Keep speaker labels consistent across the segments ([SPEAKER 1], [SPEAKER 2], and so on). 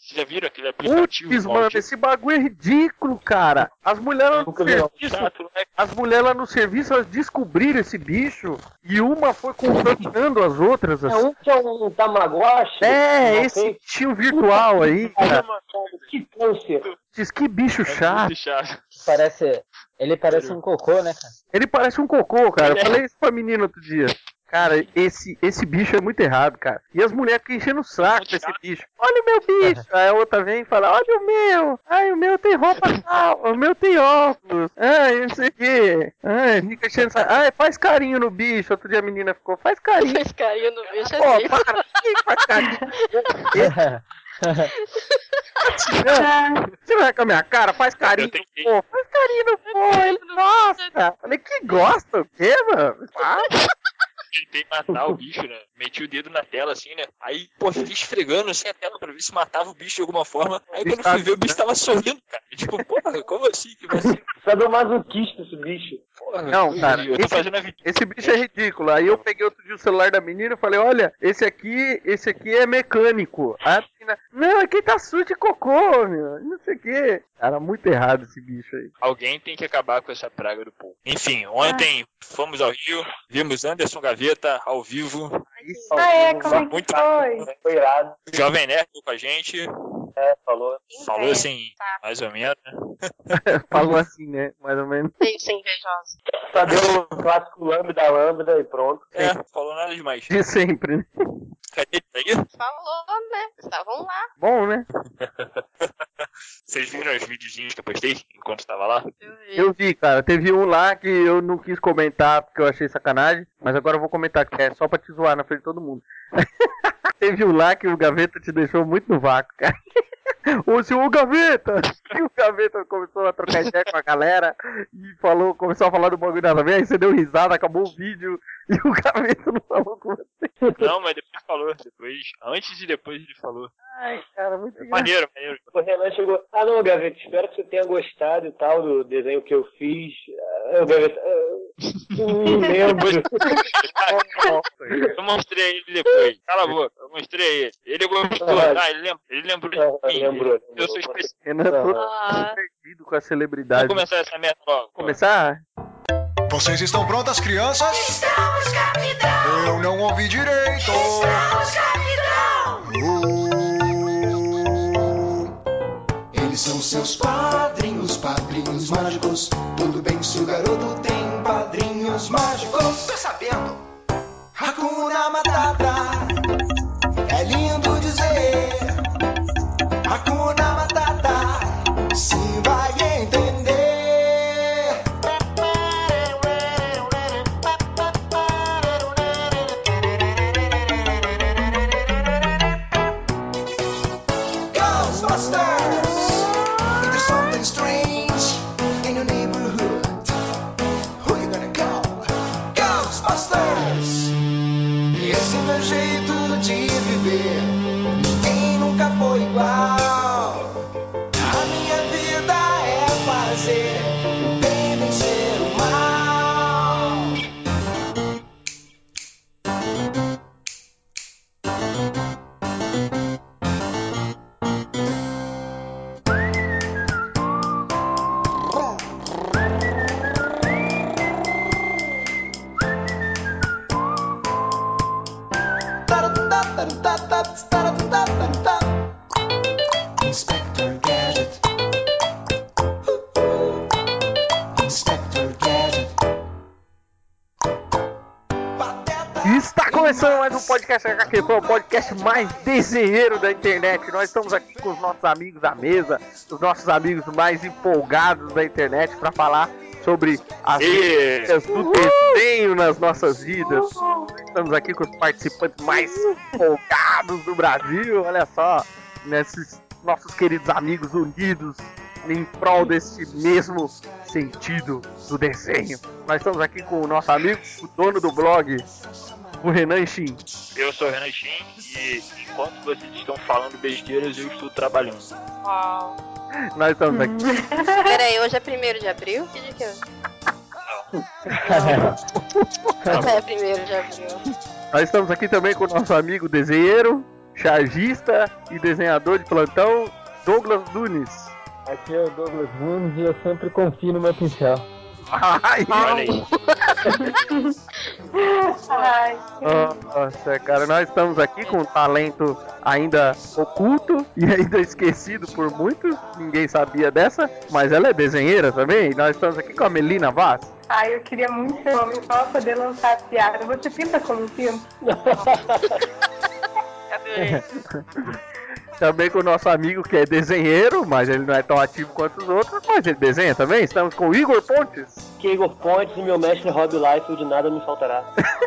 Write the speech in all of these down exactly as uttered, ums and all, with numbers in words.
[SPEAKER 1] Vocês já viram aquele aplicativo?
[SPEAKER 2] Putz, mano, esse bagulho é ridículo, cara. As mulheres no serviço,
[SPEAKER 1] chato, né?
[SPEAKER 2] as mulheres lá no serviço, elas descobriram esse bicho e uma foi contaminando as outras.
[SPEAKER 3] É
[SPEAKER 2] Assim.
[SPEAKER 3] um que é um Tamagotchi.
[SPEAKER 2] É, esse bichinho virtual aí, cara.
[SPEAKER 3] Que câncer.
[SPEAKER 2] Diz que bicho
[SPEAKER 1] É
[SPEAKER 2] chato.
[SPEAKER 1] muito chato.
[SPEAKER 4] Parece... Ele parece um cocô, né, cara?
[SPEAKER 2] Ele parece um cocô, cara. Eu falei isso pra menina outro dia. Cara, esse, esse bicho é muito errado, cara. E as mulheres ficam enchendo o saco desse bicho. Olha o meu bicho. Aí a outra vem e fala, olha o meu. Ai, o meu tem roupa tal. O meu tem óculos. Ai, não sei o quê. Ai, fica enchendo o saco. Ai, faz carinho no bicho. Outro dia a menina ficou, faz carinho.
[SPEAKER 5] Faz carinho no bicho é
[SPEAKER 2] Pô,
[SPEAKER 5] feio.
[SPEAKER 2] para. Quem faz carinho? Você vai com a minha cara? Faz carinho no pô. Faz carinho no pô. Ele gosta. Falei, que gosta o quê, mano? Para.
[SPEAKER 1] Tentei matar o bicho, né? Meti o dedo na tela, assim, né? Aí, pô, fiquei esfregando assim a tela pra ver se matava o bicho de alguma forma. Aí quando fui ver, o bicho tava sorrindo, cara. E, tipo, porra, como assim? Que você...
[SPEAKER 3] Sadomasoquista esse bicho.
[SPEAKER 1] Porra,
[SPEAKER 2] Não, cara,
[SPEAKER 1] eu tô
[SPEAKER 2] esse,
[SPEAKER 1] fazendo a vida.
[SPEAKER 2] esse bicho é ridículo. Aí eu peguei outro dia o celular da menina e falei, olha, esse aqui, esse aqui é mecânico. Aí a menina, não, aqui tá sujo de cocô, meu. Não sei o quê. Cara, muito errado esse bicho aí.
[SPEAKER 1] Alguém tem que acabar com essa praga do povo. Enfim, ontem fomos ao Rio, vimos Anderson Gaveta ao vivo.
[SPEAKER 6] Ah, é, como é que
[SPEAKER 1] Muito
[SPEAKER 6] foi?
[SPEAKER 3] Foi irado.
[SPEAKER 1] Jovem Nerd com a gente.
[SPEAKER 3] É, falou.
[SPEAKER 1] Falou assim, mais ou menos.
[SPEAKER 2] Falou assim, né? Mais ou menos.
[SPEAKER 5] Meio sem invejosa.
[SPEAKER 3] Só deu o clássico lambda, lambda e pronto.
[SPEAKER 1] É, falou nada demais.
[SPEAKER 2] De sempre, né?
[SPEAKER 1] Cadê isso aí?
[SPEAKER 5] Falou, né? Estavam lá.
[SPEAKER 2] Bom, né?
[SPEAKER 1] Vocês viram os videozinhos que eu postei enquanto estava lá?
[SPEAKER 5] Eu vi.
[SPEAKER 2] Eu vi, cara. Teve um lá que eu não quis comentar porque eu achei sacanagem. Mas agora eu vou comentar, que é só pra te zoar na frente de todo mundo. Teve um lá que o Gaveta te deixou muito no vácuo, cara. Ô, senhor Gaveta! E o Gaveta começou a trocar ideia com a galera e falou, começou a falar do bagulho nada a ver, aí você deu risada, acabou o vídeo e o Gaveta não falou com você.
[SPEAKER 1] Não, mas depois falou. Depois, antes e depois ele falou.
[SPEAKER 2] Ai, cara, muito engraçado.
[SPEAKER 1] Maneiro, maneiro.
[SPEAKER 3] O Renan chegou, ah não, Gaveta, espero que você tenha gostado e tal do desenho que eu fiz. Ah, o Gaveta, ah, não lembro.
[SPEAKER 1] Eu mostrei a ele depois. Cala a boca, eu mostrei a ele. Ele gostou. Ah, ele lembrou, ele lembrou de
[SPEAKER 3] Ah,
[SPEAKER 1] mim.
[SPEAKER 3] lembrou,
[SPEAKER 1] Eu sou especial.
[SPEAKER 2] Renan todo
[SPEAKER 5] Ah.
[SPEAKER 2] perdido com a celebridade.
[SPEAKER 1] Vamos começar essa merda logo.
[SPEAKER 2] Começar?
[SPEAKER 7] Vocês estão prontas, crianças?
[SPEAKER 8] Estamos, capitão!
[SPEAKER 7] Eu não ouvi direito.
[SPEAKER 8] Estamos, capitão!
[SPEAKER 9] Eles são seus padrinhos, padrinhos mágicos. Tudo bem se o garoto tem padrinhos mágicos.
[SPEAKER 8] Tô sabendo!
[SPEAKER 9] Hakuna Matata, é lindo dizer. Hakuna Matata, sim vai entender. Ghostbusters, there's something strange in your neighborhood. Who you gonna call? Ghostbusters. Esse é meu jeito de viver, ninguém nunca foi igual. A minha vida é fazer o bem vencer o mal. Inspector Gadget. Inspector Gadget. Pateta.
[SPEAKER 2] Está começando mais um podcast H Q, o podcast mais desenheiro da internet. Nós estamos aqui com os nossos amigos da mesa, os nossos amigos mais empolgados da internet para falar sobre as
[SPEAKER 1] E...
[SPEAKER 2] vidas do desenho nas nossas vidas. Estamos aqui com os participantes mais empolgados do Brasil. Olha só, nesses nossos queridos amigos unidos em prol desse mesmo sentido do desenho. Nós estamos aqui com o nosso amigo, o dono do blog, o Renan Shin.
[SPEAKER 1] Eu sou o Renan Shin e enquanto vocês estão falando besteiras, eu estou trabalhando.
[SPEAKER 5] Uau.
[SPEAKER 2] Nós estamos aqui.
[SPEAKER 5] Pera aí, hoje é primeiro de abril? Que dia que é hoje? É primeiro de abril.
[SPEAKER 2] Nós estamos aqui também com o nosso amigo desenheiro, chargista e desenhador de plantão, Douglas Nunes.
[SPEAKER 4] Aqui é o Douglas Nunes e eu sempre confio no meu pincel.
[SPEAKER 2] Ai,
[SPEAKER 1] Olha aí.
[SPEAKER 5] Ai.
[SPEAKER 2] nossa, cara, nós estamos aqui com um talento ainda oculto e ainda esquecido por muitos. Ninguém sabia dessa, mas ela é desenheira também. Nós estamos aqui com a Melina Vaz.
[SPEAKER 6] Ai, eu queria muito ser homem pra poder lançar a piada. Você pinta como um pinto?
[SPEAKER 5] Adorei.
[SPEAKER 2] Também com o nosso amigo que é desenheiro, mas ele não é tão ativo quanto os outros, mas ele desenha também. Estamos com o Igor Pontes.
[SPEAKER 3] Que Igor Pontes e meu mestre Rob Life, de nada me faltará.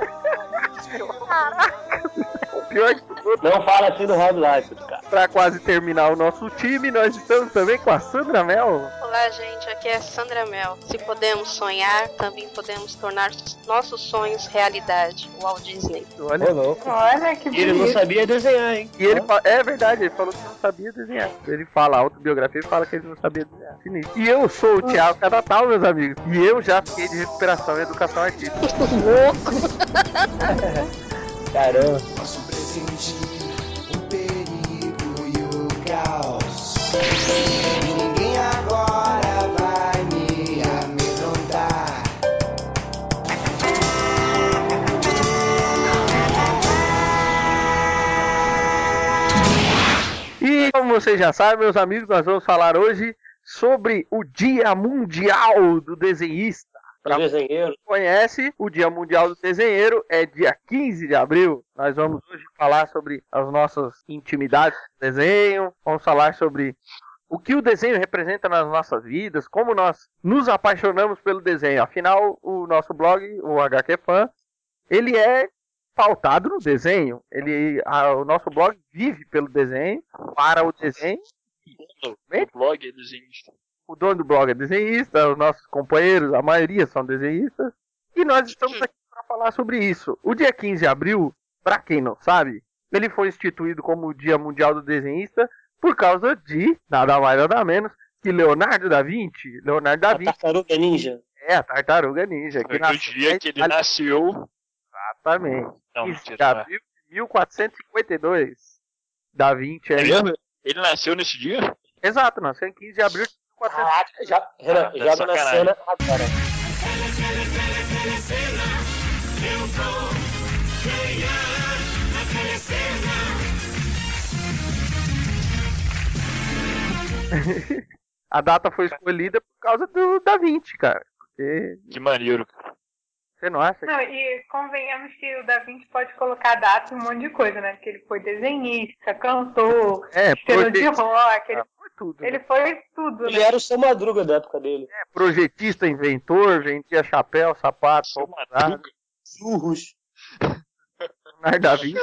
[SPEAKER 2] O pior de tudo,
[SPEAKER 3] Não fala assim do Rob Life, cara.
[SPEAKER 2] para quase terminar o nosso time, nós estamos também com a Sandra Mel.
[SPEAKER 5] Olá, gente. Aqui é Sandra Mel. Se podemos sonhar, também podemos tornar nossos sonhos realidade. Walt Disney.
[SPEAKER 2] Olha,
[SPEAKER 4] Ô, louco.
[SPEAKER 6] Olha que
[SPEAKER 3] E ele não
[SPEAKER 6] bonito.
[SPEAKER 3] sabia desenhar, hein?
[SPEAKER 2] e ele fa- é verdade, ele falou que não sabia desenhar. Ele fala, a autobiografia e fala que ele não sabia desenhar. Sinistro. E eu sou o Thiago Catatal, meus amigos. E eu já fiquei de recuperação e educação artística.
[SPEAKER 4] Caramba.
[SPEAKER 9] Posso pressentir o perigo e o caos. E ninguém agora vai me amedrontar.
[SPEAKER 2] E como vocês já sabem, meus amigos, nós vamos falar hoje sobre o Dia Mundial do Desenhista. Pra quem
[SPEAKER 3] Desenheiro.
[SPEAKER 2] não conhece, o Dia Mundial do Desenheiro é dia quinze de abril. Nós vamos hoje falar sobre as nossas intimidades do desenho, vamos falar sobre o que o desenho representa nas nossas vidas, como nós nos apaixonamos pelo desenho. Afinal, o nosso blog, o H Q Fan, ele é pautado no desenho. Ele, a- o nosso blog vive pelo desenho, para o desenho.
[SPEAKER 1] O blog é desenhista.
[SPEAKER 2] O dono do blog é desenhista, os nossos companheiros, a maioria são desenhistas. E nós estamos aqui para falar sobre isso. O dia quinze de abril, para quem não sabe, ele foi instituído como o Dia Mundial do Desenhista por causa de, nada mais nada menos, que Leonardo da Vinci. Leonardo da
[SPEAKER 3] A
[SPEAKER 2] Vinci
[SPEAKER 3] tartaruga ninja.
[SPEAKER 2] é a tartaruga ninja.
[SPEAKER 1] Foi no
[SPEAKER 2] nasceu-
[SPEAKER 1] dia que ele nasceu.
[SPEAKER 2] Exatamente.
[SPEAKER 1] Não,
[SPEAKER 2] quinze de
[SPEAKER 1] mentira. não é.
[SPEAKER 2] abril de mil quatrocentos e cinquenta e dois. Da Vinci
[SPEAKER 1] É
[SPEAKER 2] é.
[SPEAKER 1] mesmo? Ele nasceu nesse dia?
[SPEAKER 2] Exato, nasceu em quinze de abril de mil quatrocentos.
[SPEAKER 3] Caraca, já, Renan,
[SPEAKER 1] Ah, tá
[SPEAKER 3] joga na
[SPEAKER 1] sacanagem.
[SPEAKER 3] cena agora.
[SPEAKER 2] A data foi escolhida por causa do Da Vinci, cara. Porque
[SPEAKER 1] Que maneiro, cara.
[SPEAKER 2] você não acha?
[SPEAKER 6] Não, e convenhamos que o Da Vinci pode colocar data em um monte de coisa, né? Porque ele foi desenhista, cantor,
[SPEAKER 2] É,
[SPEAKER 6] estrela de
[SPEAKER 2] projetista,
[SPEAKER 6] rock, ele,
[SPEAKER 2] foi tudo.
[SPEAKER 6] ele
[SPEAKER 2] né?
[SPEAKER 6] foi tudo,
[SPEAKER 3] Ele
[SPEAKER 6] né?
[SPEAKER 3] era o seu Madruga da época dele.
[SPEAKER 2] É, projetista, inventor, vendia chapéu, sapato,
[SPEAKER 1] Seu
[SPEAKER 2] roupa usada.
[SPEAKER 1] Madruga.
[SPEAKER 3] Churros.
[SPEAKER 2] Leonardo da Vinci.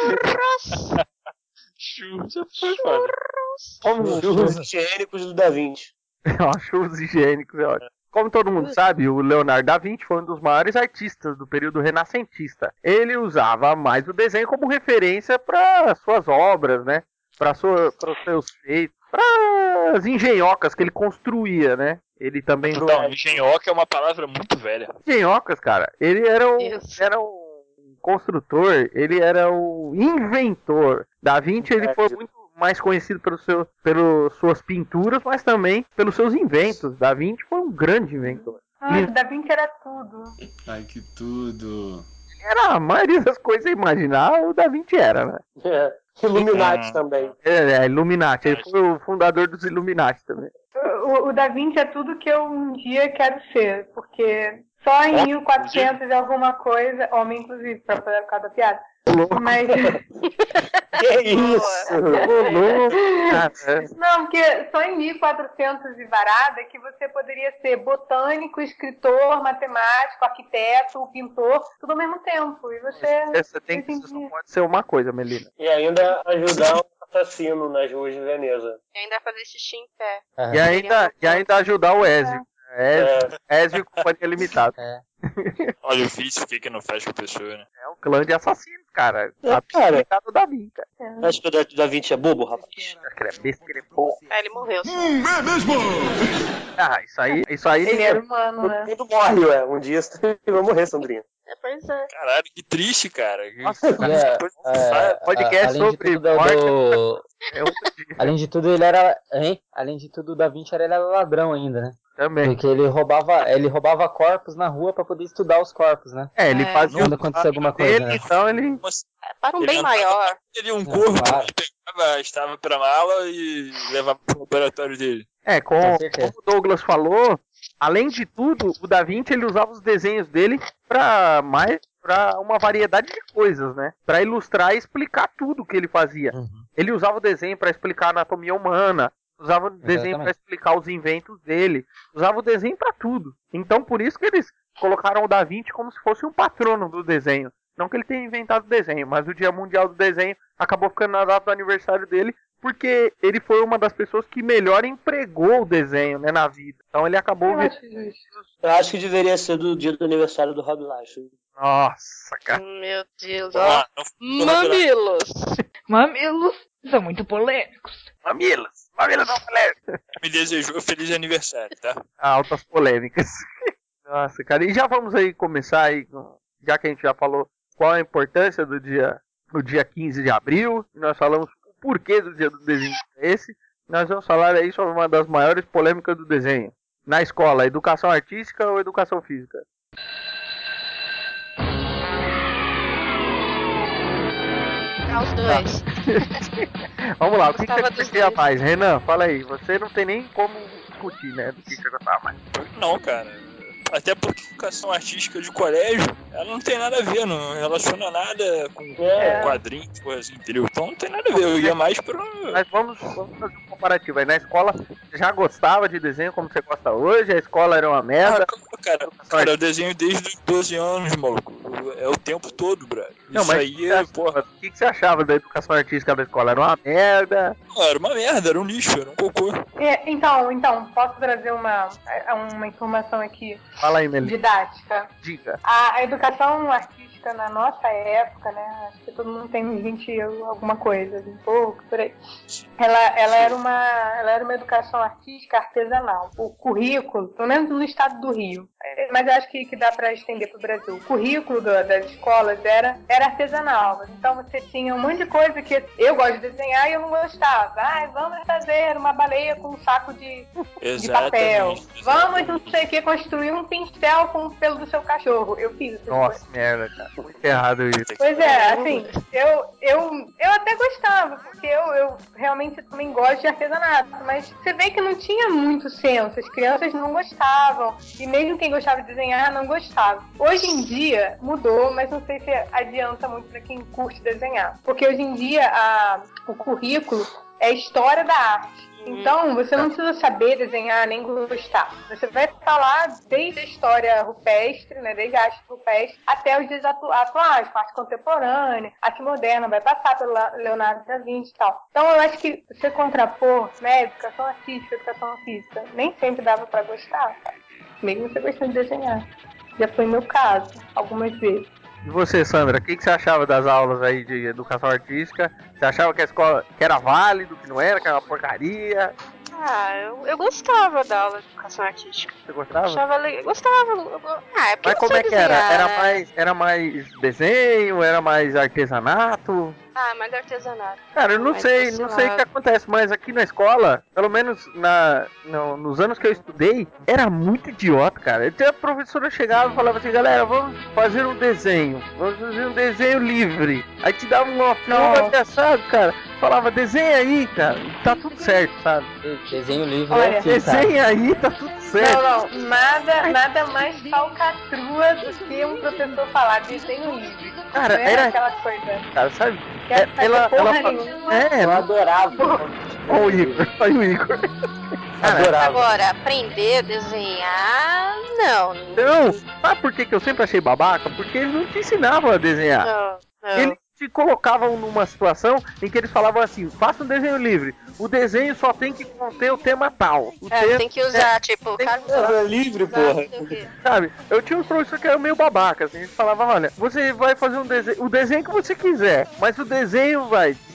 [SPEAKER 1] Churros, foi foda.
[SPEAKER 2] Como,
[SPEAKER 3] Churros higiênicos do Da Vinci.
[SPEAKER 2] Ó, churros higiênicos, é ótimo. Como todo mundo sabe, o Leonardo da Vinci foi um dos maiores artistas do período renascentista. Ele usava mais o desenho como referência para suas obras, né? Para sua, para os seus feitos, para as engenhocas que ele construía, né? Ele também
[SPEAKER 1] Não, engenhoca é uma palavra muito velha.
[SPEAKER 2] engenhocas, cara. Ele era um,
[SPEAKER 5] Isso.
[SPEAKER 2] era um construtor, ele era um inventor. Da Vinci ele foi muito mais conhecido pelo seu, pelas suas pinturas, mas também pelos seus inventos. Da Vinci foi um grande inventor.
[SPEAKER 6] Nossa, Da Vinci era tudo.
[SPEAKER 10] Ai, que tudo.
[SPEAKER 2] Era a maioria das coisas a imaginar, o Da Vinci era, né?
[SPEAKER 3] É. Illuminati
[SPEAKER 1] Ah.
[SPEAKER 3] também.
[SPEAKER 2] É, é, Illuminati, ele foi o fundador dos Illuminati também.
[SPEAKER 6] O, o Da Vinci é tudo que eu um dia quero ser, porque só em mil e quatrocentos e alguma coisa, homem inclusive, pra fazer por causa da piada. Mas.
[SPEAKER 3] Que isso?
[SPEAKER 2] Ô, louco, cara.
[SPEAKER 6] Não, porque só em mil e quatrocentos e varada que você poderia ser botânico, escritor, matemático, arquiteto, pintor, tudo ao mesmo tempo. E você.
[SPEAKER 2] Você tem que, você só pode ser uma coisa, Melina.
[SPEAKER 3] E ainda ajudar um assassino nas ruas de Veneza.
[SPEAKER 5] E ainda fazer xixi em pé.
[SPEAKER 4] É.
[SPEAKER 2] E ainda, e ainda ajudar o Ezio. Ezio, Ezio e Companhia Limitada.
[SPEAKER 4] É.
[SPEAKER 1] Olha o vício, o que que não faz com a pessoa, né?
[SPEAKER 2] É um clã de assassinos, cara.
[SPEAKER 3] É,
[SPEAKER 2] A
[SPEAKER 3] cara.
[SPEAKER 2] picada da Vinci, cara.
[SPEAKER 3] Acho que o Da, Da Vinci é bobo, rapaz.
[SPEAKER 2] Acho que ele é besta, que ele é bom.
[SPEAKER 5] Ah, ele morreu.
[SPEAKER 10] Hum, é mesmo?
[SPEAKER 2] Ah, isso aí, isso aí
[SPEAKER 6] Ele era humano, né?
[SPEAKER 3] Todo mundo morre, ué. Um dia você vai morrer, Sandrinha.
[SPEAKER 5] É, pois é.
[SPEAKER 1] Caralho, que triste, cara.
[SPEAKER 2] Nossa, cara.
[SPEAKER 11] É, é,
[SPEAKER 2] podcast
[SPEAKER 11] além
[SPEAKER 2] sobre
[SPEAKER 11] de tudo,
[SPEAKER 2] morte.
[SPEAKER 11] do...
[SPEAKER 2] É outro dia.
[SPEAKER 11] Além de tudo, ele era. Hein? Além de tudo, o Da Vinci era, ele era ladrão ainda, né?
[SPEAKER 2] Também.
[SPEAKER 11] Porque ele roubava, ele roubava corpos na rua pra poder estudar os corpos, né?
[SPEAKER 2] É, ele
[SPEAKER 5] É.
[SPEAKER 2] fazia
[SPEAKER 11] Quando acontecer alguma coisa,
[SPEAKER 2] dele,
[SPEAKER 11] né?
[SPEAKER 2] então ele.
[SPEAKER 5] É para um
[SPEAKER 1] Ele
[SPEAKER 5] bem
[SPEAKER 1] andava-
[SPEAKER 5] maior.
[SPEAKER 1] Ele um
[SPEAKER 11] É,
[SPEAKER 1] corpo,
[SPEAKER 11] claro.
[SPEAKER 1] ele pegava, estava pra mala e levava pro laboratório dele.
[SPEAKER 2] É, com,
[SPEAKER 11] Com certeza.
[SPEAKER 2] como o Douglas falou, além de tudo, o Da Vinci ele usava os desenhos dele pra mais para uma variedade de coisas, né? Pra ilustrar e explicar tudo que ele fazia.
[SPEAKER 11] Uhum.
[SPEAKER 2] Ele usava o desenho pra explicar a anatomia humana, usava o desenho
[SPEAKER 11] Exatamente.
[SPEAKER 2] pra explicar os inventos dele, usava o desenho pra tudo. Então por isso que eles colocaram o Da Vinci como se fosse um patrono do desenho. Não que ele tenha inventado o desenho, mas o Dia Mundial do Desenho acabou ficando na data do aniversário dele, porque ele foi uma das pessoas que melhor empregou o desenho, né, na vida. Então ele acabou...
[SPEAKER 3] Eu acho, eu acho que deveria ser do dia do aniversário do Rob Liefeld.
[SPEAKER 2] Nossa, cara.
[SPEAKER 5] Meu Deus, ó.
[SPEAKER 1] Ah, não,
[SPEAKER 5] Mamilos.
[SPEAKER 12] Mamilos são muito polêmicos.
[SPEAKER 2] Mamilos! Mamilos não polêmicos!
[SPEAKER 1] me desejou feliz aniversário, tá?
[SPEAKER 2] Altas polêmicas. Nossa, cara. E já vamos aí começar aí, já que a gente já falou qual a importância do dia, do dia quinze de abril. Nós falamos o porquê do dia do desenho esse. Nós vamos falar aí sobre uma das maiores polêmicas do desenho. Na escola, educação artística ou educação física?
[SPEAKER 5] Ah, os dois.
[SPEAKER 2] Vamos lá, o que, que
[SPEAKER 5] Gostava
[SPEAKER 2] você
[SPEAKER 5] dos
[SPEAKER 2] curtia
[SPEAKER 5] dois.
[SPEAKER 2] mais? Renan, fala aí. Você não tem nem como discutir, né? Do que você gostava mais.
[SPEAKER 1] Não, cara. Até porque educação artística de colégio, ela não tem nada a ver, não relaciona nada com
[SPEAKER 3] É.
[SPEAKER 1] quadrinhos, coisa assim, entendeu? Então não tem nada a ver, eu ia mais pra...
[SPEAKER 2] Mas vamos, vamos fazer um comparativo aí. Na escola, você já gostava de desenho como você gosta hoje? A escola era uma merda?
[SPEAKER 1] Ah, cara, cara, eu desenho desde os doze anos, maluco. É o tempo todo, brother.
[SPEAKER 2] Não,
[SPEAKER 1] Isso
[SPEAKER 2] mas
[SPEAKER 1] aí é, porra,
[SPEAKER 2] o que, que você achava da educação artística da escola? Era uma merda?
[SPEAKER 1] não, era uma merda, era um lixo, era um cocô.
[SPEAKER 6] É, então, então, posso trazer uma, uma informação aqui
[SPEAKER 2] Fala aí, Melissa.
[SPEAKER 6] didática.
[SPEAKER 2] Diga.
[SPEAKER 6] A, a educação artística na nossa época, né? Acho que todo mundo tem vinte e alguma coisa, vinte e pouco, por aí. Ela, ela, era uma, ela era uma educação artística artesanal. O currículo, pelo menos no estado do Rio, é, mas eu acho que, que dá para estender para o Brasil. O currículo do, das escolas era, era artesanal. Então você tinha um monte de coisa que eu gosto de desenhar e eu não gostava. Ai, vamos fazer uma baleia com um saco de, de papel.
[SPEAKER 1] Exatamente.
[SPEAKER 6] Vamos, não sei o que, construir um pincel com o pelo do seu cachorro. Eu fiz essas coisas.
[SPEAKER 2] Nossa, merda, cara. Muito errado isso.
[SPEAKER 6] Pois é, assim, eu, eu, eu até gostava, porque eu, eu realmente também gosto de artesanato, mas você vê que não tinha muito senso, as crianças não gostavam, e mesmo quem gostava de desenhar não gostava. Hoje em dia mudou, mas não sei se adianta muito para quem curte desenhar, porque hoje em dia a, o currículo é história da arte. Então, você não precisa saber desenhar nem gostar. Você vai falar desde a história rupestre, né, desde a arte rupestre, até os dias atu- atuais, arte contemporânea, arte moderna, vai passar pelo La- Leonardo da Vinci e tal. Então, eu acho que você contrapor, né, educação artística, educação física, nem sempre dava para gostar, cara. Mesmo você gostando de desenhar. Já foi meu caso, algumas vezes.
[SPEAKER 2] E você, Sandra, o que, que você achava das aulas aí de educação artística? Você achava que a escola que era válido, que não era, que era uma porcaria?
[SPEAKER 5] Ah, eu, eu gostava da aula de educação artística.
[SPEAKER 2] Você gostava?
[SPEAKER 5] Achava legal. Gostava. eu go- Ah, é porque
[SPEAKER 2] Mas
[SPEAKER 5] eu
[SPEAKER 2] como
[SPEAKER 5] sei
[SPEAKER 2] é que era?
[SPEAKER 5] desenhar,
[SPEAKER 2] Era
[SPEAKER 5] né?
[SPEAKER 2] mais, era mais desenho? Era mais artesanato?
[SPEAKER 5] Ah, mais artesanato.
[SPEAKER 2] Cara, eu não
[SPEAKER 5] Mais
[SPEAKER 2] sei, não sei o que acontece, mas aqui na escola, pelo menos na, no- nos anos que eu estudei, era muito idiota, cara. Então a professora chegava e falava assim, galera, vamos fazer um desenho, vamos fazer um desenho livre. Aí te dava uma folha de assado, cara, falava, desenha aí, cara, tá tudo certo, sabe?
[SPEAKER 11] Desenho livre
[SPEAKER 6] Olha,
[SPEAKER 11] é assim, cara.
[SPEAKER 2] Desenha aí, tá tudo certo.
[SPEAKER 6] Não, não, nada, nada mais falcatrua do que um professor falar desenho livre.
[SPEAKER 2] Cara,
[SPEAKER 6] Não é
[SPEAKER 2] era-
[SPEAKER 6] aquela coisa.
[SPEAKER 2] Cara, sabe?
[SPEAKER 6] Quer
[SPEAKER 2] É,
[SPEAKER 6] fazer
[SPEAKER 2] ela,
[SPEAKER 6] porra
[SPEAKER 2] ela fa-
[SPEAKER 6] nenhuma.
[SPEAKER 2] É,
[SPEAKER 3] Eu adorava.
[SPEAKER 2] olha o Igor, olha o Igor. Cara,
[SPEAKER 11] Adorava.
[SPEAKER 5] Agora, aprender a desenhar, não.
[SPEAKER 2] Não, sabe por que, que eu sempre achei babaca? Porque eles não te ensinavam a desenhar.
[SPEAKER 5] Não, não.
[SPEAKER 2] Eles te colocavam numa situação em que eles falavam assim, faça um desenho livre. O desenho só tem que conter o tema tal. O
[SPEAKER 5] É,
[SPEAKER 2] tema,
[SPEAKER 5] tem que usar, tipo,
[SPEAKER 2] tem
[SPEAKER 5] cara,
[SPEAKER 2] que usar,
[SPEAKER 3] É livre, porra.
[SPEAKER 2] sabe? Eu tinha um professor que era meio babaca, assim, eles falavam, olha, você vai fazer um desenho, o desenho que você quiser, mas o desenho vai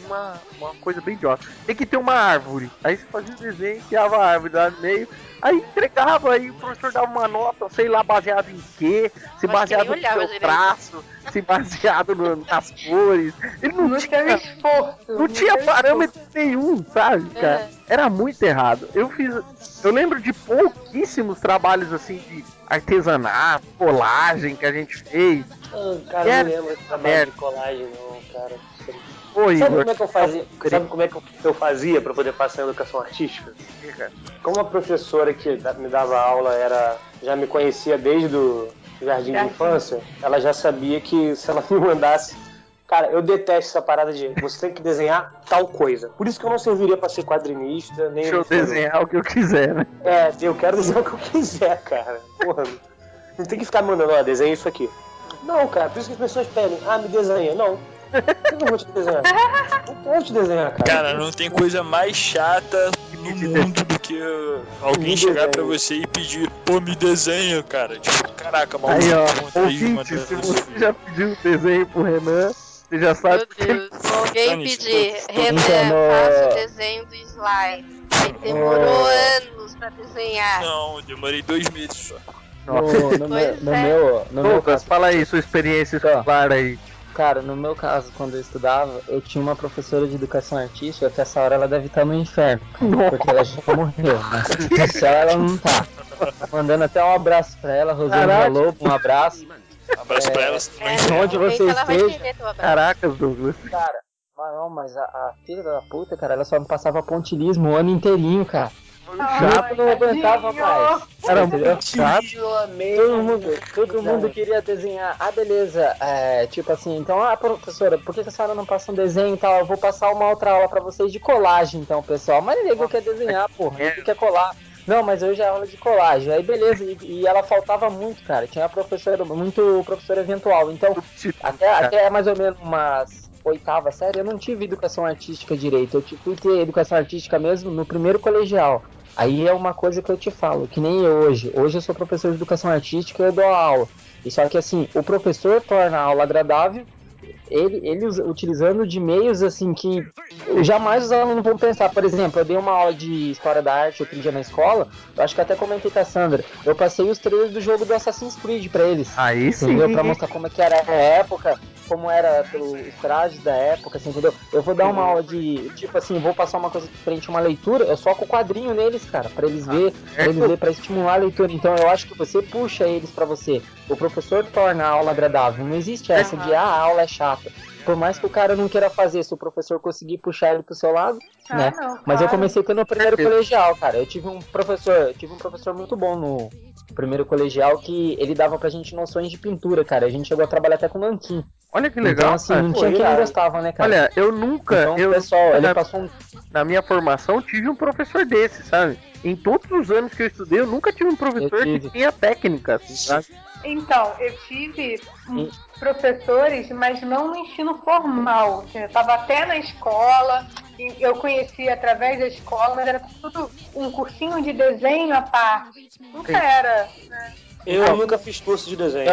[SPEAKER 2] uma, uma coisa bem idiota. Tem que ter uma árvore. Aí você fazia o desenho, criava a árvore lá no meio. Aí entregava, aí o professor dava uma nota, sei lá, baseado em quê? Se baseado no seu traço, se baseado no, nas cores. Ele não, não tinha
[SPEAKER 6] esforço.
[SPEAKER 2] Não, não tinha parâmetro nenhum, sabe, cara? É. Era muito errado. Eu fiz. Eu lembro de pouquíssimos trabalhos assim de artesanato, colagem que a gente fez.
[SPEAKER 3] Oh, cara,
[SPEAKER 2] é,
[SPEAKER 3] não lembro de trabalho é. de colagem, não, cara.
[SPEAKER 2] Oi,
[SPEAKER 3] sabe como é que eu fazia? Sabe como é que eu fazia para poder passar em educação artística? Como a professora que me dava aula era já me conhecia desde o jardim de infância, ela já sabia que se ela me mandasse, cara, eu detesto essa parada de você tem que desenhar tal coisa. Por isso que eu não serviria para ser quadrinista, nem.
[SPEAKER 2] Deixa eu desenhar o que eu quiser, né?
[SPEAKER 3] É, eu quero desenhar o que eu quiser, cara. Porra, não tem que ficar mandando, ó, desenha isso aqui. Não, cara, por isso que as pessoas pedem, ah, me desenha. Não. Eu não vou te desenhar. Não vou te desenhar, cara.
[SPEAKER 1] Cara, não tem coisa mais chata no mundo do que alguém chegar pra você e pedir, pô, me desenha, cara. Tipo, caraca, maluco.
[SPEAKER 2] Aí, ó, ouvinte, se você já pediu um desenho pro Renan, você já sabe.
[SPEAKER 5] Meu Deus, se alguém pedir, Renan, faça o desenho do slime. Aí demorou oh. anos pra desenhar.
[SPEAKER 1] Não, eu demorei dois meses só.
[SPEAKER 11] No, no, meu, no, meu, no meu
[SPEAKER 2] caso, fala aí sua experiência escolar aí.
[SPEAKER 11] Cara, no meu caso, quando eu estudava, eu tinha uma professora de educação artística que essa hora ela deve estar no inferno, porque ela já morreu, né? No céu ela não tá. Mandando até um abraço pra ela, Rosângela Lobo, um abraço.
[SPEAKER 1] Um abraço é, pra ela.
[SPEAKER 11] É, onde você esteja.
[SPEAKER 2] Caracas, Douglas.
[SPEAKER 11] Cara, mas não, mas a, a filha da puta, cara, ela só me passava pontilismo o ano inteirinho, cara. Chato, não aguentava mais.
[SPEAKER 2] Era muito chato.
[SPEAKER 11] Todo mundo, todo mundo queria desenhar. Ah, beleza. É, tipo assim, então, ah, professora, por que a senhora não passa um desenho e tal? Eu vou passar uma outra aula pra vocês de colagem, então, pessoal. Mas ninguém quer desenhar, porra. Ninguém quer colar. Não, mas hoje é aula de colagem. Aí, beleza. E, e ela faltava muito, cara. Tinha professora, muito professor eventual. Então, até, até mais ou menos umas oitava série, eu não tive educação artística direito. Eu fui ter educação artística mesmo no primeiro colegial. Aí é uma coisa que eu te falo, que nem eu hoje. Hoje eu sou professor de educação artística e eu dou aula. E só que assim, o professor torna a aula agradável, ele, ele utilizando de meios assim que jamais os alunos vão pensar. Por exemplo, eu dei uma aula de História da Arte outro dia na escola, eu acho que até comentei com a Sandra, eu passei os trailers do jogo do Assassin's Creed pra eles.
[SPEAKER 2] Aí sim.
[SPEAKER 11] Entendeu? Pra mostrar como é que era a época, como era pelos trajes da época, assim, entendeu? Eu vou dar uma aula de, tipo assim, vou passar uma coisa diferente, uma leitura, eu soco o quadrinho neles, cara, pra eles ver, pra eles ver, pra estimular a leitura. Então eu acho que você puxa eles pra você. O professor torna a aula agradável. Não existe essa de, ah, a aula é chata. Por mais que o cara não queira fazer, se o professor conseguir puxar ele pro seu lado, ah, né? Não, mas claro. Eu comecei pelo primeiro colegial, cara. Eu tive um professor, eu tive um professor muito bom no primeiro colegial que ele dava pra gente noções de pintura, cara. A gente chegou a trabalhar até com nanquim.
[SPEAKER 2] Olha que legal.
[SPEAKER 11] Então, assim, não tinha quem não gostava, né, cara?
[SPEAKER 2] Olha, eu nunca,
[SPEAKER 11] então,
[SPEAKER 2] eu,
[SPEAKER 11] pessoal, ele
[SPEAKER 2] na,
[SPEAKER 11] passou um...
[SPEAKER 2] na minha formação tive um professor desse, sabe? Em todos os anos que eu estudei, eu nunca tive um professor que tinha técnica, assim, sabe?
[SPEAKER 6] Então, eu tive e... professores, mas não no ensino formal. Eu estava até na escola, eu conheci através da escola, mas era tudo um cursinho de desenho à parte. Nunca era, né?
[SPEAKER 3] Eu não. nunca fiz curso de desenho.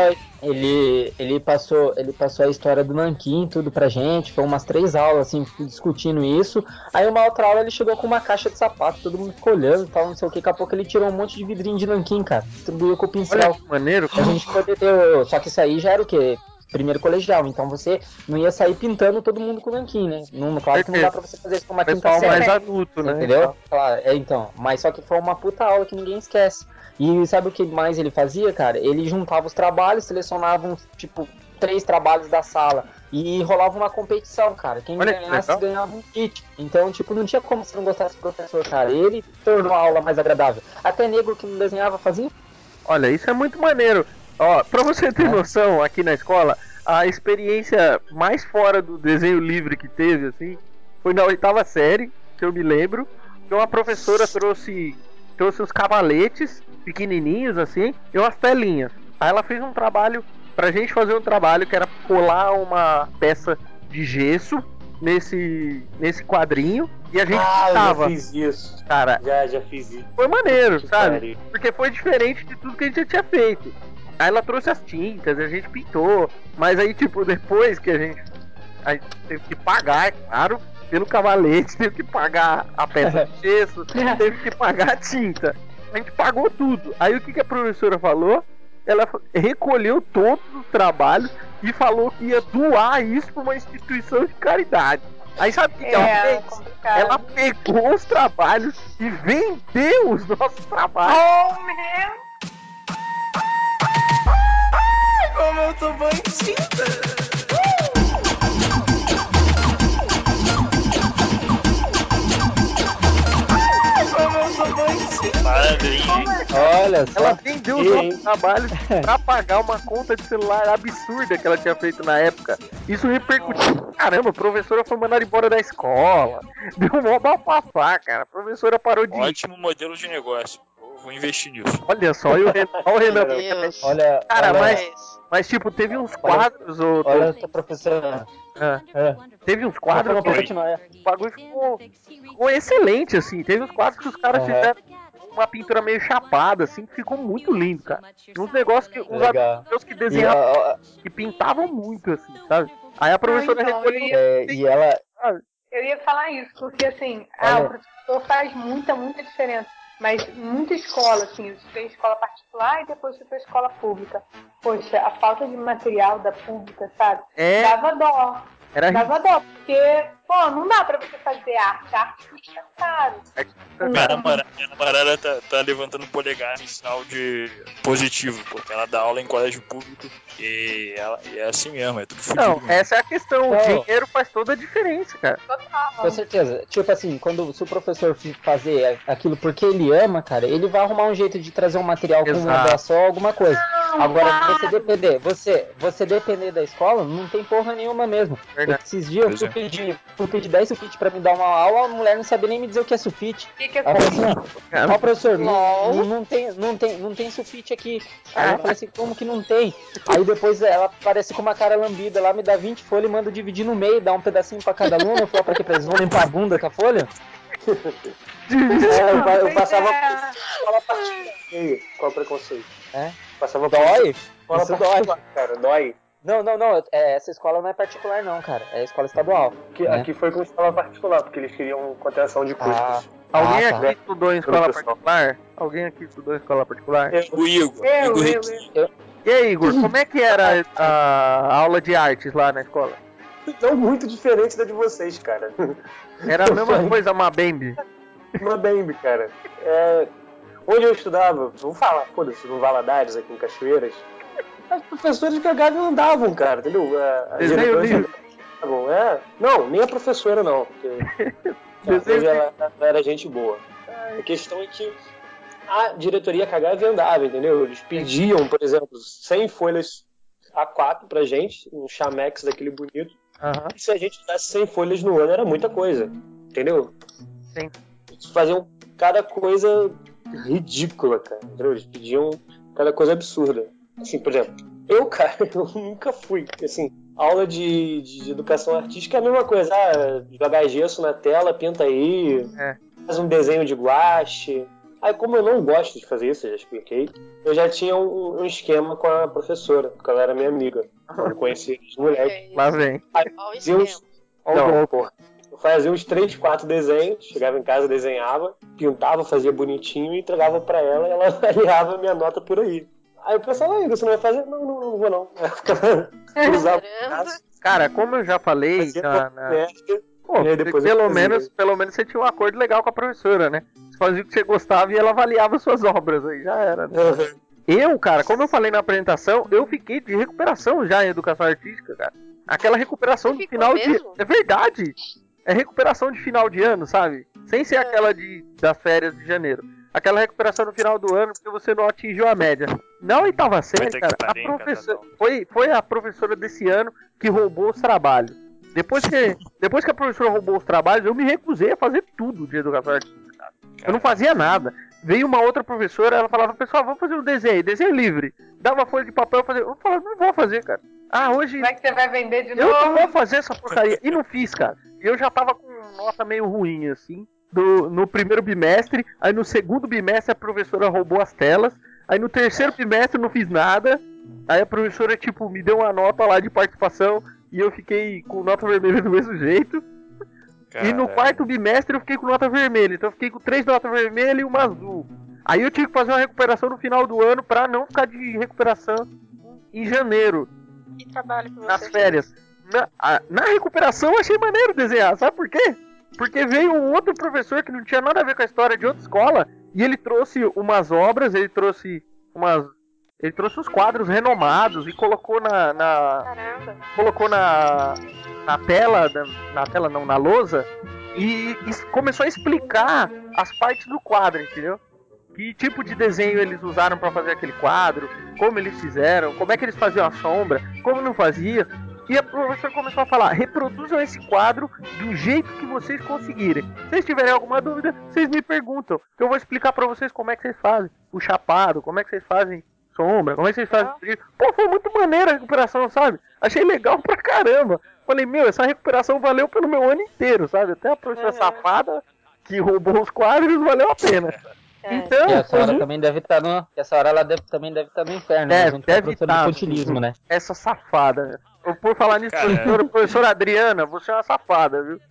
[SPEAKER 11] Ele, ele, passou, ele passou a história do nanquim, tudo pra gente. Foi umas três aulas, assim, discutindo isso. Aí uma outra aula ele chegou com uma caixa de sapato, todo mundo ficou olhando e tal, não sei o que. Daqui a pouco ele tirou um monte de vidrinho de nanquim, cara. Distribuiu com o pincel.
[SPEAKER 2] Olha que maneiro.
[SPEAKER 11] A gente poder ter... Só que isso aí já era o quê? Primeiro colegial, então você não ia sair pintando todo mundo com nanquim, né? Não, claro que não dá pra você fazer isso com uma quinta série.
[SPEAKER 2] Mais adulto, né?
[SPEAKER 11] Entendeu? Claro, é, então. Mas só que foi uma puta aula que ninguém esquece. E sabe o que mais ele fazia, cara? Ele juntava os trabalhos, selecionava, tipo, três trabalhos da sala e rolava uma competição, cara. Quem
[SPEAKER 2] Olha,
[SPEAKER 11] ganhasse ganhava um kit. Então, tipo, não tinha como você não gostasse do professor, cara. Ele tornou a aula mais agradável. Até negro que não desenhava fazia.
[SPEAKER 2] Olha, isso é muito maneiro. Ó, pra você ter é. noção, aqui na escola, a experiência mais fora do desenho livre que teve, assim, foi na oitava série, que eu me lembro, que uma professora trouxe, trouxe uns cavaletes pequenininhos, assim, e umas telinhas. Aí ela fez um trabalho, pra gente fazer um trabalho que era colar uma peça de gesso nesse, nesse quadrinho, e a gente
[SPEAKER 3] ah,
[SPEAKER 2] pintava.
[SPEAKER 3] Eu já fiz isso.
[SPEAKER 2] Cara,
[SPEAKER 3] já, já fiz isso.
[SPEAKER 2] Foi maneiro, sabe? Porque foi diferente de tudo que a gente já tinha feito. Aí ela trouxe as tintas, a gente pintou, mas aí, tipo, depois que a gente, a gente teve que pagar, é claro, pelo cavalete, teve que pagar a peça de gesso, teve que pagar a tinta. A gente pagou tudo. Aí o que, que a professora falou? Ela recolheu todos os trabalhos e falou que ia doar isso para uma instituição de caridade. Aí sabe o que, que ela
[SPEAKER 6] É,
[SPEAKER 2] fez?
[SPEAKER 6] complicado.
[SPEAKER 2] Ela pegou os trabalhos e vendeu os nossos trabalhos.
[SPEAKER 6] Oh, meu!
[SPEAKER 9] Como eu tô bandida! Como eu sou bandida!
[SPEAKER 1] Parabéns, hein?
[SPEAKER 11] Olha só.
[SPEAKER 2] Ela vendeu os
[SPEAKER 3] Sim.
[SPEAKER 2] nossos trabalhos pra pagar uma conta de celular absurda que ela tinha feito na época. Isso repercutiu. Caramba, a professora foi mandada embora da escola. Deu um mó bafafá, cara. A professora parou de...
[SPEAKER 1] Ótimo modelo de negócio. Eu vou investir nisso.
[SPEAKER 2] Olha só, e o Renan... Olha o Renan.
[SPEAKER 5] Meu Deus.
[SPEAKER 11] Olha,
[SPEAKER 2] Cara,
[SPEAKER 11] olha,
[SPEAKER 2] mas, mas tipo, teve uns quadros... Ô,
[SPEAKER 11] olha essa professora.
[SPEAKER 2] Ah,
[SPEAKER 11] É.
[SPEAKER 2] teve uns quadros
[SPEAKER 11] Vamos
[SPEAKER 2] que
[SPEAKER 11] continuar.
[SPEAKER 2] o bagulho ficou, ficou excelente, assim. Teve uns quadros que os caras
[SPEAKER 11] Uhum.
[SPEAKER 2] fizeram uma pintura meio chapada, assim, que ficou muito lindo, cara. Uns negócios que... Uns
[SPEAKER 11] Legal.
[SPEAKER 2] amigos que
[SPEAKER 11] E,
[SPEAKER 2] desenhavam,
[SPEAKER 11] ó, ó,
[SPEAKER 2] que pintavam muito, assim, sabe? Aí a professora
[SPEAKER 6] Ah, então,
[SPEAKER 2] recolheu...
[SPEAKER 6] eu ia-
[SPEAKER 11] é, e ela.
[SPEAKER 6] Eu ia falar isso, porque assim, ah,
[SPEAKER 11] Olha.
[SPEAKER 6] o professor faz muita, muita diferença. Mas muita escola, assim, eu estudei em escola particular e depois fui pra escola pública. Poxa, a falta de material da pública, sabe?
[SPEAKER 2] É.
[SPEAKER 6] Dava dó.
[SPEAKER 2] Era
[SPEAKER 6] Dava dó, porque, pô, não dá pra você fazer arte. A arte custa caro.
[SPEAKER 1] Minha namorada, minha namorada tá, tá levantando o polegar em sinal de positivo, porque ela dá aula em colégio público e, ela, e é assim mesmo, é tudo fudido.
[SPEAKER 2] Não,
[SPEAKER 1] mesmo.
[SPEAKER 2] essa é a questão. O
[SPEAKER 11] Não.
[SPEAKER 2] dinheiro faz toda a diferença, cara.
[SPEAKER 11] Com certeza. Tipo assim, quando se o professor fi- fazer aquilo porque ele ama, cara, ele vai arrumar um jeito de trazer um material com uma
[SPEAKER 2] Exato.
[SPEAKER 11] doação ou alguma coisa.
[SPEAKER 6] Não,
[SPEAKER 11] Agora,
[SPEAKER 6] claro.
[SPEAKER 11] você depender, você, você depender da escola, não tem porra nenhuma mesmo.
[SPEAKER 2] Verdade.
[SPEAKER 11] Esses dias eu
[SPEAKER 1] Pois
[SPEAKER 11] fui
[SPEAKER 1] é.
[SPEAKER 11] pedir, fui pedir dez sulfite pra me dar uma aula, a mulher não sabia nem me dizer o que é sulfite.
[SPEAKER 6] O que que é
[SPEAKER 11] Ela falou assim, ó, ó, professor, não,
[SPEAKER 5] LOL.
[SPEAKER 11] não, não tem, não, tem, não tem sulfite aqui. Aí eu falei assim, como que não tem? Aí depois ela aparece com uma cara lambida lá, me dá vinte folhas e manda dividir no meio, dá um pedacinho pra cada aluno. Eu falei, pra quê? Pra eles vão limpar a bunda com a folha?
[SPEAKER 3] É, eu, pa- eu
[SPEAKER 6] Pois
[SPEAKER 3] passava
[SPEAKER 6] é.
[SPEAKER 3] escola particular. E aí, qual o preconceito?
[SPEAKER 11] É?
[SPEAKER 3] Passava por
[SPEAKER 11] Dói?
[SPEAKER 3] escola
[SPEAKER 11] Isso
[SPEAKER 3] particular, cara, dói.
[SPEAKER 11] Não, não, não. é, essa escola não é particular, não, cara. É escola estadual.
[SPEAKER 3] Aqui,
[SPEAKER 11] né?
[SPEAKER 3] aqui foi com escola particular, porque eles queriam contenção de custos.
[SPEAKER 11] Ah,
[SPEAKER 2] Alguém
[SPEAKER 11] ah, tá.
[SPEAKER 2] aqui estudou em escola
[SPEAKER 3] Professor.
[SPEAKER 2] particular? Alguém aqui estudou em escola particular?
[SPEAKER 1] O Igor,
[SPEAKER 6] Eu,
[SPEAKER 1] Igor
[SPEAKER 6] eu,
[SPEAKER 1] Riquinho.
[SPEAKER 2] E aí, Igor, como é que era a, a aula de artes lá na escola?
[SPEAKER 3] Não muito diferente da de vocês, cara.
[SPEAKER 2] Era a mesma coisa, Mabembe?
[SPEAKER 3] Uma Bembe, cara. É, onde eu estudava, vou falar, foda-se, no Valadares, aqui em Cachoeiras, as professoras cagavam e andavam, cara, entendeu? A, a
[SPEAKER 2] Desenho
[SPEAKER 3] diretora
[SPEAKER 2] livre.
[SPEAKER 3] andavam, é. Não, nem a professora não, porque
[SPEAKER 2] Desenho
[SPEAKER 3] ela, ela era gente boa. A questão é que a diretoria cagava e andava, entendeu? Eles pediam, por exemplo, cem folhas A quatro pra gente, um chamex daquele bonito.
[SPEAKER 2] Aham.
[SPEAKER 3] E se a gente tivesse cem folhas no ano, era muita coisa, entendeu?
[SPEAKER 2] Sim.
[SPEAKER 3] Eles faziam cada coisa ridícula, cara, entendeu? Eles pediam cada coisa absurda. Assim, por exemplo, eu, cara, eu nunca fui, assim, aula de, de educação artística é a mesma coisa, ah, jogar gesso na tela, pinta aí,
[SPEAKER 2] É.
[SPEAKER 3] faz um desenho de guache. Aí, como eu não gosto de fazer isso, eu já expliquei, eu já tinha um, um esquema com a professora, porque ela era minha amiga. Eu conhecia os moleques.
[SPEAKER 2] Lá vem.
[SPEAKER 3] Aí,
[SPEAKER 5] Olha o
[SPEAKER 3] fazia uns...
[SPEAKER 5] esquema.
[SPEAKER 2] Olha o
[SPEAKER 3] Não,
[SPEAKER 2] golpe.
[SPEAKER 3] porra. Eu fazia uns três, quatro desenhos, chegava em casa, desenhava, pintava, fazia bonitinho e entregava pra ela e ela avaliava a minha nota por aí. Aí o pessoal, aí, você não vai fazer? Não, não, não vou não. Aí eu ficava cruzava o
[SPEAKER 5] Caramba.
[SPEAKER 3] braço,
[SPEAKER 2] Cara, como eu já falei,
[SPEAKER 3] fazia
[SPEAKER 2] na, na-
[SPEAKER 3] médica,
[SPEAKER 2] Pô,
[SPEAKER 3] e aí depois eu
[SPEAKER 2] pelo
[SPEAKER 3] fazia.
[SPEAKER 2] menos, pelo menos você tinha um acordo legal com a professora, né? Você fazia o que você gostava e ela avaliava suas obras, aí já era. Né? Eu, cara, como eu falei na apresentação, eu fiquei de recuperação já em educação artística, cara. Aquela recuperação de
[SPEAKER 5] Ficou
[SPEAKER 2] final de...
[SPEAKER 5] mesmo?
[SPEAKER 2] É verdade! É recuperação de final de ano, sabe? Sem ser aquela de, das férias de janeiro. Aquela recuperação no final do ano porque você não atingiu a média. Na oitava série,
[SPEAKER 1] Puta que
[SPEAKER 2] cara, a
[SPEAKER 1] pariu, cara,
[SPEAKER 2] professora...
[SPEAKER 1] não.
[SPEAKER 2] Foi, foi a professora desse ano que roubou os trabalhos. Depois que, depois que a professora roubou os trabalhos, eu me recusei a fazer tudo de educação artística, cara. Eu não fazia nada. Veio uma outra professora, ela falava, pessoal, vamos fazer um desenho, desenho livre. Dava folha de papel, eu fazia. Eu falava, não vou fazer, cara. Ah, hoje
[SPEAKER 6] Como é que você vai vender de
[SPEAKER 2] eu não
[SPEAKER 6] novo?
[SPEAKER 2] vou fazer essa porcaria. E não fiz, cara. Eu já tava com nota meio ruim, assim, do, no primeiro bimestre. Aí no segundo bimestre a professora roubou as telas. Aí no terceiro bimestre eu não fiz nada. Aí a professora, tipo, me deu uma nota lá de participação. E eu fiquei com nota vermelha do mesmo jeito. E no quarto bimestre eu fiquei com nota vermelha. Então eu fiquei com três notas vermelhas e uma azul. Aí eu tive que fazer uma recuperação no final do ano pra não ficar de recuperação em janeiro.
[SPEAKER 5] Que trabalho que você
[SPEAKER 2] Nas
[SPEAKER 5] fez?
[SPEAKER 2] férias. Na, a, na recuperação eu achei maneiro desenhar, sabe por quê? Porque veio um outro professor que não tinha nada a ver com a história de outra escola e ele trouxe umas obras, ele trouxe umas... Ele trouxe uns quadros renomados e colocou na... na
[SPEAKER 5] Caramba.
[SPEAKER 2] colocou na, na tela, na, na tela não, na lousa e, e começou a explicar as partes do quadro, entendeu? Que tipo de desenho eles usaram para fazer aquele quadro, como eles fizeram, como é que eles faziam a sombra, como não fazia. E a professora começou a falar, reproduzam esse quadro do jeito que vocês conseguirem. Se vocês tiverem alguma dúvida, vocês me perguntam, que eu vou explicar para vocês como é que vocês fazem o chapado, como é que vocês fazem sombra, como é que vocês fazem... Pô, foi muito maneira a recuperação, sabe? Achei legal pra caramba. Falei, meu, essa recuperação valeu pelo meu ano inteiro, sabe? Até a professora uhum. safada que roubou os quadros valeu a pena.
[SPEAKER 11] É.
[SPEAKER 2] Então,
[SPEAKER 11] e essa hora também deve estar no. Essa hora ela deve, também deve estar no inferno,
[SPEAKER 2] é,
[SPEAKER 11] né? Junto
[SPEAKER 2] deve
[SPEAKER 11] com o infantilismo, né?
[SPEAKER 2] Essa safada. Por falar nisso, professora, professora Adriana, você é uma safada, viu?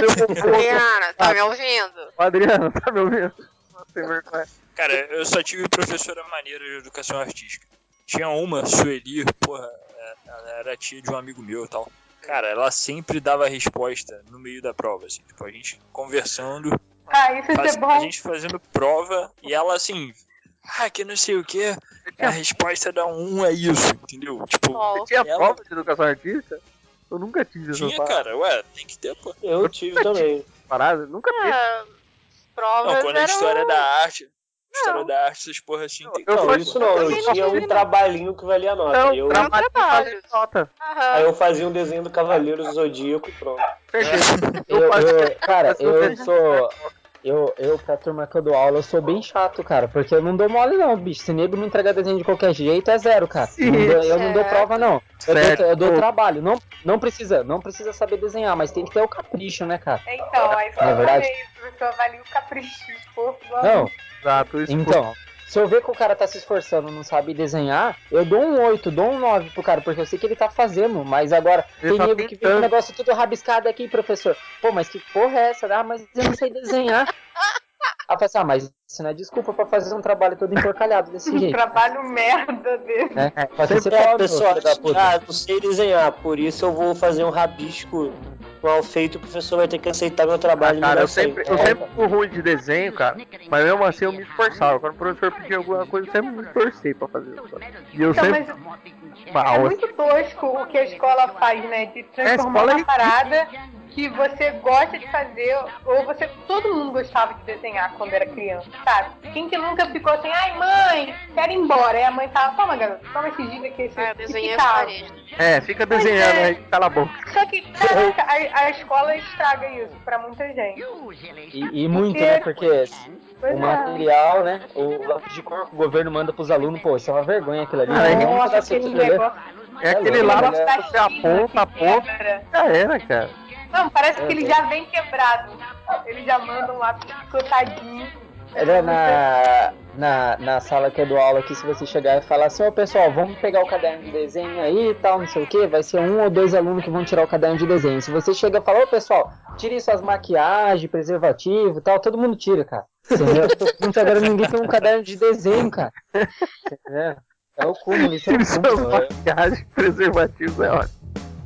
[SPEAKER 5] Adriana, tá me ouvindo?
[SPEAKER 2] Adriana, tá me ouvindo? Sem vergonha.
[SPEAKER 1] Cara, eu só tive professora maneira de educação artística. Tinha uma, Sueli, porra, ela era tia de um amigo meu e tal. Cara, ela sempre dava a resposta no meio da prova, assim, tipo, a gente conversando,
[SPEAKER 6] ah, isso
[SPEAKER 1] faz,
[SPEAKER 6] é bom.
[SPEAKER 1] a gente fazendo prova, e ela assim, ah, que não sei o que, a resposta da um é isso, entendeu? Tipo,
[SPEAKER 2] oh. Tinha ela... prova de educação artística? Eu nunca tive essa
[SPEAKER 1] Tinha, cara, ué, tem que ter, pô.
[SPEAKER 3] Eu, eu tive também.
[SPEAKER 2] Parada, nunca tive.
[SPEAKER 5] Ah, provas
[SPEAKER 1] não, quando é história
[SPEAKER 5] eram...
[SPEAKER 1] da arte... História não. da arte, essas porra assim. Tem
[SPEAKER 3] não,
[SPEAKER 1] que
[SPEAKER 3] isso não, eu tinha um trabalhinho que valia nota.
[SPEAKER 2] Não,
[SPEAKER 3] eu...
[SPEAKER 2] trabalho nota.
[SPEAKER 3] Aí eu fazia um desenho do Cavaleiro do Zodíaco e pronto.
[SPEAKER 11] eu, eu, cara, eu sou... Eu, eu, pra turma que eu dou aula, eu sou bem chato, cara. Porque eu não dou mole não, bicho. Se nego me entregar desenho de qualquer jeito, é zero, cara. Sim, não dou, eu não dou prova, não. Eu dou, eu dou trabalho. Não, não, precisa, não precisa saber desenhar, mas tem que ter o capricho, né, cara?
[SPEAKER 6] Então, aí
[SPEAKER 11] é verdade.
[SPEAKER 6] O professor avalia o capricho, o esforço do
[SPEAKER 11] aluno. Não.
[SPEAKER 2] Exato, isso.
[SPEAKER 11] Então, se eu ver que o cara tá se esforçando e não sabe desenhar, eu dou um oito, dou um nove pro cara, porque eu sei que ele tá fazendo. Mas agora, ele tem nego que vê o negócio tudo rabiscado aqui, professor. Pô, mas que porra é essa? Ah, mas eu não sei desenhar. Ah, pensar, ah, mas isso não é desculpa pra fazer um trabalho todo emporcalhado desse
[SPEAKER 6] um
[SPEAKER 11] jeito.
[SPEAKER 6] Um trabalho merda dele.
[SPEAKER 11] É, pode ser
[SPEAKER 3] é, pessoal, ah, não sei desenhar, por isso eu vou fazer um rabisco mal feito, o professor vai ter que aceitar meu trabalho.
[SPEAKER 2] Ah, cara, eu sempre, eu sempre fui ruim de desenho, cara, mas mesmo assim eu me esforçava. Quando o professor pedia alguma coisa, eu sempre me esforcei pra fazer. E eu
[SPEAKER 6] então,
[SPEAKER 2] sempre...
[SPEAKER 6] Mas é muito tosco o que a escola faz, né? De transformar é, uma parada que você gosta de fazer, ou você, todo mundo gostava de desenhar quando era criança, sabe? Quem que nunca ficou assim, ai mãe, quero ir embora. Aí a mãe fala, toma garoto, toma esse giga aqui. Esse,
[SPEAKER 5] ah, eu desenhei
[SPEAKER 6] a
[SPEAKER 5] parede.
[SPEAKER 2] É, fica desenhando é. aí, cala a boca.
[SPEAKER 6] Só que, caraca, a, a escola estraga isso pra muita gente.
[SPEAKER 11] E, e muito, porque... né? Porque pois o material, é. né? O lápis de cor que o governo manda pros alunos, pô, isso é uma vergonha aquilo ali.
[SPEAKER 2] Ah,
[SPEAKER 11] não,
[SPEAKER 6] nossa, aquele negócio...
[SPEAKER 2] É aquele lá que você aponta, aponta, já era, cara.
[SPEAKER 6] Não, parece que ele já vem quebrado. Eles já mandam lá cortadinho.
[SPEAKER 11] Era na, na, na sala que eu dou aula aqui, se você chegar e falar assim, ô pessoal, vamos pegar o caderno de desenho aí e tal, não sei o que, vai ser um ou dois alunos que vão tirar o caderno de desenho. Se você chega e fala, ô pessoal, tirem suas maquiagens, preservativo e tal, todo mundo tira, cara. Entendeu? Não tá agora ninguém tem um caderno de desenho, cara. É, é o cúmulo, isso é o cúmulo.
[SPEAKER 2] Maquiagem, preservativo é ótimo.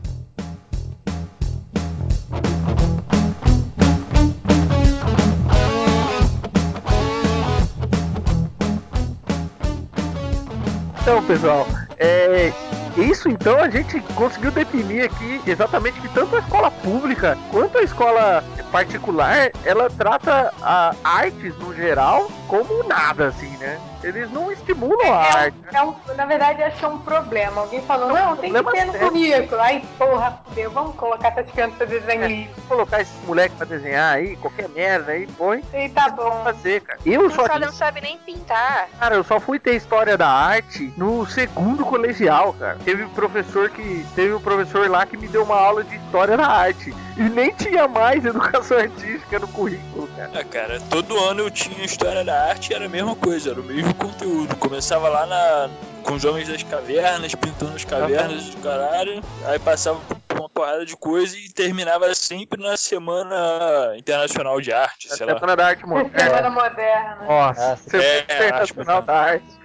[SPEAKER 2] Então, pessoal, é, isso então a gente conseguiu definir aqui exatamente que tanto a escola pública quanto a escola particular, ela trata a artes no geral como nada, assim, né? Eles não estimulam
[SPEAKER 6] é,
[SPEAKER 2] a
[SPEAKER 6] é
[SPEAKER 2] arte.
[SPEAKER 6] Um, é um, na verdade, acho que é um problema. Alguém falou, não, tem que ter no currículo. Aí, porra, fudeu, vamos colocar essas crianças pra desenhar
[SPEAKER 2] é,
[SPEAKER 6] livro.
[SPEAKER 2] Colocar esses moleques pra desenhar aí, qualquer merda aí, põe.
[SPEAKER 6] E tá bom.
[SPEAKER 2] Fazer, cara. Eu só
[SPEAKER 5] não sabe nem pintar.
[SPEAKER 2] Cara, eu só fui ter história da arte no segundo colegial, cara. Teve um professor que. Teve um professor lá que me deu uma aula de história da arte. E nem tinha mais educação artística no currículo, cara.
[SPEAKER 1] Ah, cara, todo ano eu tinha história da arte e era a mesma coisa, era o mesmo conteúdo. Começava lá na, com os homens das cavernas, pintando as cavernas do caralho, aí passava pro falava uma porrada de coisa e terminava sempre na Semana Internacional de Arte, sei lá.
[SPEAKER 2] Semana da Arte Moderna.
[SPEAKER 6] Semana Moderna.
[SPEAKER 2] Nossa, Semana
[SPEAKER 1] É,
[SPEAKER 2] Internacional da Arte.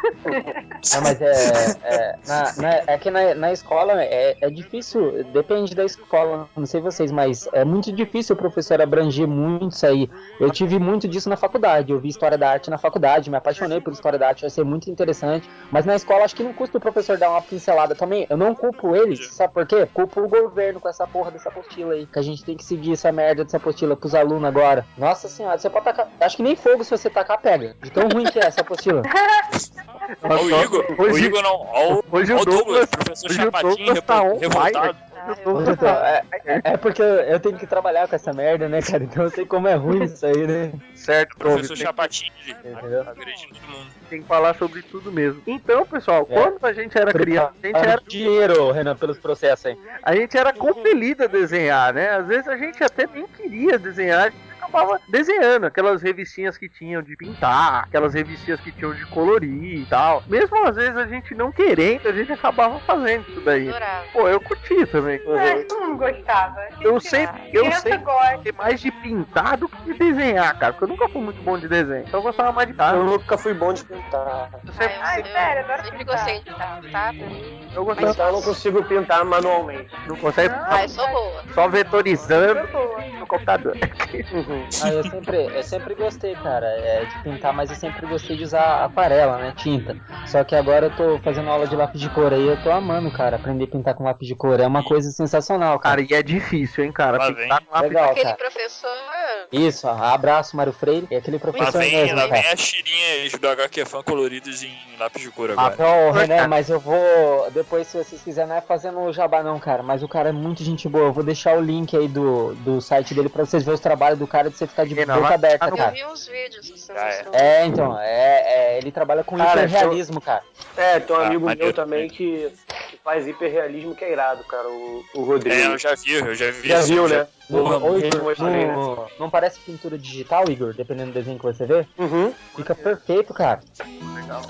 [SPEAKER 11] Não, mas é, é, na, na, é que na, na escola é, é difícil, depende da escola, não sei vocês, mas é muito difícil o professor abranger muito isso aí. Eu tive muito disso na faculdade, eu vi História da Arte na faculdade, me apaixonei por História da Arte, vai ser muito interessante, mas na escola acho que não custa o professor dar uma pincelada também. Eu não culpo eles, sabe por quê? Culpo o governo com essa porra dessa apostila aí, que a gente tem que seguir essa merda dessa apostila pros alunos agora. Nossa senhora, você pode tacar, acho que nem fogo se você tacar pega, de tão ruim que é essa apostila.
[SPEAKER 1] Ó, o Igor,
[SPEAKER 2] hoje,
[SPEAKER 1] o Igor não, ó, o,
[SPEAKER 2] hoje
[SPEAKER 1] ó,
[SPEAKER 2] o
[SPEAKER 1] o Douglas,
[SPEAKER 2] Douglas,
[SPEAKER 1] professor
[SPEAKER 2] hoje
[SPEAKER 1] Chapatinho,
[SPEAKER 2] o Douglas tá on
[SPEAKER 1] revoltado.
[SPEAKER 11] Então, é, é porque eu tenho que trabalhar com essa merda, né, cara? Então eu sei como é ruim isso aí, né?
[SPEAKER 2] Certo,
[SPEAKER 1] Professor
[SPEAKER 2] tem,
[SPEAKER 1] Chapatinho,
[SPEAKER 11] Entendeu?
[SPEAKER 1] agredindo todo mundo.
[SPEAKER 2] tem que falar sobre tudo mesmo. Então, pessoal,
[SPEAKER 11] É.
[SPEAKER 2] quando a gente era criança, a gente era,
[SPEAKER 11] dinheiro, Renan, pelos processos aí.
[SPEAKER 2] a gente era compelido a desenhar, né? Às vezes a gente até nem queria desenhar, a gente acabava desenhando aquelas revistinhas que tinham de pintar, aquelas revistinhas que tinham de colorir e tal. Mesmo às vezes a gente não querendo, a gente acabava fazendo isso daí.
[SPEAKER 5] Adorava.
[SPEAKER 2] Pô, eu curti também.
[SPEAKER 6] É, todo mundo gostava.
[SPEAKER 2] Eu
[SPEAKER 6] Gente,
[SPEAKER 2] sempre, eu
[SPEAKER 6] criança
[SPEAKER 2] sempre
[SPEAKER 6] gosta.
[SPEAKER 2] gostei mais de pintar do que de desenhar, cara. Porque eu nunca fui muito bom de desenho. Então eu gostava mais de pintar.
[SPEAKER 3] Eu nunca fui bom de pintar.
[SPEAKER 2] Eu sempre,
[SPEAKER 5] Ah, eu,
[SPEAKER 6] Ai, sério, adoro
[SPEAKER 5] eu sempre
[SPEAKER 6] pintar.
[SPEAKER 5] gostei de pintar, tá? Pra mim.
[SPEAKER 2] eu gostava.
[SPEAKER 3] Então eu não consigo pintar manualmente.
[SPEAKER 2] Não consegue
[SPEAKER 5] Ah, eu sou boa.
[SPEAKER 2] só vetorizando
[SPEAKER 6] Eu boa.
[SPEAKER 2] no computador.
[SPEAKER 3] Uhum.
[SPEAKER 11] Ah, eu sempre, eu sempre gostei, cara, é, de pintar, mas eu sempre gostei de usar aquarela, né, tinta. Só que agora eu tô fazendo aula de lápis de cor aí, eu tô amando, cara, aprender a pintar com lápis de cor. É uma coisa sensacional, cara.
[SPEAKER 2] Cara, e é difícil, hein, cara.
[SPEAKER 1] Lá
[SPEAKER 2] Pintar
[SPEAKER 1] vem.
[SPEAKER 2] com lápis
[SPEAKER 11] Legal,
[SPEAKER 5] Aquele
[SPEAKER 11] cara.
[SPEAKER 5] professor.
[SPEAKER 11] Isso, abraço, Mário Freire. E aquele
[SPEAKER 1] Lá
[SPEAKER 11] professor
[SPEAKER 1] vem,
[SPEAKER 11] mesmo,
[SPEAKER 1] lá vem
[SPEAKER 11] cara.
[SPEAKER 1] as tirinhas do H Q Fan coloridas em lápis de cor
[SPEAKER 11] Ah,
[SPEAKER 1] agora.
[SPEAKER 11] então, Renan, mas eu vou. Depois, se vocês quiserem, não é fazendo o jabá, não, cara. Mas o cara é muito gente boa. Eu vou deixar o link aí do, do site dele pra vocês verem os trabalhos do cara, de você ficar de
[SPEAKER 2] Renan,
[SPEAKER 11] boca
[SPEAKER 2] vai-
[SPEAKER 11] aberta,
[SPEAKER 2] Eu
[SPEAKER 5] Eu
[SPEAKER 11] cara.
[SPEAKER 5] vi uns vídeos que você
[SPEAKER 1] Ah, é.
[SPEAKER 5] mostrou.
[SPEAKER 11] É, então, é, é, ele trabalha com
[SPEAKER 3] Cara,
[SPEAKER 11] hiperrealismo, cara.
[SPEAKER 3] É, tem um
[SPEAKER 1] Ah,
[SPEAKER 3] amigo
[SPEAKER 1] maneiro,
[SPEAKER 3] meu também que, que faz hiperrealismo que é irado, cara, o, o Rodrigo.
[SPEAKER 1] É, eu já vi, eu já vi.
[SPEAKER 3] Já
[SPEAKER 1] isso,
[SPEAKER 3] viu,
[SPEAKER 1] já-
[SPEAKER 3] né?
[SPEAKER 11] Não,
[SPEAKER 3] Porra,
[SPEAKER 11] ô,
[SPEAKER 3] eu
[SPEAKER 11] Igor,
[SPEAKER 3] mostrei, né?
[SPEAKER 11] não, não parece pintura digital, Igor? Dependendo do desenho que você vê?
[SPEAKER 3] Uhum.
[SPEAKER 11] Fica perfeito, cara.
[SPEAKER 2] Legal.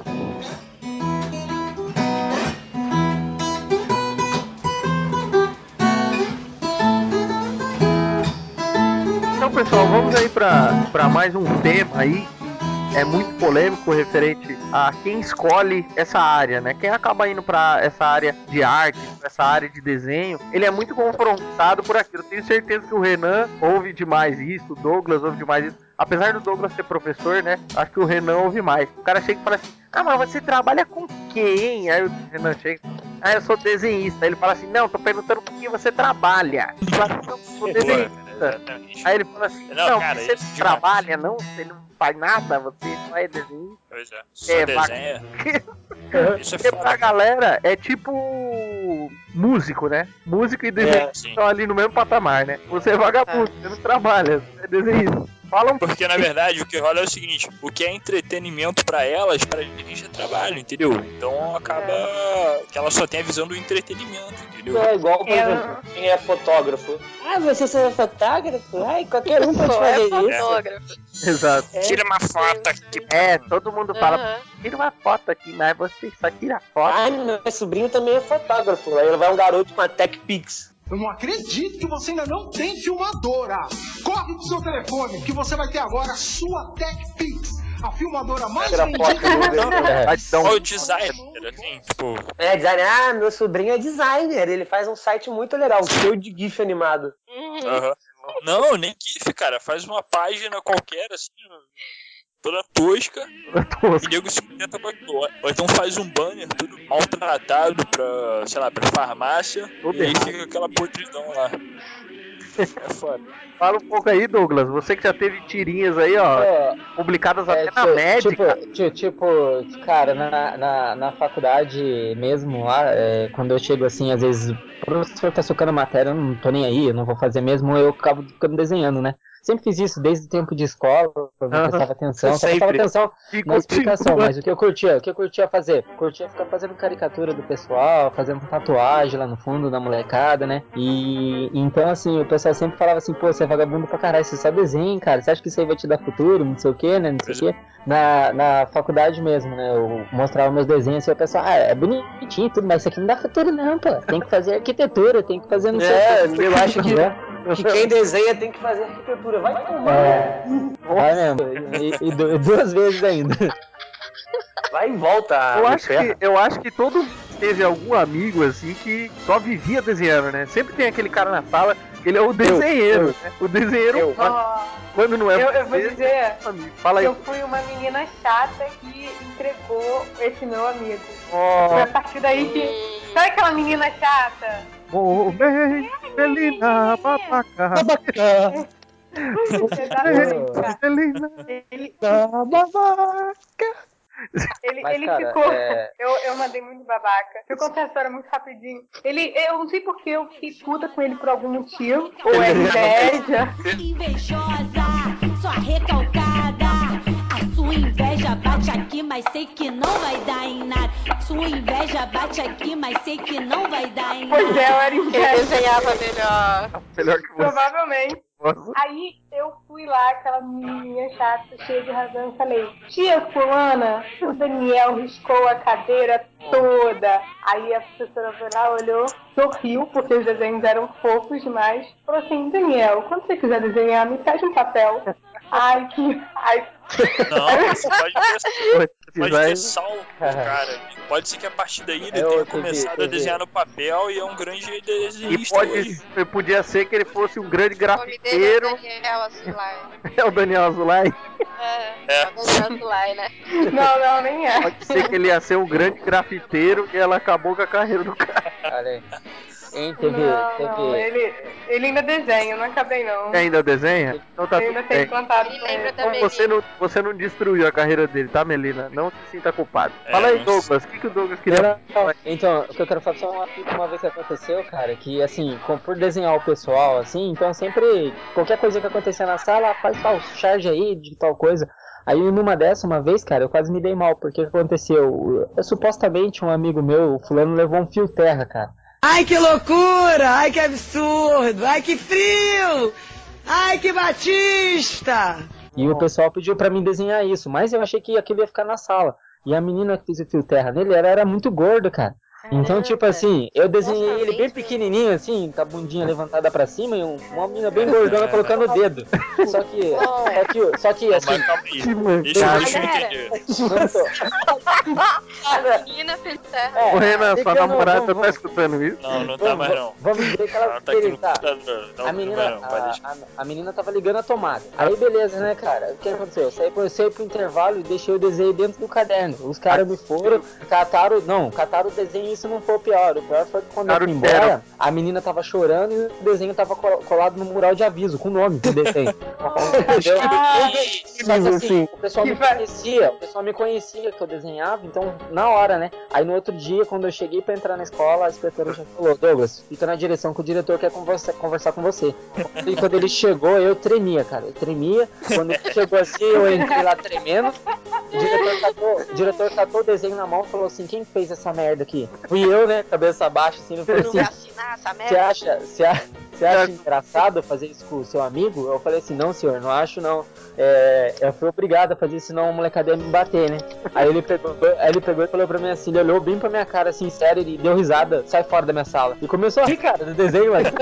[SPEAKER 2] Então, pessoal, vamos aí pra, pra mais um tema aí que é muito polêmico referente a quem escolhe essa área, né? Quem acaba indo pra essa área de arte, pra essa área de desenho, ele é muito confrontado por aquilo. Eu tenho certeza que o Renan ouve demais isso, o Douglas ouve demais isso. Apesar do Douglas ser professor, né? Acho que o Renan ouve mais. O cara chega e fala assim: ah, mas você trabalha com quem? Aí o Renan chega: ah, eu sou desenhista. Aí ele fala assim: não, tô perguntando com quem você trabalha. Ele fala assim: não, eu sou desenhista.
[SPEAKER 1] Exatamente.
[SPEAKER 2] Aí ele fala assim:
[SPEAKER 1] Não,
[SPEAKER 2] não,
[SPEAKER 1] cara,
[SPEAKER 2] você
[SPEAKER 1] isso
[SPEAKER 2] não
[SPEAKER 1] demais.
[SPEAKER 2] trabalha, não? Você não faz nada? Você só é desenhista?
[SPEAKER 1] Pois é. Só
[SPEAKER 2] É,
[SPEAKER 1] desenha. Isso é
[SPEAKER 2] Porque pra
[SPEAKER 1] foda.
[SPEAKER 2] galera é tipo músico, né? Músico e desenhista
[SPEAKER 1] sim.
[SPEAKER 2] estão ali no mesmo patamar, né? Você é vagabundo, você não trabalha, você é desenhista. Fala um
[SPEAKER 1] Porque na verdade o que rola é o seguinte: o que é entretenimento pra elas, pra gente é trabalho, entendeu? Então acaba que ela só tem a visão do entretenimento, entendeu?
[SPEAKER 3] É igual, por
[SPEAKER 6] Eu-
[SPEAKER 3] exemplo, quem é fotógrafo. Ah, você é fotógrafo? Ai, qualquer um pode
[SPEAKER 5] Só é
[SPEAKER 3] fazer isso.
[SPEAKER 5] fotógrafo.
[SPEAKER 2] Exato.
[SPEAKER 1] Tira uma foto aqui.
[SPEAKER 2] É, todo mundo fala,
[SPEAKER 5] Aham.
[SPEAKER 2] tira uma foto aqui, mas você só tira foto.
[SPEAKER 3] Ai, meu sobrinho também é fotógrafo. Aí vai um garoto com a Tech Pix.
[SPEAKER 10] Eu não acredito que você ainda não tem filmadora. Corre pro seu telefone, que você vai ter agora a sua TechPix, a filmadora mais
[SPEAKER 3] Tira
[SPEAKER 10] vendida
[SPEAKER 3] foto do desenho.
[SPEAKER 11] É.
[SPEAKER 2] Vai te dar um-
[SPEAKER 1] Olha o designer, assim, tipo.
[SPEAKER 3] É, designer. Ah, meu sobrinho é designer. Ele faz um site muito legal, cheio de GIF animado.
[SPEAKER 5] Uhum.
[SPEAKER 1] aham. Não, nem GIF, cara. Faz uma página qualquer, assim, toda tosca, e nego se contenta com aquilo. Ou então faz um banner todo maltratado pra, sei lá, pra farmácia,
[SPEAKER 2] Tudo
[SPEAKER 1] e aí
[SPEAKER 2] errado.
[SPEAKER 1] fica aquela podridão lá. É foda.
[SPEAKER 2] Fala um pouco aí, Douglas. Você que já teve tirinhas aí, ó,
[SPEAKER 11] Pô,
[SPEAKER 2] publicadas
[SPEAKER 11] é,
[SPEAKER 2] até na
[SPEAKER 11] ti-
[SPEAKER 2] médica.
[SPEAKER 11] Tipo, ti- tipo, cara, na, na, na faculdade mesmo, lá, é, quando eu chego assim, às vezes, o professor tá socando matéria, eu não tô nem aí, eu não vou fazer mesmo, eu acabo ficando desenhando, né? Sempre fiz isso desde o tempo de escola, eu não
[SPEAKER 2] Aham.
[SPEAKER 11] prestava atenção, só
[SPEAKER 2] Sempre.
[SPEAKER 11] prestava atenção
[SPEAKER 2] E
[SPEAKER 11] na explicação,
[SPEAKER 2] continua.
[SPEAKER 11] mas o que eu curtia, o que eu curtia fazer? Curtia ficar fazendo caricatura do pessoal, fazendo tatuagem lá no fundo da molecada, né? E então assim, o pessoal sempre falava assim, pô, você é vagabundo pra caralho, você só desenha, cara, você acha que isso aí vai te dar futuro, não sei o que, né? Não sei o que. na, na faculdade mesmo, né? Eu mostrava meus desenhos e o pessoal, ah, é bonitinho e tudo, mas isso aqui não dá futuro não, pô. Tem que fazer arquitetura, tem que fazer não sei
[SPEAKER 3] É,
[SPEAKER 11] o que.
[SPEAKER 3] eu acho que, que quem desenha tem que fazer arquitetura. Vai tomar.
[SPEAKER 11] É, vai mesmo. E, e du- duas vezes ainda.
[SPEAKER 3] Vai e volta.
[SPEAKER 2] Eu acho, que, eu acho que todo mundo teve algum amigo assim que só vivia desenhando, né? Sempre tem aquele cara na sala, ele é o desenheiro,
[SPEAKER 3] eu.
[SPEAKER 2] né? O desenheiro,
[SPEAKER 3] Eu.
[SPEAKER 2] quando, quando não é
[SPEAKER 6] Eu, eu vou
[SPEAKER 2] você,
[SPEAKER 6] dizer,
[SPEAKER 2] amigo. Fala aí.
[SPEAKER 6] eu fui uma menina chata que entregou esse meu amigo.
[SPEAKER 2] Ó.
[SPEAKER 6] Foi a partir daí que... Sabe aquela menina chata?
[SPEAKER 2] Oh, bem, Celina, babaca.
[SPEAKER 11] Babaca.
[SPEAKER 6] Exatamente, cara.
[SPEAKER 2] Celina,
[SPEAKER 6] Ele,
[SPEAKER 2] babaca.
[SPEAKER 6] ele,
[SPEAKER 11] Mas,
[SPEAKER 6] ele
[SPEAKER 11] cara,
[SPEAKER 6] ficou...
[SPEAKER 11] é-
[SPEAKER 6] Eu, eu mandei muito babaca. Eu conto essa história muito rapidinho. Ele, eu não sei porque eu fiquei puta com ele por algum motivo. Ou é inveja.
[SPEAKER 13] Invejosa, sua recalcada. A sua inveja bate aqui, mas sei que não vai dar em nada. Sua inveja bate aqui, mas sei que não vai dar em nada.
[SPEAKER 6] Pois é, eu era
[SPEAKER 5] Quem
[SPEAKER 6] inveja.
[SPEAKER 5] desenhava melhor.
[SPEAKER 2] Melhor que você.
[SPEAKER 6] Provavelmente. Aí eu fui lá, aquela menininha chata, cheia de razão, e falei, tia fulana, o Daniel riscou a cadeira toda. Aí a professora foi lá, olhou, sorriu, porque os desenhos eram fofos demais. Falou assim, Daniel, quando você quiser desenhar, me faz um papel. Ai, que... Ai.
[SPEAKER 1] Não, você pode ter, pode
[SPEAKER 2] vai-
[SPEAKER 1] ter salvo, cara. Pode ser que a partir daí ele
[SPEAKER 11] É,
[SPEAKER 1] tenha
[SPEAKER 11] ô, T V,
[SPEAKER 1] começado
[SPEAKER 11] T V.
[SPEAKER 1] a desenhar no papel e é um grande
[SPEAKER 2] E
[SPEAKER 1] desenhista
[SPEAKER 2] pode,
[SPEAKER 1] hoje.
[SPEAKER 2] podia ser que ele fosse um grande
[SPEAKER 5] O nome dele é
[SPEAKER 2] grafiteiro.
[SPEAKER 5] Daniel Azulay.
[SPEAKER 2] É o Daniel Azulay.
[SPEAKER 5] É,
[SPEAKER 1] É.
[SPEAKER 5] é o Daniel Azulay, né?
[SPEAKER 6] Não, não, nem é.
[SPEAKER 2] Pode ser que ele ia ser um grande grafiteiro e ela acabou com a carreira do cara.
[SPEAKER 11] Olha aí. Hein, T V,
[SPEAKER 6] Não,
[SPEAKER 11] T V.
[SPEAKER 6] não, ele, ele ainda desenha, eu não acabei não.
[SPEAKER 2] Você ainda desenha? Então tá
[SPEAKER 6] Eu ainda
[SPEAKER 2] tudo
[SPEAKER 6] tenho
[SPEAKER 2] bem.
[SPEAKER 6] contato
[SPEAKER 5] Ele
[SPEAKER 6] com
[SPEAKER 5] lembra
[SPEAKER 6] ele.
[SPEAKER 5] da
[SPEAKER 2] Então você
[SPEAKER 5] Melina.
[SPEAKER 2] não, você não destruiu a carreira dele, tá, Melina? Não se sinta culpado.
[SPEAKER 1] É,
[SPEAKER 2] Fala aí,
[SPEAKER 1] não-
[SPEAKER 2] Douglas. O que, que o Douglas queria falar?
[SPEAKER 11] Então, o que eu quero falar só uma, uma vez que aconteceu, cara, que assim, com- por desenhar o pessoal, assim, então sempre, qualquer coisa que acontecer na sala, faz tal charge aí de tal coisa. Aí numa dessa, uma vez, cara, eu quase me dei mal, porque o que aconteceu? Eu, supostamente um amigo meu, o fulano, levou um fio terra, cara.
[SPEAKER 8] Ai, que loucura! Ai, que absurdo! Ai, que frio! Ai, que batista!
[SPEAKER 11] E o pessoal pediu pra mim desenhar isso, mas eu achei que aquilo ia ficar na sala. E a menina que fez o fio terra nele, ela era muito gorda, cara. Então, tipo assim, eu desenhei
[SPEAKER 5] Nossa,
[SPEAKER 11] ele bem
[SPEAKER 5] gente.
[SPEAKER 11] pequenininho, assim, com a bundinha levantada pra cima e um- uma menina bem gordona colocando o dedo. Só que, só que, só que
[SPEAKER 1] Não,
[SPEAKER 11] assim,
[SPEAKER 1] mas calma aí.
[SPEAKER 2] Que mancada.
[SPEAKER 1] Deixa, eu- deixa eu
[SPEAKER 5] Galera.
[SPEAKER 1] entender.
[SPEAKER 11] não tô-
[SPEAKER 5] A menina fez terra.
[SPEAKER 11] É,
[SPEAKER 2] Ô, Renan,
[SPEAKER 11] fica
[SPEAKER 2] sua
[SPEAKER 11] no-
[SPEAKER 2] namorada
[SPEAKER 11] vamos-
[SPEAKER 2] tá escutando isso?
[SPEAKER 1] Não, não tá mais não.
[SPEAKER 11] Vamos dizer que ela
[SPEAKER 1] Ela tá aqui no
[SPEAKER 11] tá.
[SPEAKER 1] computador. Não,
[SPEAKER 11] A
[SPEAKER 1] não
[SPEAKER 11] menina,
[SPEAKER 1] vai não, vai
[SPEAKER 11] a,
[SPEAKER 1] deixar.
[SPEAKER 11] a, a menina tava ligando a tomada. Aí beleza, né, cara? O que aconteceu? Eu saí, eu saí pro intervalo e deixei o desenho dentro do caderno. Os caras me foram, cataram, não, cataram o desenho e isso não foi o pior. O pior foi que quando
[SPEAKER 2] Cara,
[SPEAKER 11] eu fui
[SPEAKER 2] zero.
[SPEAKER 11] embora, a menina tava chorando e o desenho tava col- colado no mural de aviso, com o nome do desenho. Entendeu? Só que assim, o pessoal me conhecia, o pessoal me conhecia que eu desenhava, então na hora, né? Aí no outro dia, quando eu cheguei pra entrar na escola, a inspetora já falou, Douglas, fica na direção que o diretor quer conversa, conversar com você. E quando ele chegou, eu tremia, cara. Eu tremia. Quando ele chegou assim, eu entrei lá tremendo. O diretor catou, o diretor catou o desenho na mão e falou assim, quem fez essa merda aqui? Fui eu, né? Cabeça baixa, assim, eu falei
[SPEAKER 5] Não
[SPEAKER 11] assim,
[SPEAKER 5] vai assinar essa
[SPEAKER 11] você
[SPEAKER 5] merda.
[SPEAKER 11] acha, você acha, você acha engraçado fazer isso com o seu amigo? Eu falei assim, não senhor, não acho não. É, eu fui obrigado a fazer isso, senão a molecada ia me bater, né? Aí ele pegou, aí ele pegou e falou pra mim assim, ele olhou bem pra minha cara assim, sério, ele deu risada, sai fora da minha sala. E começou a rir, cara, do desenho, mas...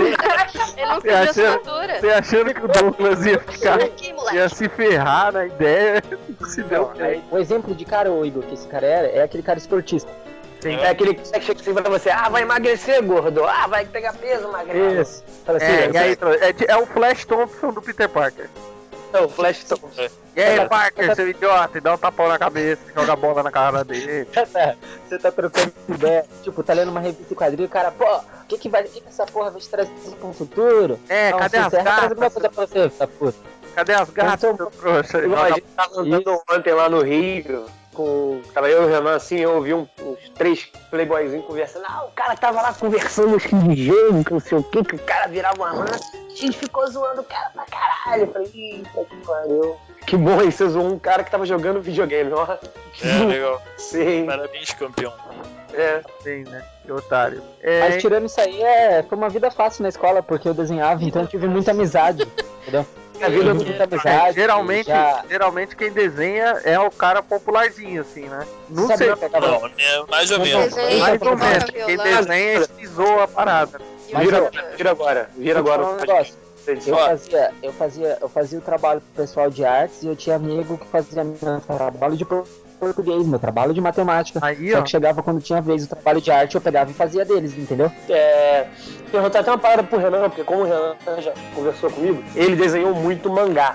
[SPEAKER 5] Ele não
[SPEAKER 2] Você
[SPEAKER 5] pediu
[SPEAKER 2] achando,
[SPEAKER 5] assinatura.
[SPEAKER 2] você achando que o Douglas ia ficar,
[SPEAKER 5] Aqui, moleque.
[SPEAKER 2] ia se ferrar na ideia, se deu
[SPEAKER 11] Não, aí, o exemplo de cara, ô Igor, que esse cara era, é aquele cara esportista.
[SPEAKER 3] É aquele que chega assim pra você, ah, vai emagrecer, gordo. Ah, vai pegar peso, magrelo.
[SPEAKER 11] Isso. Fala assim,
[SPEAKER 2] É,
[SPEAKER 11] ó,
[SPEAKER 2] e aí, é, de- é o Flash Thompson do Peter Parker.
[SPEAKER 3] Não, o Flash Thompson.
[SPEAKER 2] E aí, Parker, seu idiota, e dá um tapão na cabeça, joga a bola na cara dele.
[SPEAKER 11] você tá trocando ideia, tipo, tá lendo uma revista em quadrinho, o cara, pô, o que que vai, o que que essa porra vai te trazer pra um futuro?
[SPEAKER 2] É,
[SPEAKER 11] Não,
[SPEAKER 2] cadê
[SPEAKER 11] se
[SPEAKER 2] as
[SPEAKER 11] encerra, traz alguma
[SPEAKER 2] gatas?
[SPEAKER 11] coisa pra você, essa puta.
[SPEAKER 2] Cadê as gatas,
[SPEAKER 11] Então,
[SPEAKER 2] seu trouxa?
[SPEAKER 3] Igual, a
[SPEAKER 2] Joga-
[SPEAKER 3] gente tava andando ontem lá no Rio, com... tava eu e o Renan assim, eu ouvi um- uns três playboyzinhos conversando. Ah, o cara tava lá conversando uns de jogo, que não sei o que, que o cara virava uma lança. A gente ficou zoando o cara pra caralho. Eu falei, eita, que pariu. Que bom aí, você zoou um cara que tava jogando videogame, ó.
[SPEAKER 1] É, legal.
[SPEAKER 3] Sim.
[SPEAKER 1] Parabéns, campeão.
[SPEAKER 3] É.
[SPEAKER 2] Sim, né? Que otário. É,
[SPEAKER 11] Mas tirando isso aí, é, foi uma vida fácil na escola, porque eu desenhava, então eu tive muita amizade, entendeu?
[SPEAKER 3] A vida não tem amizade.
[SPEAKER 2] Geralmente,
[SPEAKER 11] já-
[SPEAKER 2] geralmente quem desenha é o cara popularzinho, assim, né? Não
[SPEAKER 11] Sabe
[SPEAKER 2] sei.
[SPEAKER 11] o que eu tava-
[SPEAKER 1] Não, é mais ou menos.
[SPEAKER 5] Desenho,
[SPEAKER 2] Mais ou
[SPEAKER 5] toca
[SPEAKER 2] menos. Quem
[SPEAKER 5] violão.
[SPEAKER 2] desenha esquizou a parada.
[SPEAKER 11] Mas
[SPEAKER 3] Vira,
[SPEAKER 11] eu-
[SPEAKER 3] vira agora, vira
[SPEAKER 11] Vou te
[SPEAKER 3] agora.
[SPEAKER 11] falar um negócio. Eu fazia, eu fazia, eu fazia o trabalho pro pessoal de artes e eu tinha amigo que fazia meu trabalho de português, meu trabalho de matemática.
[SPEAKER 2] Aí,
[SPEAKER 11] Só
[SPEAKER 2] ó.
[SPEAKER 11] que chegava quando tinha vez o trabalho de arte, eu pegava e fazia deles, entendeu?
[SPEAKER 3] É, perguntar até uma parada pro Renan, porque como o Renan já conversou comigo, ele desenhou muito mangá.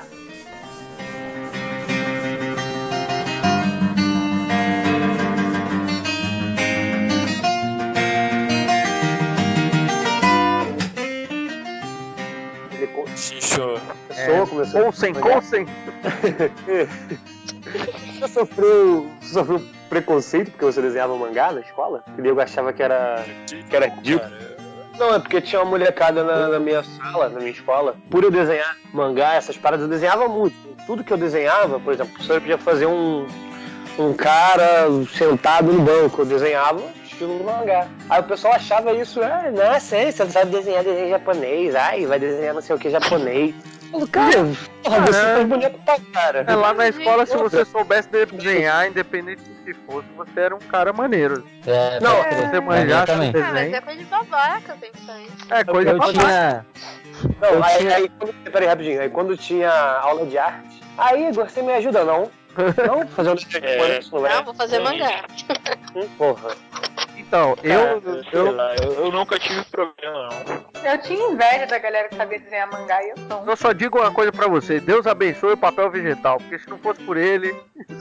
[SPEAKER 3] Ele co-
[SPEAKER 1] Xixô.
[SPEAKER 3] começou, começou.
[SPEAKER 2] Com sem, com sem.
[SPEAKER 3] Você sofreu, você sofreu preconceito porque você desenhava mangá na escola? E eu achava que era, que era ridículo. Não, é porque tinha uma molecada na, na minha sala, na minha escola. Por eu desenhar mangá, essas paradas, eu desenhava muito. Tudo que eu desenhava, por exemplo, a professora podia fazer um, um cara sentado no banco. Eu desenhava estilo do mangá. Aí o pessoal achava isso, ah, nossa, hein, você não sabe desenhar desenho japonês. Ai, vai desenhar não sei o que japonês. Eu falo, cara, porra, você faz boneco pra cara.
[SPEAKER 2] É, lá na escola, se você soubesse desenhar, independente do que fosse, você era um cara maneiro.
[SPEAKER 11] É,
[SPEAKER 3] Não,
[SPEAKER 11] pode crer.
[SPEAKER 2] Você manjasse
[SPEAKER 11] também.
[SPEAKER 2] o
[SPEAKER 5] Ah, mas
[SPEAKER 2] desenho.
[SPEAKER 5] é coisa de babaca pensar isso.
[SPEAKER 2] É coisa
[SPEAKER 11] Eu
[SPEAKER 2] pra
[SPEAKER 11] tinha.
[SPEAKER 3] Não,
[SPEAKER 11] Eu
[SPEAKER 3] aí,
[SPEAKER 11] tinha-
[SPEAKER 3] aí quando, peraí, rapidinho, aí quando tinha aula de arte, aí Igor, você me ajuda não? Não, fazer um desenho
[SPEAKER 1] É.
[SPEAKER 3] japonês, não é?
[SPEAKER 5] Não, vou fazer mangá.
[SPEAKER 3] Hum, Porra.
[SPEAKER 2] Então, eu,
[SPEAKER 1] Sei
[SPEAKER 2] eu,
[SPEAKER 1] lá, eu, eu nunca tive problema, não.
[SPEAKER 6] Eu tinha inveja da galera que sabia desenhar mangá e eu não.
[SPEAKER 2] eu só digo uma coisa pra você. Deus abençoe o papel vegetal, porque se não fosse por ele,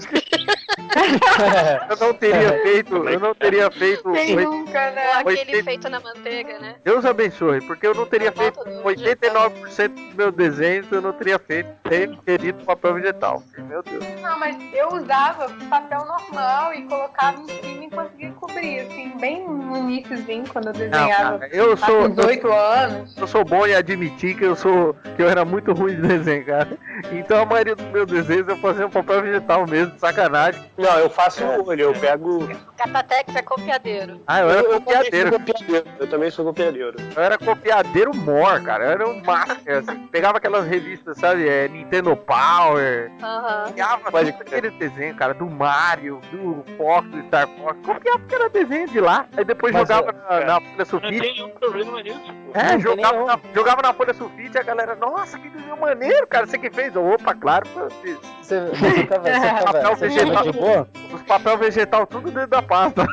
[SPEAKER 2] eu não teria feito, eu não teria feito.
[SPEAKER 6] Quem
[SPEAKER 2] oit-
[SPEAKER 6] nunca,
[SPEAKER 5] Ou
[SPEAKER 6] né?
[SPEAKER 5] aquele
[SPEAKER 2] oitenta
[SPEAKER 5] feito na manteiga, né?
[SPEAKER 2] Deus abençoe, porque eu não teria feito
[SPEAKER 5] Falta do
[SPEAKER 2] oitenta e nove por cento dos meus desenhos, eu não teria feito sem querido papel vegetal. Meu Deus.
[SPEAKER 6] Não, mas eu usava papel normal e colocava em cima e conseguia cobrir, assim, bem no iníciozinho, quando eu
[SPEAKER 2] Não,
[SPEAKER 6] desenhava.
[SPEAKER 2] cara, eu
[SPEAKER 6] há
[SPEAKER 2] sou.
[SPEAKER 6] uns oito anos.
[SPEAKER 2] Eu sou bom em admitir que eu sou que eu era muito ruim de desenho, cara. Então a maioria dos meus desenhos eu fazia um papel vegetal mesmo, de sacanagem.
[SPEAKER 3] Não, eu faço no olho, eu pego...
[SPEAKER 5] Catatex é copiadeiro.
[SPEAKER 2] Ah, eu era
[SPEAKER 3] eu, eu também
[SPEAKER 2] copiadeiro.
[SPEAKER 3] sou copiadeiro. Eu também sou copiadeiro.
[SPEAKER 2] Eu era copiadeiro mor, cara. Eu era um master, assim. Pegava aquelas revistas, sabe? É, Nintendo Power.
[SPEAKER 5] Aham.
[SPEAKER 2] Copiava
[SPEAKER 3] Pode
[SPEAKER 2] tudo aquele desenho, cara. Do Mario, do Fox, do Star Fox. Copiava porque era desenho de lá. Aí depois
[SPEAKER 11] Mas,
[SPEAKER 2] jogava
[SPEAKER 11] ó,
[SPEAKER 2] na, na folha
[SPEAKER 1] Não
[SPEAKER 2] sulfite.
[SPEAKER 1] tem nenhum problema nisso. pô.
[SPEAKER 2] É,
[SPEAKER 11] Não tem
[SPEAKER 2] jogava
[SPEAKER 11] nenhum.
[SPEAKER 2] na, jogava na folha sulfite e a galera, nossa, que desenho maneiro, cara. Você que fez? Eu, opa, claro que eu fiz.
[SPEAKER 11] Você, você tava, você tava,
[SPEAKER 2] Papel
[SPEAKER 11] você
[SPEAKER 2] vegetal.
[SPEAKER 11] tava de boa?
[SPEAKER 2] Os papel vegetal tudo dentro da pasta.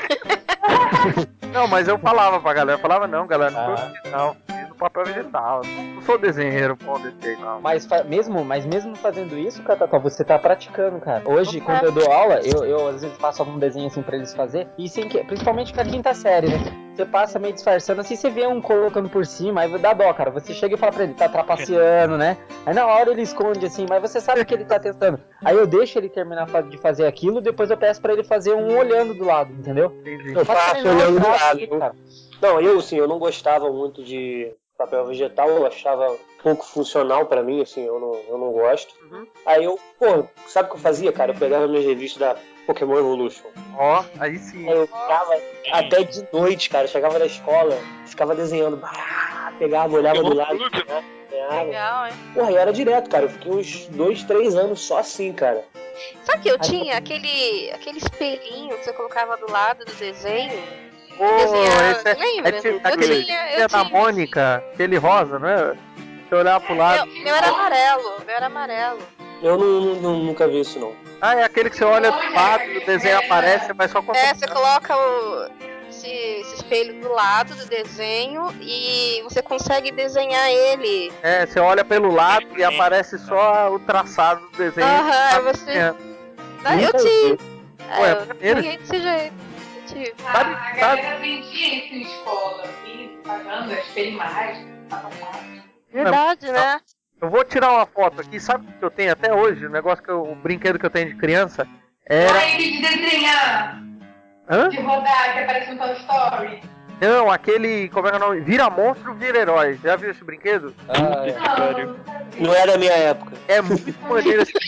[SPEAKER 2] Não, mas eu falava pra galera, eu falava, não, galera, não
[SPEAKER 11] Ah.
[SPEAKER 2] foi vegetal, fiz no papel vegetal. Não sou desenheiro bom desse jeito, não.
[SPEAKER 11] Mas, fa- mesmo, mas mesmo fazendo isso, Catató, você tá praticando, cara. Hoje, quando eu dou aula, eu, eu às vezes faço algum desenho assim pra eles fazer, e sem que, principalmente pra quinta série, né? Você passa meio disfarçando, assim, você vê um colocando por cima, aí dá dó, cara. Você chega e fala pra ele, tá trapaceando, né? Aí na hora ele esconde, assim, mas você sabe que ele tá testando. Aí eu deixo ele terminar fa- de fazer aquilo, depois eu peço pra ele fazer um olhando do lado, entendeu?
[SPEAKER 2] Entendi.
[SPEAKER 3] Eu faço
[SPEAKER 11] pra ele não
[SPEAKER 3] olhando do
[SPEAKER 11] achar
[SPEAKER 3] lado.
[SPEAKER 11] aqui, cara.
[SPEAKER 3] Não, eu sim, eu não gostava muito de papel vegetal, eu achava pouco funcional pra mim, assim, eu não, eu não gosto.
[SPEAKER 2] Uhum.
[SPEAKER 3] Aí eu, pô, sabe o que eu fazia, cara? Eu pegava minhas revistas da Pokémon Evolution.
[SPEAKER 2] Ó, aí sim.
[SPEAKER 3] Aí eu ficava até de noite, cara, eu chegava da escola, ficava desenhando, bah, pegava, olhava do lado. Né? Desenhava.
[SPEAKER 5] Legal, hein?
[SPEAKER 3] Porra, eu era direto, cara, eu fiquei uns dois, três anos só assim, cara.
[SPEAKER 5] Sabe que eu tinha aquele, aquele espelhinho que você colocava do lado do desenho?
[SPEAKER 2] Pô,
[SPEAKER 5] Desenhava,
[SPEAKER 2] esse é,
[SPEAKER 5] lembra?
[SPEAKER 2] é tipo
[SPEAKER 5] Eu
[SPEAKER 2] aquele
[SPEAKER 5] tinha,
[SPEAKER 2] é
[SPEAKER 5] eu
[SPEAKER 2] da
[SPEAKER 5] tinha.
[SPEAKER 2] Mônica, aquele rosa, não é? Você olhar pro lado.
[SPEAKER 5] Meu, meu era amarelo, meu era amarelo.
[SPEAKER 3] Eu não, não- não- nunca vi isso, não.
[SPEAKER 2] Ah, é aquele que você olha do lado e o desenho aparece, mas só quando.
[SPEAKER 5] É, você coloca o, esse, esse espelho do lado do desenho e você consegue desenhar ele.
[SPEAKER 2] É, você olha pelo lado e aparece só o traçado do desenho.
[SPEAKER 5] Aham, aí você.
[SPEAKER 2] É.
[SPEAKER 5] Ah, eu
[SPEAKER 3] Nunca
[SPEAKER 5] tinha.
[SPEAKER 3] vi.
[SPEAKER 2] Ué,
[SPEAKER 5] É, eu
[SPEAKER 2] maneiro.
[SPEAKER 5] ganhei desse jeito. Eu tive.
[SPEAKER 2] Sabe-
[SPEAKER 6] a
[SPEAKER 2] sabe-
[SPEAKER 6] galera vendia isso em escola, e pagando espelho mágico, papapá.
[SPEAKER 5] Verdade, né?
[SPEAKER 2] Eu vou tirar uma foto aqui, sabe o que eu tenho até hoje? O negócio que eu, o brinquedo que eu tenho de criança era.
[SPEAKER 6] Ai, aquele de desenhar,
[SPEAKER 2] Hã?
[SPEAKER 6] de rodar, que aparece no Toy Story.
[SPEAKER 2] Não, aquele. Como é que é o nome? Vira monstro, vira herói. Já viu esse brinquedo?
[SPEAKER 11] Ah, é.
[SPEAKER 3] Não é da minha época.
[SPEAKER 2] É muito maneiro esse.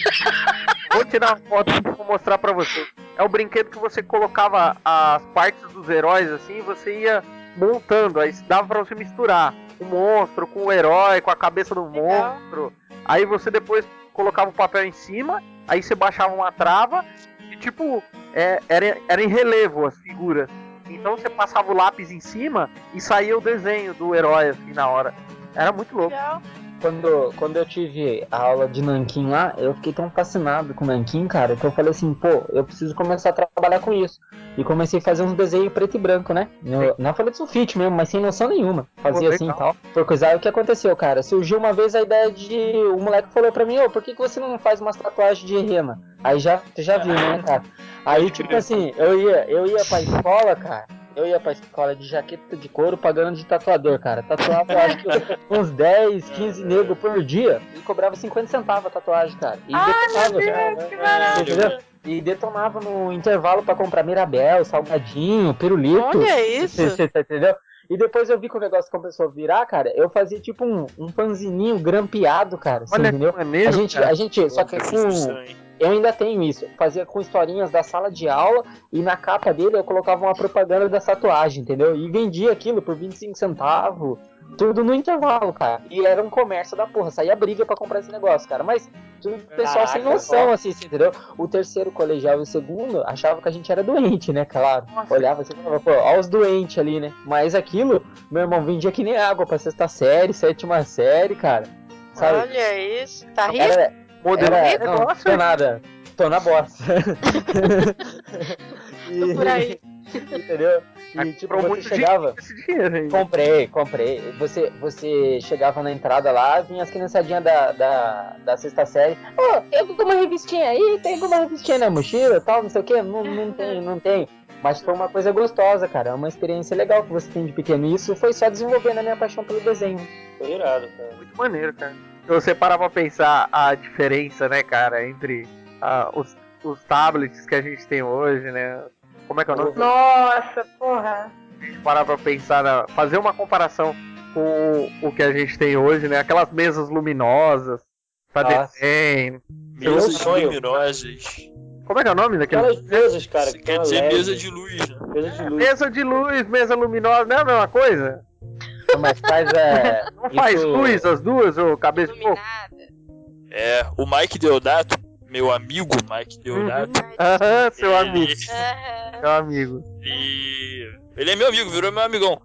[SPEAKER 2] Vou tirar uma foto e vou mostrar pra você. É o brinquedo que você colocava as partes dos heróis assim e você ia montando. Aí dava pra você misturar o monstro com o herói, com a cabeça do
[SPEAKER 5] Legal.
[SPEAKER 2] monstro. aí você depois colocava o papel em cima, aí você baixava uma trava e tipo, é, era, era em relevo as figuras. Então você passava o lápis em cima e saía o desenho do herói assim na hora. Era muito louco.
[SPEAKER 11] Quando, quando eu tive a aula de nanquim lá, eu fiquei tão fascinado com nanquim, cara, que eu falei assim, pô, eu preciso começar a trabalhar com isso. E comecei a fazer uns desenhos preto e branco, né? No, na folha de sulfite mesmo, mas sem noção nenhuma. Fazia assim e tal. Por coisa, aí o que aconteceu, cara? Surgiu uma vez a ideia de... O moleque falou pra mim, ô, por que, que você não faz umas tatuagens de rena? Aí já, você já viu, né, cara? Aí, tipo assim, eu ia, eu ia pra escola, cara. Eu ia pra escola de jaqueta de couro pagando de tatuador, cara. Tatuava, eu acho que uns dez, quinze negros por dia e cobrava cinquenta centavos a tatuagem, cara. E
[SPEAKER 6] ah,
[SPEAKER 11] detonava,
[SPEAKER 6] meu Deus, que maravilha.
[SPEAKER 11] E detonava no intervalo pra comprar Mirabel, salgadinho, pirulito.
[SPEAKER 5] Olha isso.
[SPEAKER 11] Você, você, você entendeu? E depois eu vi que o negócio começou a virar, cara. Eu fazia tipo um, um panzininho grampeado, cara. Você
[SPEAKER 2] Olha,
[SPEAKER 11] entendeu?
[SPEAKER 2] Maneiro,
[SPEAKER 11] a gente,
[SPEAKER 2] cara.
[SPEAKER 11] a gente, só que com... Eu ainda tenho isso. Fazia com historinhas da sala de aula e na capa dele eu colocava uma propaganda da tatuagem, entendeu? E vendia aquilo por vinte e cinco centavos. Tudo no intervalo, cara. E era um comércio da porra. Saía briga pra comprar esse negócio, cara. Mas tudo pessoal
[SPEAKER 3] Caraca,
[SPEAKER 11] sem noção,
[SPEAKER 3] pô.
[SPEAKER 11] assim, entendeu? O terceiro colegial e o segundo achava que a gente era doente, né? Claro.
[SPEAKER 2] Nossa.
[SPEAKER 11] Olhava assim e falava, pô, ó os doentes ali, né? Mas aquilo, meu irmão, vendia que nem água pra sexta série, sétima série, cara. Sabe?
[SPEAKER 5] Olha isso. Tá rico?
[SPEAKER 11] Era,
[SPEAKER 2] Modelo
[SPEAKER 11] era,
[SPEAKER 2] de
[SPEAKER 11] não,
[SPEAKER 2] negócio,
[SPEAKER 11] tô
[SPEAKER 2] hein?
[SPEAKER 11] nada. Tô na bosta. E-
[SPEAKER 5] Tô por aí.
[SPEAKER 11] Entendeu? E tipo,
[SPEAKER 2] Comprou
[SPEAKER 11] você
[SPEAKER 2] muito
[SPEAKER 11] chegava.
[SPEAKER 2] esse dinheiro aí.
[SPEAKER 11] Comprei, comprei. Você, você chegava na entrada lá, vinha as criançadinhas da, da, da sexta série. Ô, tem alguma revistinha aí? Tem alguma revistinha na mochila tal, não sei o que? Não, não tem, não tem. Mas foi uma coisa gostosa, cara. É uma experiência legal que você tem de pequeno. E isso foi só desenvolvendo a minha paixão pelo desenho.
[SPEAKER 3] Foi irado, cara.
[SPEAKER 2] Muito maneiro, cara. Se você parar pra pensar a diferença, né, cara, entre ah, os, os tablets que a gente tem hoje, né? Como é que é o nome?
[SPEAKER 6] Nossa, porra.
[SPEAKER 2] A gente parar pra pensar, na, fazer uma comparação com o que a gente tem hoje, né? Aquelas mesas luminosas pra
[SPEAKER 11] Nossa.
[SPEAKER 2] desenho.
[SPEAKER 1] Mesas
[SPEAKER 3] sonho.
[SPEAKER 1] luminosas.
[SPEAKER 2] Como é que é o nome daquele?
[SPEAKER 3] Aquelas mesas, cara.
[SPEAKER 1] Você
[SPEAKER 3] que
[SPEAKER 1] quer
[SPEAKER 3] tem
[SPEAKER 1] dizer
[SPEAKER 3] L E D.
[SPEAKER 1] mesa de luz, né?
[SPEAKER 3] Mesa de luz.
[SPEAKER 2] Mesa de luz, mesa luminosa, não é a mesma coisa?
[SPEAKER 11] Mas faz é.
[SPEAKER 2] Não faz
[SPEAKER 11] isso-
[SPEAKER 2] luz as duas, ô cabeça de fogo?
[SPEAKER 5] Iluminada.
[SPEAKER 1] É, o Mike Deodato, meu amigo Mike Deodato,
[SPEAKER 2] Aham, seu
[SPEAKER 1] ele-
[SPEAKER 2] amigo,
[SPEAKER 5] Aham.
[SPEAKER 2] seu amigo.
[SPEAKER 1] ele... ele é meu amigo, virou meu amigão.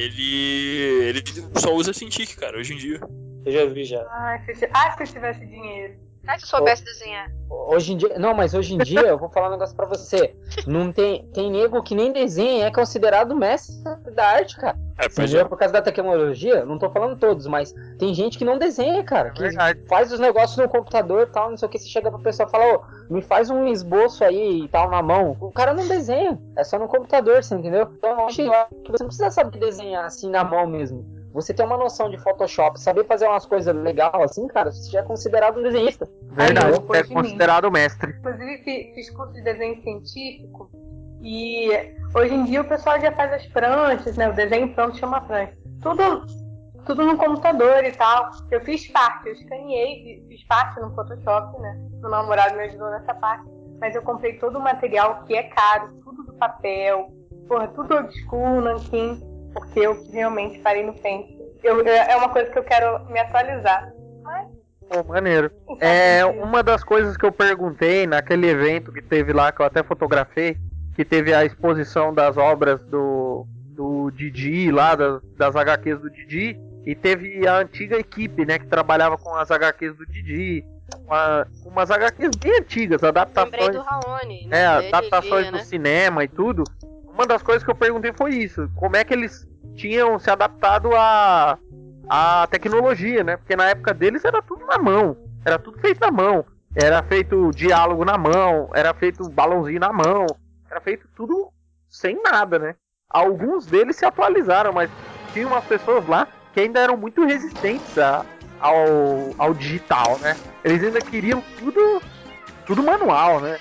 [SPEAKER 1] Ele... ele só usa Cintiq, cara, hoje em dia.
[SPEAKER 3] Eu já vi já.
[SPEAKER 6] Ai, se eu, ah, se eu tivesse dinheiro.
[SPEAKER 5] Ah, se eu soubesse desenhar.
[SPEAKER 11] Hoje em dia. Não, mas hoje em dia eu vou falar um negócio pra você. Não tem. Tem nego que nem desenha, é considerado mestre da arte, cara.
[SPEAKER 1] É, pois
[SPEAKER 11] Entendeu?
[SPEAKER 1] é.
[SPEAKER 11] Por causa da tecnologia, não tô falando todos, mas tem gente que não desenha, cara. Que
[SPEAKER 2] Verdade.
[SPEAKER 11] faz os negócios no computador e tal, não sei o que. Você chega pra pessoa e fala, ô, me faz um esboço aí e tal na mão. O cara não desenha, é só no computador, você entendeu? Então hoje eu acho que você não precisa saber que desenhar assim na mão mesmo. Você tem uma noção de Photoshop, saber fazer umas coisas legais assim, cara, você já é considerado um desenhista.
[SPEAKER 2] Verdade,
[SPEAKER 6] Aí, depois
[SPEAKER 2] é
[SPEAKER 6] de mim.
[SPEAKER 2] considerado mestre.
[SPEAKER 6] Inclusive, fi- fiz curso de desenho científico e hoje em dia o pessoal já faz as pranchas, né? O desenho pronto chama prancha. Tudo, tudo no computador e tal. Eu fiz parte, eu escaneei, fi- fiz parte no Photoshop, né? Meu namorado me ajudou nessa parte. Mas eu comprei todo o material que é caro, tudo do papel, porra, tudo old school, nanquim, porque eu realmente parei no pente. Eu, é é uma coisa que eu quero me atualizar. Mas,
[SPEAKER 2] Pô, maneiro. É uma das coisas que eu perguntei naquele evento que teve lá, que eu até fotografei, que teve a exposição das obras do, do Didi lá, das, das H Qs do Didi, e teve a antiga equipe, né, que trabalhava com as H Qs do Didi, uma, umas H Qs bem antigas,
[SPEAKER 5] Lembrei
[SPEAKER 2] adaptações,
[SPEAKER 5] do Raoni.
[SPEAKER 2] é,
[SPEAKER 5] né? Ele
[SPEAKER 2] adaptações
[SPEAKER 5] lia,
[SPEAKER 2] do
[SPEAKER 5] né?
[SPEAKER 2] cinema e tudo. Uma das coisas que eu perguntei foi isso, como é que eles tinham se adaptado a a tecnologia, né? Porque na época deles era tudo na mão, era tudo feito na mão, era feito diálogo na mão, era feito balãozinho na mão, era feito tudo sem nada, né? Alguns deles se atualizaram, mas tinha umas pessoas lá que ainda eram muito resistentes a, ao, ao digital, né? Eles ainda queriam tudo, tudo manual, né?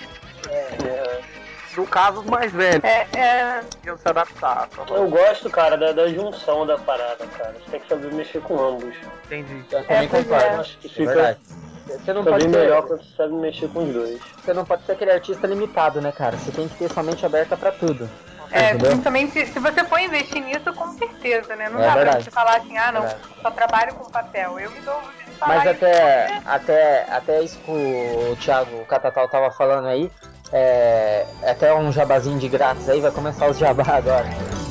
[SPEAKER 2] No caso, os mais velhos
[SPEAKER 6] é, é,
[SPEAKER 2] queriam se adaptar.
[SPEAKER 3] Eu gosto, cara, da, da junção da parada, cara. Você tem que saber mexer com ambos.
[SPEAKER 2] Entendi.
[SPEAKER 11] Eu também
[SPEAKER 6] pois
[SPEAKER 11] concordo.
[SPEAKER 6] é.
[SPEAKER 3] Acho que
[SPEAKER 11] É
[SPEAKER 3] fica,
[SPEAKER 11] verdade. Você não
[SPEAKER 3] fica
[SPEAKER 11] pode
[SPEAKER 3] bem
[SPEAKER 11] ser,
[SPEAKER 3] melhor quando você sabe mexer com os dois.
[SPEAKER 11] você não pode ser aquele artista limitado, né, cara? Você tem que ter sua mente aberta pra tudo.
[SPEAKER 6] é,
[SPEAKER 11] Entendeu?
[SPEAKER 6] principalmente se você for investir nisso, com certeza, né? Não
[SPEAKER 11] É
[SPEAKER 6] dá
[SPEAKER 11] verdade.
[SPEAKER 6] pra você falar assim, ah, não,
[SPEAKER 11] Verdade.
[SPEAKER 6] só trabalho com papel. Eu me dou
[SPEAKER 11] Mas até, até, até isso que o Thiago o Catatal tava falando aí, é, até um jabazinho de grátis aí, vai começar os jabá agora.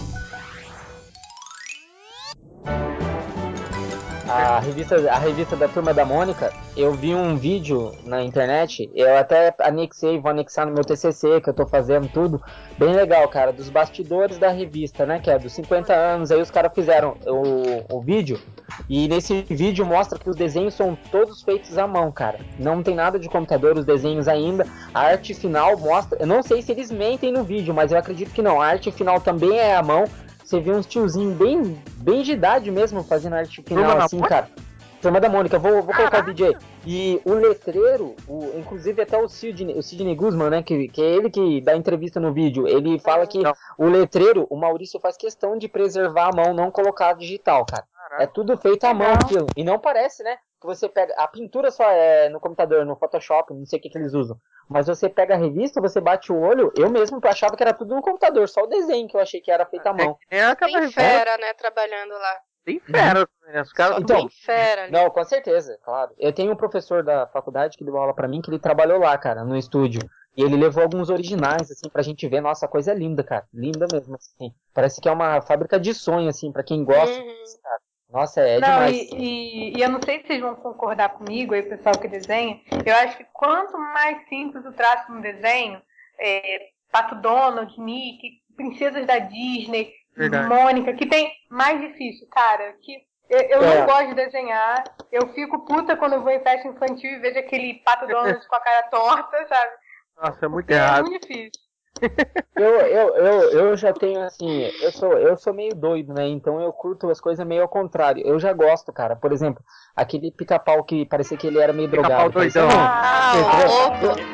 [SPEAKER 11] A revista, a revista da Turma da Mônica, eu vi um vídeo na internet, eu até anexei, vou anexar no meu T C C, que eu tô fazendo tudo, bem legal, cara, dos bastidores da revista, né, que é dos cinquenta anos, aí os caras fizeram o, o vídeo, e nesse vídeo mostra que os desenhos são todos feitos à mão, cara, não tem nada de computador, os desenhos ainda, a arte final mostra, eu não sei se eles mentem no vídeo, mas eu acredito que não, a arte final também é à mão. Você vê uns tiozinhos bem, bem de idade mesmo fazendo arte final assim, cara. Turma da Mônica, vou, vou colocar o D J. E o letreiro, o, inclusive até o Sidney, o Sidney Guzman, né, que, que é ele que dá entrevista no vídeo, ele fala que não. O letreiro, o Maurício faz questão de preservar a mão, não colocar digital, cara. É tudo feito à mão aquilo. E não parece, né, que você pega... A pintura só é no computador, no Photoshop, não sei o que, que eles usam. Mas você pega a revista, você bate o olho, eu mesmo achava que era tudo no computador, só o desenho que eu achei que era feito à mão.
[SPEAKER 5] É, é Tem fera, né, trabalhando lá.
[SPEAKER 2] Tem fera, né? Os caras
[SPEAKER 11] então,
[SPEAKER 5] bem fera.
[SPEAKER 11] Não, com certeza, claro. Eu tenho um professor da faculdade que deu aula pra mim, que ele trabalhou lá, cara, no estúdio. E ele levou alguns originais, assim, pra gente ver. Nossa, a coisa é linda, cara. Linda mesmo, assim. Parece que é uma fábrica de sonho, assim, pra quem gosta
[SPEAKER 5] Uhum.
[SPEAKER 11] disso, cara. Nossa, é
[SPEAKER 6] não,
[SPEAKER 11] demais.
[SPEAKER 6] E, e, e eu não sei se vocês vão concordar comigo, aí, o pessoal que desenha. Eu acho que quanto mais simples o traço de um desenho, é, Pato Donald, Mickey, princesas da Disney,
[SPEAKER 2] Verdade.
[SPEAKER 6] Mônica, que tem mais difícil, cara. Que eu, eu
[SPEAKER 11] É.
[SPEAKER 6] não gosto de desenhar. Eu fico puta quando eu vou em festa infantil e vejo aquele Pato Donald com a cara torta, sabe?
[SPEAKER 2] Nossa, é muito
[SPEAKER 6] Porque
[SPEAKER 2] errado.
[SPEAKER 6] É muito difícil.
[SPEAKER 11] Eu, eu, eu, eu já tenho assim, eu sou, eu sou meio doido, né? Então eu curto as coisas meio ao contrário. Eu já gosto, cara. Por exemplo, aquele pica-pau que parecia que ele era meio
[SPEAKER 2] Pica-pau
[SPEAKER 11] drogado.
[SPEAKER 2] doidão.
[SPEAKER 5] Ah,
[SPEAKER 11] Entendeu?
[SPEAKER 5] o louco.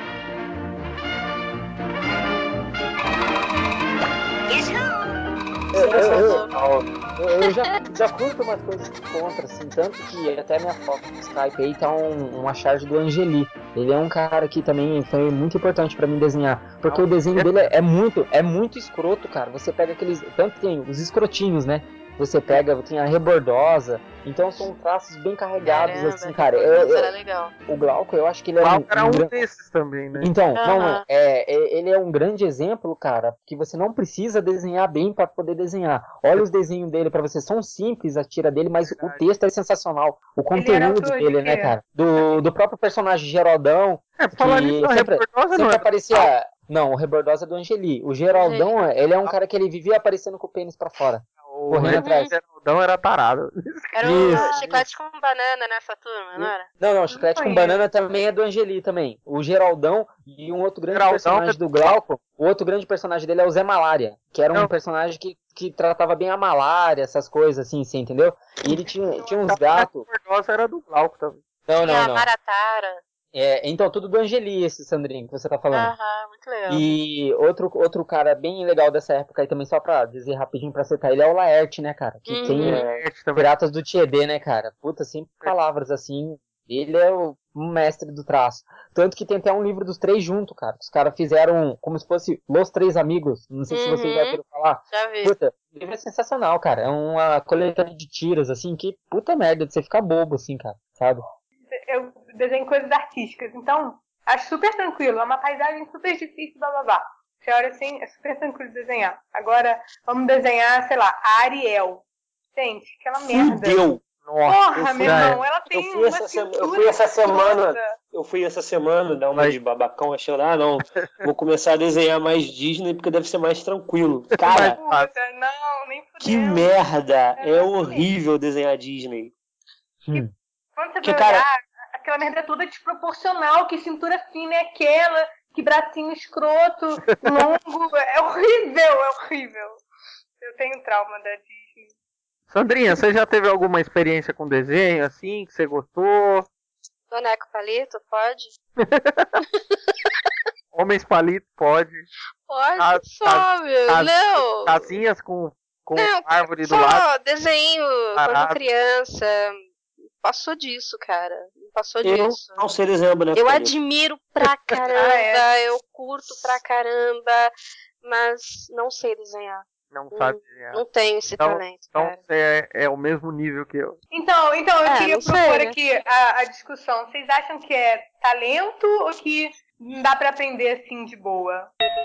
[SPEAKER 11] Eu, eu, eu, eu, eu já, já curto umas coisas contra, assim, tanto que até minha foto no Skype aí tá um, uma charge do Angeli. Ele é um cara que também foi muito importante pra mim desenhar, porque o desenho dele é muito, é muito escroto, cara. Você pega aqueles, tanto que tem os escrotinhos, né? Você pega, tem a rebordosa, então são traços bem carregados,
[SPEAKER 5] Caramba,
[SPEAKER 11] assim, cara. Eu, eu,
[SPEAKER 5] era legal.
[SPEAKER 11] o Glauco, eu acho que ele é
[SPEAKER 2] Glauco
[SPEAKER 11] um,
[SPEAKER 2] era
[SPEAKER 11] um
[SPEAKER 2] um
[SPEAKER 11] gran-
[SPEAKER 2] desses também, né?
[SPEAKER 11] Então,
[SPEAKER 5] Aham.
[SPEAKER 11] não, é, é, ele é um grande exemplo, cara, que você não precisa desenhar bem pra poder desenhar. Olha os desenhos dele pra você, são simples a tira dele, mas o texto é sensacional. O
[SPEAKER 6] Ele era
[SPEAKER 11] conteúdo
[SPEAKER 6] autor de
[SPEAKER 11] dele, né,
[SPEAKER 6] quê?
[SPEAKER 11] cara? Do, do próprio personagem Geraldão,
[SPEAKER 2] É, falar
[SPEAKER 11] que
[SPEAKER 2] nisso, a
[SPEAKER 11] sempre,
[SPEAKER 2] reportosa não
[SPEAKER 11] sempre
[SPEAKER 2] é.
[SPEAKER 11] aparecia... Não, o Rebordosa é do Angeli. O Geraldão, ele é um cara que ele vivia aparecendo com o pênis pra fora.
[SPEAKER 2] O
[SPEAKER 11] correndo atrás.
[SPEAKER 2] Geraldão era tarado.
[SPEAKER 5] Era
[SPEAKER 11] Isso.
[SPEAKER 5] o chiclete com banana nessa turma, não era?
[SPEAKER 11] Não, não, Chiclete com
[SPEAKER 6] conheço.
[SPEAKER 11] Banana também é do Angeli também. O Geraldão e um outro grande
[SPEAKER 2] Geraldão
[SPEAKER 11] personagem
[SPEAKER 2] é-
[SPEAKER 11] do Glauco, o outro grande personagem dele é o Zé Malária, que era um
[SPEAKER 2] Não.
[SPEAKER 11] personagem que, que tratava bem a malária, essas coisas assim, você entendeu? E ele tinha, tinha uns gatos.
[SPEAKER 2] A reportosa era do Glauco também.
[SPEAKER 11] Não,
[SPEAKER 5] E
[SPEAKER 11] não,
[SPEAKER 5] a
[SPEAKER 11] não.
[SPEAKER 5] Maratara.
[SPEAKER 11] É, então, tudo do Angeli, esse Sandrinho que você tá falando.
[SPEAKER 5] Aham, muito legal.
[SPEAKER 11] E outro, outro cara bem legal dessa época aí também, só pra dizer rapidinho pra citar, ele é o Laerte, né, cara? Que
[SPEAKER 5] Uhum.
[SPEAKER 11] tem
[SPEAKER 2] É, também.
[SPEAKER 11] Piratas do Tietê, né, cara? Puta, sempre palavras assim. Ele é o mestre do traço. Tanto que tem até um livro dos três junto, cara. Os caras fizeram como se fosse Los Três Amigos. Não sei se
[SPEAKER 5] Uhum.
[SPEAKER 11] vocês já ouviram falar.
[SPEAKER 5] Já vi.
[SPEAKER 11] Puta, o livro é sensacional, cara. É uma coletânea de tiras, assim, que puta merda de você ficar bobo, assim, cara. Sabe?
[SPEAKER 6] Eu desenho coisas artísticas, então acho super tranquilo. É uma paisagem super difícil, blá blá blá. Você olha assim, é super tranquilo desenhar. Agora, vamos desenhar, sei lá, a Ariel. Gente, aquela merda.
[SPEAKER 3] Fudeu.
[SPEAKER 6] Porra,
[SPEAKER 3] Eu fui-
[SPEAKER 6] meu irmão, ela tem
[SPEAKER 3] Eu fui
[SPEAKER 6] uma
[SPEAKER 3] essa, sema- eu
[SPEAKER 6] cintura
[SPEAKER 3] fui essa semana.
[SPEAKER 6] escrota.
[SPEAKER 3] Eu fui essa semana dar uma
[SPEAKER 2] Mas-
[SPEAKER 3] de babacão achando, ah não, vou começar a desenhar mais Disney porque deve ser mais tranquilo. Cara,
[SPEAKER 6] Puta, não, nem
[SPEAKER 3] que
[SPEAKER 6] fudeu.
[SPEAKER 3] merda! É horrível desenhar Disney.
[SPEAKER 11] Hum.
[SPEAKER 6] Quando você
[SPEAKER 3] Que
[SPEAKER 6] vai
[SPEAKER 3] cara-
[SPEAKER 6] olhar, aquela merda é toda desproporcional, que cintura fina é aquela, que bracinho escroto, longo, é horrível, é horrível. Eu tenho trauma da Disney.
[SPEAKER 2] Sandrinha, você já teve alguma experiência com desenho assim, que você gostou?
[SPEAKER 5] Boneco palito, pode?
[SPEAKER 2] Homens palito, pode.
[SPEAKER 5] Pode,
[SPEAKER 2] Ca-
[SPEAKER 5] só,
[SPEAKER 2] ca-
[SPEAKER 5] meu.
[SPEAKER 2] ca-
[SPEAKER 5] Não.
[SPEAKER 2] Casinhas com, com
[SPEAKER 5] Não,
[SPEAKER 2] árvore do
[SPEAKER 5] Só
[SPEAKER 2] lado.
[SPEAKER 5] desenho
[SPEAKER 2] Parado.
[SPEAKER 5] quando criança. Passou disso, cara. Passou
[SPEAKER 3] Eu
[SPEAKER 5] disso.
[SPEAKER 3] não sei desenhar boneco
[SPEAKER 5] Eu
[SPEAKER 3] palito.
[SPEAKER 5] admiro pra caramba,
[SPEAKER 6] Ah, é?
[SPEAKER 5] eu curto pra caramba, mas não sei desenhar.
[SPEAKER 2] não sabe desenhar.
[SPEAKER 5] Não tenho esse
[SPEAKER 2] então,
[SPEAKER 5] talento,
[SPEAKER 2] Então
[SPEAKER 5] cara.
[SPEAKER 2] você é, é o mesmo nível que eu.
[SPEAKER 6] Então, então eu
[SPEAKER 5] É,
[SPEAKER 6] queria
[SPEAKER 5] não sei,
[SPEAKER 6] propor
[SPEAKER 5] né?
[SPEAKER 6] aqui a, a discussão. Vocês acham que é talento ou que não dá pra aprender assim de boa?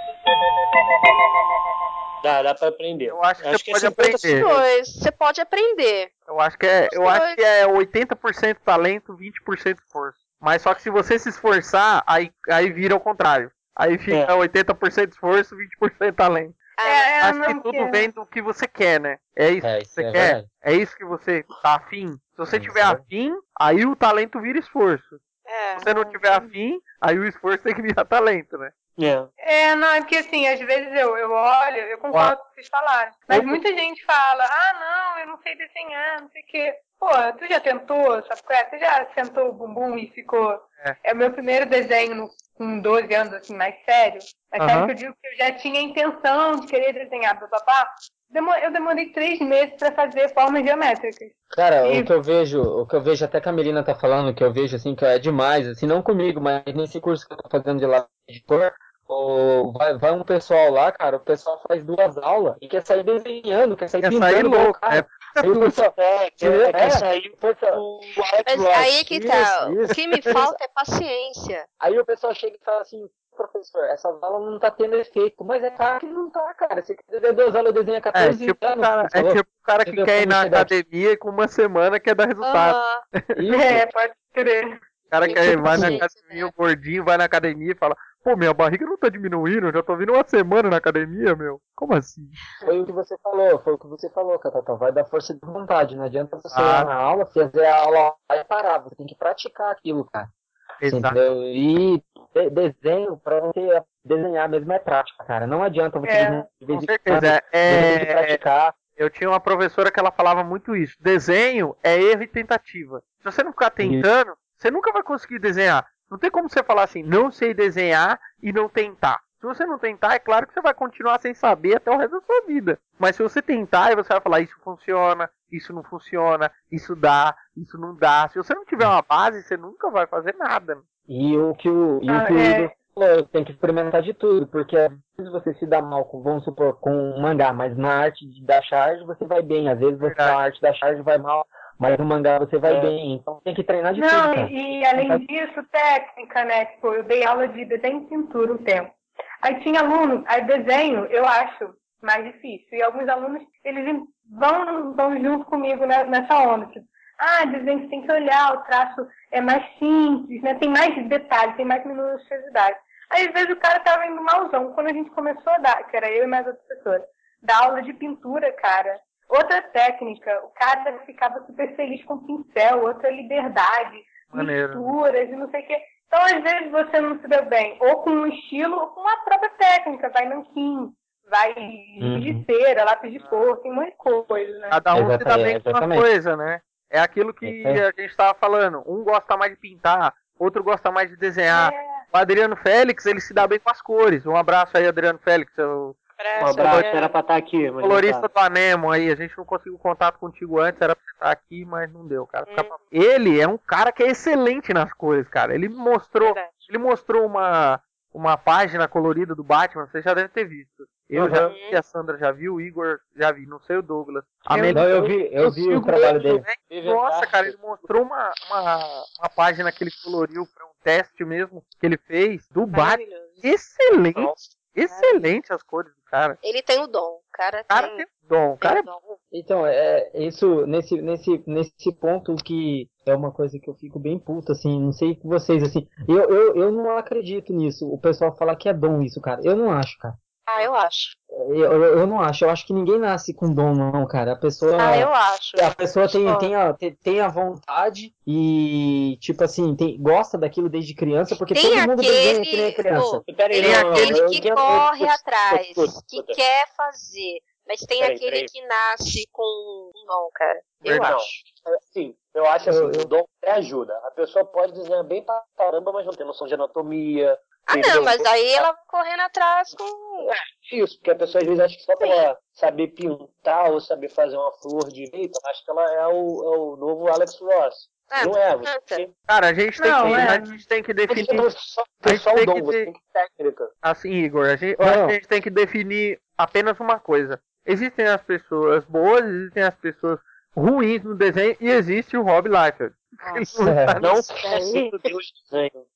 [SPEAKER 3] Dá, dá pra aprender.
[SPEAKER 2] Eu acho que
[SPEAKER 3] Acho
[SPEAKER 2] você
[SPEAKER 3] que é
[SPEAKER 2] pode
[SPEAKER 3] cinquenta
[SPEAKER 2] aprender.
[SPEAKER 5] Dois, você pode aprender.
[SPEAKER 2] Eu acho que é, eu
[SPEAKER 5] Os
[SPEAKER 2] acho
[SPEAKER 5] dois.
[SPEAKER 2] que é oitenta por cento talento, vinte por cento esforço. Mas só que se você se esforçar, aí, aí vira o contrário. Aí fica
[SPEAKER 3] É.
[SPEAKER 2] oitenta por cento esforço, vinte por cento talento.
[SPEAKER 6] É, é,
[SPEAKER 2] Acho
[SPEAKER 6] não
[SPEAKER 2] que tudo
[SPEAKER 6] quero.
[SPEAKER 2] vem do que você quer, né? É isso
[SPEAKER 11] É,
[SPEAKER 2] que
[SPEAKER 11] isso
[SPEAKER 2] você
[SPEAKER 11] é
[SPEAKER 2] quer?
[SPEAKER 11] verdade.
[SPEAKER 2] É isso que você tá afim? Se você
[SPEAKER 11] Isso
[SPEAKER 2] tiver
[SPEAKER 11] é.
[SPEAKER 2] afim, aí o talento vira esforço.
[SPEAKER 5] É.
[SPEAKER 2] Se você não tiver afim, aí o esforço tem que virar talento, né?
[SPEAKER 3] É.
[SPEAKER 6] É, não, é porque assim, às vezes eu, eu olho, eu concordo com o que vocês falaram. Mas
[SPEAKER 2] Como?
[SPEAKER 6] muita gente fala, ah, não, eu não sei desenhar, não sei o quê. Pô, tu já tentou, sabe qual é? Tu já sentou o bumbum e ficou...
[SPEAKER 2] É.
[SPEAKER 6] É o meu primeiro desenho no, com doze anos, assim, mais sério. Mas
[SPEAKER 2] Aham.
[SPEAKER 6] sério que eu digo que eu já tinha a intenção de querer desenhar pro papá. Demo- Eu demorei três meses pra fazer formas geométricas.
[SPEAKER 11] Cara,
[SPEAKER 6] E-
[SPEAKER 11] o que eu vejo, o que eu vejo até que a Melina tá falando, que eu vejo assim, que é demais, assim, não comigo, mas nesse curso que eu tô fazendo de lápis de cor, o, vai, vai um pessoal lá, cara, o pessoal faz duas aulas e quer sair desenhando, quer sair
[SPEAKER 2] Quer
[SPEAKER 11] pintando.
[SPEAKER 2] sair
[SPEAKER 11] igual o
[SPEAKER 2] louco,
[SPEAKER 11] cara.
[SPEAKER 2] é.
[SPEAKER 11] Aí o pessoal,
[SPEAKER 3] É, que
[SPEAKER 11] É,
[SPEAKER 3] é, quer sair
[SPEAKER 11] o pessoal-
[SPEAKER 3] o Alex
[SPEAKER 5] Mas
[SPEAKER 3] Ross.
[SPEAKER 5] aí que tá.
[SPEAKER 11] Isso,
[SPEAKER 5] O que me
[SPEAKER 11] isso.
[SPEAKER 5] falta é paciência.
[SPEAKER 11] aí o pessoal chega e fala assim, professor, essa aula não tá tendo efeito, mas é claro que não tá, cara. Você quer fazer duas aulas, desenha
[SPEAKER 2] É
[SPEAKER 11] catorze
[SPEAKER 2] tipo o
[SPEAKER 11] anos.
[SPEAKER 2] cara, é
[SPEAKER 11] falou.
[SPEAKER 2] tipo o cara que
[SPEAKER 11] Entendeu?
[SPEAKER 2] quer ir
[SPEAKER 11] Como
[SPEAKER 2] na
[SPEAKER 11] chegar-
[SPEAKER 2] academia e com uma semana quer dar resultado.
[SPEAKER 5] Aham.
[SPEAKER 11] Isso.
[SPEAKER 6] É, pode crer.
[SPEAKER 2] O cara
[SPEAKER 5] Tem
[SPEAKER 2] que
[SPEAKER 5] que
[SPEAKER 2] vai na
[SPEAKER 5] ter paciência,
[SPEAKER 2] academia,
[SPEAKER 5] né?
[SPEAKER 2] o gordinho vai na academia e fala, pô, minha barriga não tá diminuindo, eu já tô vindo uma semana na academia, meu. Como assim?
[SPEAKER 11] Foi o que você falou, foi o que você falou, Catata. Vai dar força de vontade. Não adianta você
[SPEAKER 2] Ah.
[SPEAKER 11] ir na aula, fazer a aula e parar. Você tem que praticar aquilo, cara.
[SPEAKER 2] Exato.
[SPEAKER 11] Entendeu? E de- desenho, pra você desenhar mesmo é prática, cara. Não adianta você
[SPEAKER 6] É,
[SPEAKER 11] desenhar de vez
[SPEAKER 2] Com
[SPEAKER 11] em
[SPEAKER 2] certeza.
[SPEAKER 11] quando. Você tem que
[SPEAKER 2] É,
[SPEAKER 11] praticar.
[SPEAKER 2] eu tinha uma professora que ela falava muito isso. Desenho é erro e tentativa. Se você não ficar tentando, você nunca vai conseguir desenhar. Não tem como você falar assim, não sei desenhar e não tentar. Se você não tentar, é claro que você vai continuar sem saber até o resto da sua vida. Mas se você tentar, aí você vai falar, isso funciona, isso não funciona, isso dá, isso não dá. Se você não tiver uma base, você nunca vai fazer nada.
[SPEAKER 11] E o que o, e o,
[SPEAKER 6] Ah,
[SPEAKER 11] que o
[SPEAKER 6] é.
[SPEAKER 11] Igor falou, tem que experimentar de tudo, porque às vezes você se dá mal com, vamos supor, com um mangá, mas na arte de- da charge você vai bem. Às vezes você
[SPEAKER 2] Verdade.
[SPEAKER 11] na arte da charge vai mal, mas no mangá você vai
[SPEAKER 3] É.
[SPEAKER 11] bem. Então tem que treinar de tudo,
[SPEAKER 6] Não,
[SPEAKER 11] cara.
[SPEAKER 6] e, e além disso, técnica, né? Tipo, eu dei aula de desenho e pintura um tempo. Aí tinha aluno, aí desenho eu acho mais difícil. E alguns alunos, eles vão, vão junto comigo né, nessa onda. Tipo, ah, desenho você tem que olhar, o traço é mais simples, né? Tem mais detalhes, tem mais minuciosidade. Aí às vezes o cara tava indo malzão. Quando a gente começou a dar, que era eu e mais outra pessoa, dar aula de pintura, cara. Outra técnica, o cara ficava super feliz com o pincel, outra liberdade,
[SPEAKER 2] Maneiro.
[SPEAKER 6] misturas e não sei o quê. Então, às vezes, você não se deu bem, ou com um estilo, ou com a própria técnica. Vai nanquim, vai
[SPEAKER 11] Uhum.
[SPEAKER 6] de cera, lápis de cor, tem muita coisa, né?
[SPEAKER 2] Cada um se dá
[SPEAKER 11] Exatamente,
[SPEAKER 2] bem com uma
[SPEAKER 11] exatamente.
[SPEAKER 2] coisa, né? É aquilo que
[SPEAKER 11] É.
[SPEAKER 2] a gente estava falando. Um gosta mais de pintar, outro gosta mais de desenhar.
[SPEAKER 6] É,
[SPEAKER 2] O Adriano Félix, ele se dá bem com as cores. Um abraço aí, Adriano Félix. O
[SPEAKER 3] Um abraço, era pra estar aqui. Mas não
[SPEAKER 2] colorista
[SPEAKER 3] tá.
[SPEAKER 2] do Anemo aí. A gente não conseguiu contato contigo antes, era pra você estar aqui, mas não deu, cara. Fica
[SPEAKER 5] Hum.
[SPEAKER 2] pra- Ele é um cara que é excelente nas cores, cara. Ele mostrou,
[SPEAKER 5] Verdade.
[SPEAKER 2] ele mostrou uma, uma página colorida do Batman, você já deve ter visto. Eu já
[SPEAKER 5] Uhum.
[SPEAKER 2] vi, a Sandra já viu, o Igor já vi, não sei o Douglas. A
[SPEAKER 6] Eu-
[SPEAKER 2] Melissa-
[SPEAKER 11] Não, eu vi, eu vi o
[SPEAKER 2] sigo
[SPEAKER 11] trabalho
[SPEAKER 2] ele
[SPEAKER 11] dele.
[SPEAKER 2] também. Nossa, cara, ele mostrou uma, uma, uma página que ele coloriu pra um teste mesmo que ele fez do Batman.
[SPEAKER 5] Maravilhoso.
[SPEAKER 2] Excelente,
[SPEAKER 3] Nossa.
[SPEAKER 2] excelente as cores do cara.
[SPEAKER 5] Ele tem o dom. O cara,
[SPEAKER 2] O cara
[SPEAKER 5] tem,
[SPEAKER 2] tem dom, o
[SPEAKER 5] tem
[SPEAKER 2] cara
[SPEAKER 5] o
[SPEAKER 2] é
[SPEAKER 5] dom.
[SPEAKER 11] Então, é isso, nesse, nesse, nesse ponto que é uma coisa que eu fico bem puto, assim, não sei com vocês, assim, eu, eu, eu não acredito nisso, o pessoal fala que é dom isso, cara, eu não acho, cara,
[SPEAKER 5] Ah, eu acho.
[SPEAKER 11] eu, eu, eu não acho, eu acho que ninguém nasce com dom, não, cara, a pessoa...
[SPEAKER 5] Ah, eu acho.
[SPEAKER 11] A pessoa tem,
[SPEAKER 5] Só.
[SPEAKER 11] tem, a, tem, tem a vontade e, tipo assim, tem, gosta daquilo desde criança, porque
[SPEAKER 5] Tem
[SPEAKER 11] todo mundo desenha que nem
[SPEAKER 5] aquele.
[SPEAKER 11] criança.
[SPEAKER 5] Pô,
[SPEAKER 3] Pera aí,
[SPEAKER 5] tem
[SPEAKER 3] não, não,
[SPEAKER 5] aquele
[SPEAKER 3] eu
[SPEAKER 5] que
[SPEAKER 3] entendo-
[SPEAKER 5] corre
[SPEAKER 3] eu-
[SPEAKER 5] atrás,
[SPEAKER 3] escuta, escuta.
[SPEAKER 5] que quer fazer. Mas tem
[SPEAKER 3] Peraí,
[SPEAKER 5] aquele
[SPEAKER 3] peraí.
[SPEAKER 5] que nasce com um dom, cara. Eu
[SPEAKER 2] Verdade.
[SPEAKER 5] acho.
[SPEAKER 3] Sim, eu acho assim,
[SPEAKER 11] Eu- eu-
[SPEAKER 3] o dom até ajuda. A pessoa pode desenhar bem pra caramba, mas não tem noção de anatomia.
[SPEAKER 5] Ah,
[SPEAKER 3] entendeu?
[SPEAKER 5] não, mas aí ela vai correndo atrás com.
[SPEAKER 3] Isso, porque a pessoa às vezes acha que só pra ela saber pintar ou saber fazer uma flor direito, acho que ela é o, é o novo Alex Ross.
[SPEAKER 5] Ah,
[SPEAKER 3] não é,
[SPEAKER 5] nada.
[SPEAKER 3] você
[SPEAKER 2] Cara, a gente tem,
[SPEAKER 6] Não,
[SPEAKER 2] que,
[SPEAKER 6] é.
[SPEAKER 2] a gente tem que definir.
[SPEAKER 3] tem só,
[SPEAKER 2] a
[SPEAKER 3] tem
[SPEAKER 2] gente
[SPEAKER 3] só o
[SPEAKER 2] tem
[SPEAKER 3] dom,
[SPEAKER 2] que
[SPEAKER 3] você
[SPEAKER 2] ter-
[SPEAKER 3] tem que ter técnica.
[SPEAKER 2] Assim, Igor, a gente, eu acho
[SPEAKER 11] Não.
[SPEAKER 2] que a gente tem que definir apenas uma coisa. existem as pessoas boas, existem as pessoas ruins no desenho e existe o Rob Liefeld. Ele não,
[SPEAKER 3] É,
[SPEAKER 2] está
[SPEAKER 3] não
[SPEAKER 2] nesse-
[SPEAKER 3] é do Deus de desenho.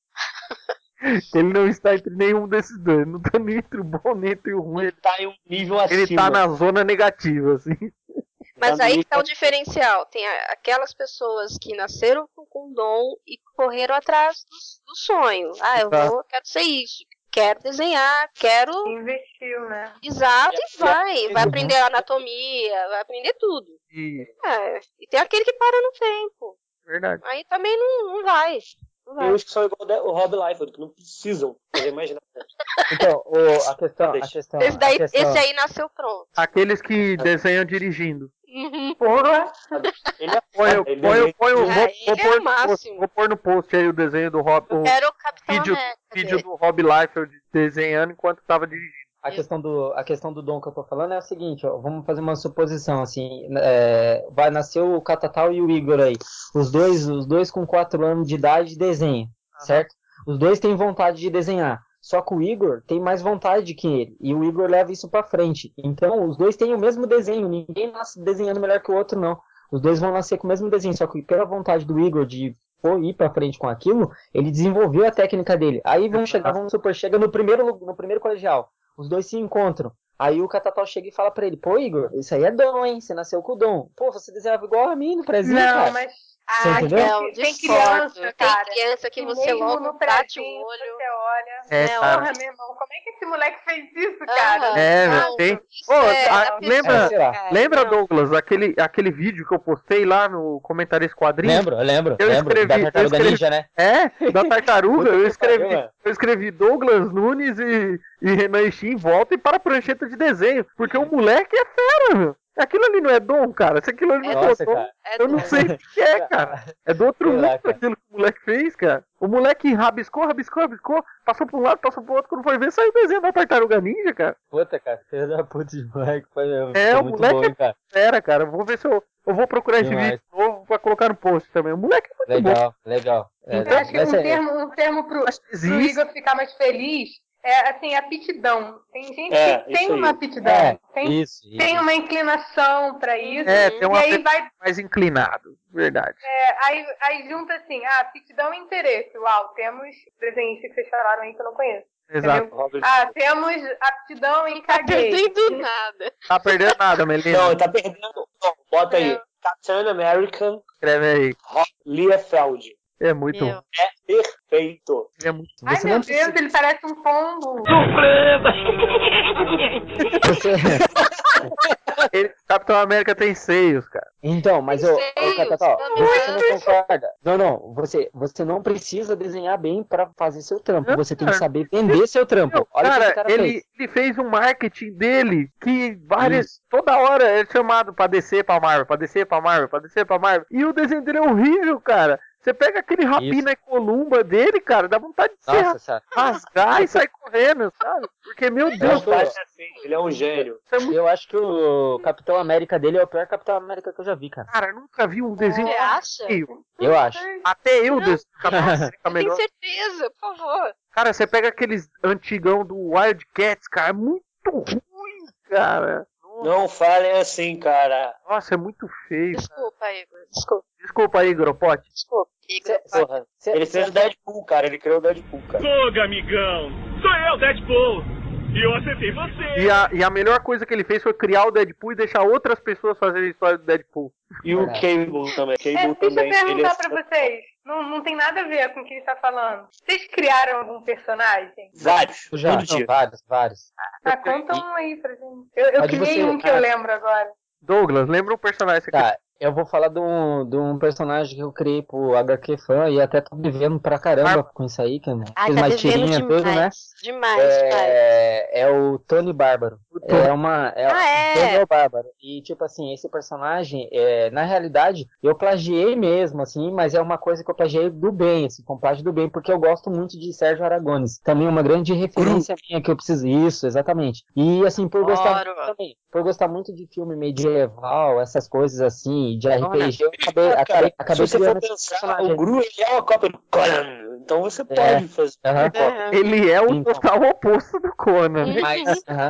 [SPEAKER 2] ele não está entre nenhum desses dois. Não tá nem entre o bom nem entre o ruim.
[SPEAKER 3] Ele tá em um nível acima.
[SPEAKER 2] Ele tá na zona negativa, assim.
[SPEAKER 5] Mas
[SPEAKER 3] Tá
[SPEAKER 5] aí
[SPEAKER 3] no
[SPEAKER 5] que tá o diferencial. Tem a- aquelas pessoas que nasceram com, com dom e correram atrás do, do sonho. Ah, eu
[SPEAKER 2] Tá.
[SPEAKER 5] vou, quero ser isso. Quero desenhar, quero.
[SPEAKER 6] Investiu, né?
[SPEAKER 5] Exato, e vai. Vai
[SPEAKER 2] Uhum.
[SPEAKER 5] aprender anatomia, vai aprender tudo.
[SPEAKER 2] E,
[SPEAKER 5] É, e tem aquele que para no tempo.
[SPEAKER 2] verdade.
[SPEAKER 5] Aí também não, não vai. Não vai.
[SPEAKER 3] Tem uns que são igual o Rob Liefeld, que não precisam fazer mais nada.
[SPEAKER 11] Então, o, a questão, a
[SPEAKER 3] Deixa.
[SPEAKER 11] questão,
[SPEAKER 5] Esse, daí,
[SPEAKER 11] a questão...
[SPEAKER 5] esse aí nasceu pronto.
[SPEAKER 2] Aqueles que desenham dirigindo.
[SPEAKER 5] Uhum.
[SPEAKER 6] Porra!
[SPEAKER 3] Ele é
[SPEAKER 2] Põe,
[SPEAKER 3] foda, ele
[SPEAKER 2] põe,
[SPEAKER 3] desenha-
[SPEAKER 2] põe, vou,
[SPEAKER 5] Ah,
[SPEAKER 2] vou,
[SPEAKER 5] ele é
[SPEAKER 2] pôr
[SPEAKER 5] o máximo.
[SPEAKER 2] vou pôr no post aí o desenho do Rob. O
[SPEAKER 5] Era o Capitão
[SPEAKER 2] vídeo,
[SPEAKER 5] América.
[SPEAKER 2] vídeo
[SPEAKER 5] dele.
[SPEAKER 2] do Rob Liefeld desenhando enquanto tava dirigindo.
[SPEAKER 11] A questão, do, a questão do dom que eu tô falando é o seguinte, ó, vamos fazer uma suposição, assim, é, vai nascer o Catatal e o Igor aí, os dois, os dois com quatro anos de idade desenham, certo? Os dois têm vontade de desenhar, só que o Igor tem mais vontade que ele, e o Igor leva isso pra frente, então os dois têm o mesmo desenho, ninguém nasce desenhando melhor que o outro não, os dois vão nascer com o mesmo desenho, só que pela vontade do Igor de for ir pra frente com aquilo, ele desenvolveu a técnica dele, aí vamos chegar, vamos supor, chega no primeiro, no primeiro colegial, os dois se encontram. Aí o Catatal chega e fala pra ele, pô, Igor, isso aí é dom, hein? Você nasceu com o dom. Pô, você desenhava igual a mim no prezinho,
[SPEAKER 6] Não,
[SPEAKER 11] cara.
[SPEAKER 6] mas.
[SPEAKER 11] Você
[SPEAKER 6] Ah,
[SPEAKER 11] entendeu?
[SPEAKER 5] Não,
[SPEAKER 6] tem, tem
[SPEAKER 5] discordo.
[SPEAKER 6] criança, cara.
[SPEAKER 5] Tem criança que
[SPEAKER 6] E
[SPEAKER 5] você
[SPEAKER 6] mesmo
[SPEAKER 5] logo
[SPEAKER 6] no
[SPEAKER 5] bate o
[SPEAKER 6] prezinho,
[SPEAKER 5] olho.
[SPEAKER 6] Você olha.
[SPEAKER 2] É,
[SPEAKER 5] né,
[SPEAKER 2] cara.
[SPEAKER 6] Porra, meu irmão, como é que esse moleque fez isso, cara?
[SPEAKER 5] Aham.
[SPEAKER 2] É,
[SPEAKER 5] Não,
[SPEAKER 2] velho, tem.
[SPEAKER 5] isso
[SPEAKER 2] Pô,
[SPEAKER 5] é
[SPEAKER 2] a-
[SPEAKER 5] da
[SPEAKER 2] lembra-
[SPEAKER 5] pessoa,
[SPEAKER 11] sei lá.
[SPEAKER 5] cara,
[SPEAKER 2] Lembra,
[SPEAKER 5] não.
[SPEAKER 2] Douglas, aquele, aquele vídeo que eu postei lá no Comentário Quadrinhos?
[SPEAKER 11] Lembro, eu lembro,
[SPEAKER 2] Eu
[SPEAKER 11] lembro.
[SPEAKER 2] escrevi-
[SPEAKER 11] da
[SPEAKER 2] eu
[SPEAKER 11] Tartaruga
[SPEAKER 2] escrevi-
[SPEAKER 11] Ninja, né?
[SPEAKER 2] É, da tartaruga,
[SPEAKER 11] Puta
[SPEAKER 2] eu
[SPEAKER 11] que
[SPEAKER 2] escrevi,
[SPEAKER 11] pariu, mano.
[SPEAKER 2] eu escrevi Douglas Nunes e, e Renan Shin voltem para a prancheta de desenho, porque o moleque é fera, meu. Aquilo ali não é dom, cara. Se aquilo ali não é
[SPEAKER 11] Nossa,
[SPEAKER 2] dom,
[SPEAKER 11] cara.
[SPEAKER 5] É
[SPEAKER 2] eu não
[SPEAKER 5] dom.
[SPEAKER 2] sei o que é, cara. É do outro
[SPEAKER 11] Sei lá,
[SPEAKER 2] mundo
[SPEAKER 11] cara.
[SPEAKER 2] aquilo que o moleque fez, cara. O moleque rabiscou, rabiscou, rabiscou, passou pra um lado, passou pro outro, quando foi ver, saiu o desenho da tartaruga ninja, cara.
[SPEAKER 11] Puta, cara, filho da puta de moleque. Foi,
[SPEAKER 2] É,
[SPEAKER 11] foi
[SPEAKER 2] o
[SPEAKER 11] muito
[SPEAKER 2] moleque
[SPEAKER 11] bom, hein, cara.
[SPEAKER 2] Fera, cara. Eu vou ver se eu, eu vou procurar esse
[SPEAKER 11] Demais.
[SPEAKER 2] vídeo novo pra colocar no post também. O moleque é muito bom.
[SPEAKER 11] Legal, legal. É,
[SPEAKER 6] Eu acho que
[SPEAKER 11] vai
[SPEAKER 6] um
[SPEAKER 11] ser-
[SPEAKER 6] termo, um termo pro,
[SPEAKER 2] Acho que
[SPEAKER 6] pro
[SPEAKER 2] existe.
[SPEAKER 6] Igor ficar mais feliz é assim, aptidão. Tem gente
[SPEAKER 3] É,
[SPEAKER 6] que tem
[SPEAKER 3] isso aí.
[SPEAKER 6] uma aptidão,
[SPEAKER 11] É,
[SPEAKER 6] tem,
[SPEAKER 11] isso, isso.
[SPEAKER 6] tem uma inclinação pra isso.
[SPEAKER 2] É, tem
[SPEAKER 6] e
[SPEAKER 2] uma
[SPEAKER 6] aí vai,
[SPEAKER 2] mais inclinado, verdade.
[SPEAKER 6] é, aí, aí junta assim, ah, aptidão e interesse. Uau, temos desenhistas que vocês falaram aí que eu não conheço.
[SPEAKER 2] Exato.
[SPEAKER 6] Entendeu? Ah, temos aptidão em caguei.
[SPEAKER 5] Perdendo nada.
[SPEAKER 2] Tá perdendo nada, Melina.
[SPEAKER 3] Não, tá perdendo. Não, bota aí.
[SPEAKER 5] Não.
[SPEAKER 3] Captain American
[SPEAKER 2] Escreve aí.
[SPEAKER 3] Rob Liefeld.
[SPEAKER 2] É muito
[SPEAKER 5] Meu.
[SPEAKER 2] bom.
[SPEAKER 3] É perfeito.
[SPEAKER 2] É muito
[SPEAKER 6] Ai,
[SPEAKER 11] Você
[SPEAKER 6] meu
[SPEAKER 11] não
[SPEAKER 6] Deus,
[SPEAKER 11] precisa-
[SPEAKER 6] ele parece um pombo.
[SPEAKER 11] Você...
[SPEAKER 2] Ele, Capitão América tem seios, cara.
[SPEAKER 11] Então, mas
[SPEAKER 5] Tem
[SPEAKER 11] eu,
[SPEAKER 5] seios,
[SPEAKER 11] Catatal,
[SPEAKER 5] também.
[SPEAKER 11] você não concorda. Não, não, você, você não precisa desenhar bem pra fazer seu trampo.
[SPEAKER 2] Não,
[SPEAKER 11] Você tem que
[SPEAKER 2] cara.
[SPEAKER 11] saber vender seu trampo.
[SPEAKER 2] Meu,
[SPEAKER 11] Olha o que
[SPEAKER 2] cara,
[SPEAKER 11] esse cara
[SPEAKER 2] ele,
[SPEAKER 11] fez.
[SPEAKER 2] ele fez um marketing dele que várias. Toda hora é chamado pra descer pra Marvel, pra descer pra Marvel, pra descer pra Marvel. E o desenho dele é horrível, cara. Você pega aquele Rapina e Columba dele, cara, dá vontade de se
[SPEAKER 11] Nossa, cara.
[SPEAKER 2] rasgar e sair correndo, sabe? Porque, meu Deus,
[SPEAKER 3] Não
[SPEAKER 11] tô-
[SPEAKER 3] faz assim, ele é um gênio.
[SPEAKER 2] isso é muito.
[SPEAKER 11] Eu acho que o Capitão América dele é o pior Capitão América que eu já vi, cara.
[SPEAKER 2] Cara, eu nunca vi um desenho
[SPEAKER 5] Você acha?
[SPEAKER 2] feio.
[SPEAKER 11] Eu acho.
[SPEAKER 2] Até eu desenho Capitão América
[SPEAKER 5] Tem
[SPEAKER 2] melhor.
[SPEAKER 5] certeza, por favor.
[SPEAKER 2] Cara, você pega aqueles antigão do Wildcats, cara, é muito ruim, cara.
[SPEAKER 3] Não falem assim, cara.
[SPEAKER 2] Nossa, é muito feio.
[SPEAKER 5] Desculpa, Igor. Desculpa.
[SPEAKER 2] Desculpa aí, Gropote.
[SPEAKER 5] Desculpa. Igor,
[SPEAKER 11] Cê-
[SPEAKER 3] Porra.
[SPEAKER 11] cê-
[SPEAKER 3] Ele
[SPEAKER 11] cê-
[SPEAKER 3] fez o Deadpool, cara. Ele criou o Deadpool, cara.
[SPEAKER 14] Fogo, amigão! Sou eu, Deadpool! E eu acertei você!
[SPEAKER 2] E a, e a melhor coisa que ele fez foi criar o Deadpool e deixar outras pessoas fazerem a história do Deadpool.
[SPEAKER 3] E o Cable também. Cable
[SPEAKER 6] É, deixa eu
[SPEAKER 3] também. Ele
[SPEAKER 6] perguntar
[SPEAKER 3] é...
[SPEAKER 6] pra vocês. Não, não tem nada a ver com o que ele tá falando. Vocês criaram algum personagem?
[SPEAKER 3] Vários.
[SPEAKER 11] Já,
[SPEAKER 3] Todo
[SPEAKER 11] não,
[SPEAKER 3] dia.
[SPEAKER 11] vários, vários.
[SPEAKER 6] Ah, conta um aí pra gente. Eu, eu
[SPEAKER 11] Pode
[SPEAKER 6] criei
[SPEAKER 11] você-
[SPEAKER 6] um que eu
[SPEAKER 11] ah.
[SPEAKER 6] lembro agora.
[SPEAKER 2] Douglas, lembra um personagem que
[SPEAKER 11] Tá, eu vou falar de um, de um personagem que eu criei pro H Q Fã e até tô devendo pra caramba com isso aí, que
[SPEAKER 5] Ai,
[SPEAKER 11] fez
[SPEAKER 5] tá
[SPEAKER 11] mais
[SPEAKER 5] devendo
[SPEAKER 11] tirinha,
[SPEAKER 5] demais.
[SPEAKER 11] tudo, né?
[SPEAKER 5] Demais, demais.
[SPEAKER 11] É, é o Tony Bárbaro. É uma. É,
[SPEAKER 5] Ah, é?
[SPEAKER 11] Tony é o Bárbaro. E, tipo assim, esse personagem, é, na realidade, eu plagiei mesmo, assim, mas é uma coisa que eu plagiei do bem, assim, com plágio do bem, porque eu gosto muito de Sérgio Aragones. Também uma grande referência minha que eu preciso. Isso, exatamente. E, assim, por gostar
[SPEAKER 5] Adoro.
[SPEAKER 11] muito também. Por gostar muito de filme medieval, essas coisas assim, de R P
[SPEAKER 2] Olha,
[SPEAKER 11] G, eu acabei,
[SPEAKER 3] Ah, cara,
[SPEAKER 11] acabei, acabei
[SPEAKER 3] se você
[SPEAKER 11] criando
[SPEAKER 3] for
[SPEAKER 11] esse
[SPEAKER 3] pensar,
[SPEAKER 11] personagem.
[SPEAKER 3] o Gru ele é uma cópia do Conan. Então você pode fazer.
[SPEAKER 11] Aham.
[SPEAKER 5] É.
[SPEAKER 2] ele é o
[SPEAKER 11] Então.
[SPEAKER 2] total oposto do Conan. né?
[SPEAKER 11] Mas, aham.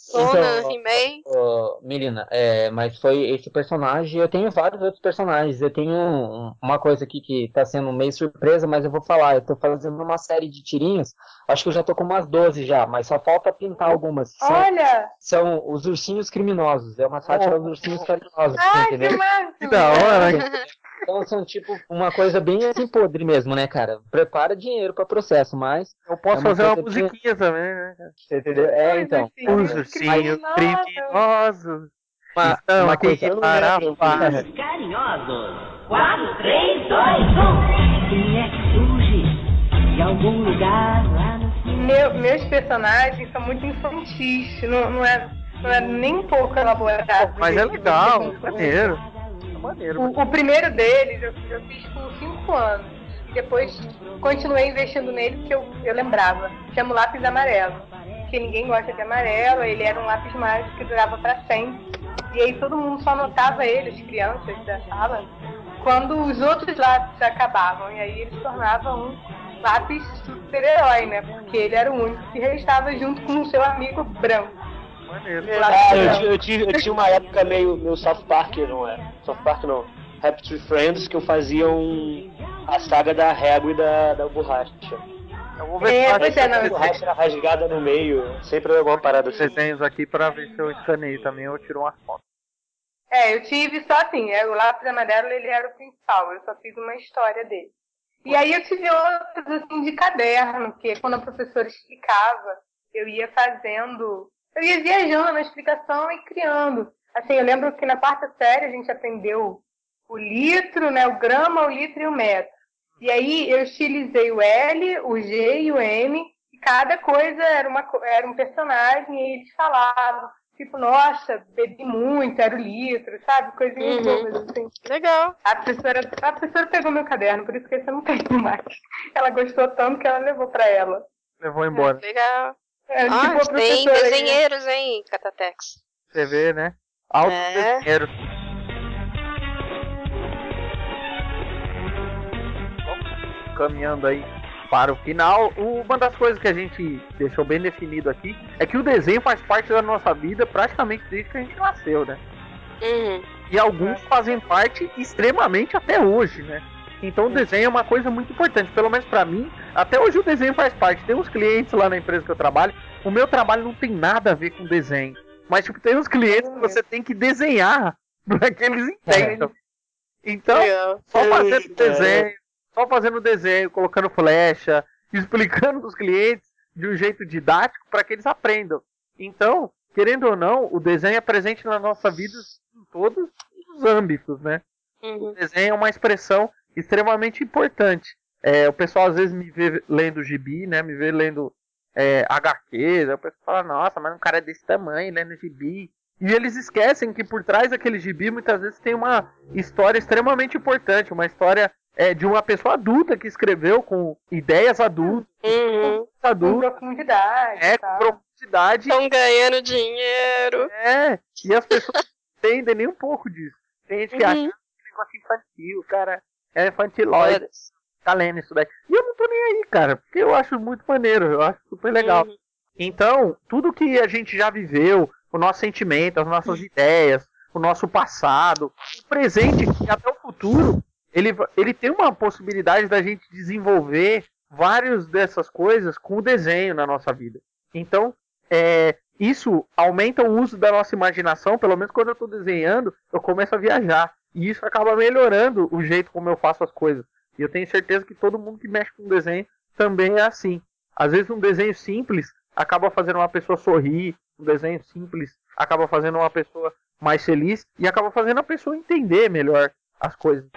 [SPEAKER 5] Conan,
[SPEAKER 11] Então,
[SPEAKER 5] He-Man.
[SPEAKER 11] Ô, Melina, é, mas foi esse personagem. Eu tenho vários outros personagens. Eu tenho um- uma coisa aqui que tá sendo meio surpresa, mas eu vou falar. Eu tô fazendo uma série de tirinhos. Acho que eu já tô com umas doze já, mas só falta pintar algumas. São,
[SPEAKER 6] Olha!
[SPEAKER 11] são os ursinhos criminosos. É uma sátira dos ursinhos criminosos,
[SPEAKER 6] Ai,
[SPEAKER 11] entendeu?
[SPEAKER 6] que massa!
[SPEAKER 2] Que da hora, hein?
[SPEAKER 11] Então são tipo uma coisa bem assim podre mesmo, né, cara? Prepara dinheiro pra processo, mas.
[SPEAKER 2] Eu posso
[SPEAKER 11] é uma
[SPEAKER 2] fazer uma
[SPEAKER 11] coisa bem-
[SPEAKER 2] musiquinha também, né?
[SPEAKER 11] Você entendeu? É, então.
[SPEAKER 2] Os ursinhos criminosos
[SPEAKER 11] Uma,
[SPEAKER 2] estão
[SPEAKER 11] uma
[SPEAKER 2] aqui
[SPEAKER 11] coisa eu não
[SPEAKER 2] para
[SPEAKER 11] lembro.
[SPEAKER 2] farra.
[SPEAKER 15] Carinhosos. quatro, três, dois, um. Quem é que surge de algum lugar lá no céu?
[SPEAKER 6] Meu- meus personagens são muito infantis, não, não, é, não é nem um pouco elaborado.
[SPEAKER 2] Mas é legal, é maneiro. É maneiro.
[SPEAKER 6] O, o primeiro deles eu, eu fiz por cinco anos. E depois continuei investindo nele porque eu, eu lembrava. Chama o lápis amarelo. Porque ninguém gosta de amarelo, ele era um lápis mágico que durava pra sempre. E aí todo mundo só notava ele, as crianças da sala, quando os outros lápis acabavam. E aí ele se tornava um lápis super-herói, né? Porque ele era o único que restava junto com o seu amigo branco.
[SPEAKER 2] Maneiro.
[SPEAKER 3] Ah, eu, ti- eu, tive, eu tinha uma época meio, meio South Park, não é? South Park não. Happy Tree Friends, que eu fazia um, a saga da régua e da, da borracha.
[SPEAKER 2] Eu vou ver
[SPEAKER 6] É,
[SPEAKER 2] se
[SPEAKER 6] pois é, não,
[SPEAKER 3] A borracha era rasgada no meio, sempre era alguma parada
[SPEAKER 2] os
[SPEAKER 3] assim.
[SPEAKER 2] desenhos aqui pra ver se eu escaneio também, eu tiro umas fotos.
[SPEAKER 6] É, eu tive só assim, é, o lápis amarelo ele era o principal, eu só fiz uma história dele. E aí eu tive outros assim de caderno, que quando a professora explicava, eu ia fazendo, eu ia viajando na explicação e criando. Assim, eu lembro que na quarta série a gente aprendeu o litro, né, o grama, o litro e o metro. E aí eu estilizei o L, o G e o M, e cada coisa era, uma, co- era um personagem e eles falavam. Tipo, nossa, bebi muito, era o litro, sabe? Coisinhas
[SPEAKER 5] Uhum.
[SPEAKER 6] bobas, assim.
[SPEAKER 5] Legal.
[SPEAKER 6] A professora, a professora pegou meu caderno, por isso que esse eu não tenho mais. Ela gostou tanto que ela levou pra ela.
[SPEAKER 2] Levou embora.
[SPEAKER 5] Legal.
[SPEAKER 6] É,
[SPEAKER 5] Ah,
[SPEAKER 6] tipo, a
[SPEAKER 5] tem
[SPEAKER 6] professora-
[SPEAKER 5] desenheiros, hein, Catatex.
[SPEAKER 2] Você vê, né? Alto
[SPEAKER 5] É.
[SPEAKER 2] desenheiro. Caminhando aí para o final, uma das coisas que a gente deixou bem definido aqui é que o desenho faz parte da nossa vida praticamente desde que a gente nasceu, né?
[SPEAKER 5] Uhum.
[SPEAKER 2] E alguns fazem parte extremamente até hoje, né? Então o desenho é uma coisa muito importante, pelo menos pra mim, até hoje o desenho faz parte. Tem uns clientes lá na empresa que eu trabalho, o meu trabalho não tem nada a ver com desenho, mas tipo, tem uns clientes que você tem que desenhar para que eles entendam. Então,
[SPEAKER 5] Legal.
[SPEAKER 2] só fazendo desenho, só fazendo desenho, colocando flecha, explicando para os clientes de um jeito didático para que eles aprendam. Então, querendo ou não, o desenho é presente na nossa vida em todos os âmbitos, né?
[SPEAKER 5] Uhum.
[SPEAKER 2] O desenho é uma expressão extremamente importante. É, o pessoal às vezes me vê lendo gibi, né? Me vê lendo é, agá quês, aí o pessoal fala, nossa, mas um cara é desse tamanho lendo gibi. E eles esquecem que por trás daquele gibi muitas vezes tem uma história extremamente importante, uma história é, de uma pessoa adulta que escreveu com ideias adultas,
[SPEAKER 5] Uhum.
[SPEAKER 6] Com
[SPEAKER 2] adultas,
[SPEAKER 6] profundidade.
[SPEAKER 2] é,
[SPEAKER 6] tá?
[SPEAKER 2] com profundidade.
[SPEAKER 5] Estão ganhando dinheiro.
[SPEAKER 2] É, e as pessoas não entendem nem um pouco disso. Tem gente que
[SPEAKER 5] Uhum.
[SPEAKER 2] acha que é negócio infantil, cara, é infantilóide, tá lendo isso daí. E eu não tô nem aí, cara, porque eu acho muito maneiro, eu acho super legal.
[SPEAKER 5] Uhum.
[SPEAKER 2] Então, tudo que a gente já viveu, o nosso sentimento, as nossas ideias, o nosso passado, o presente e até o futuro, ele, ele tem uma possibilidade da gente desenvolver várias dessas coisas com o desenho na nossa vida. Então, é, isso aumenta o uso da nossa imaginação, pelo menos quando eu estou desenhando, eu começo a viajar. E isso acaba melhorando o jeito como eu faço as coisas. E eu tenho certeza que todo mundo que mexe com desenho também é assim. Às vezes um desenho simples acaba fazendo uma pessoa sorrir, um desenho simples acaba fazendo uma pessoa mais feliz e acaba fazendo a pessoa entender melhor as coisas.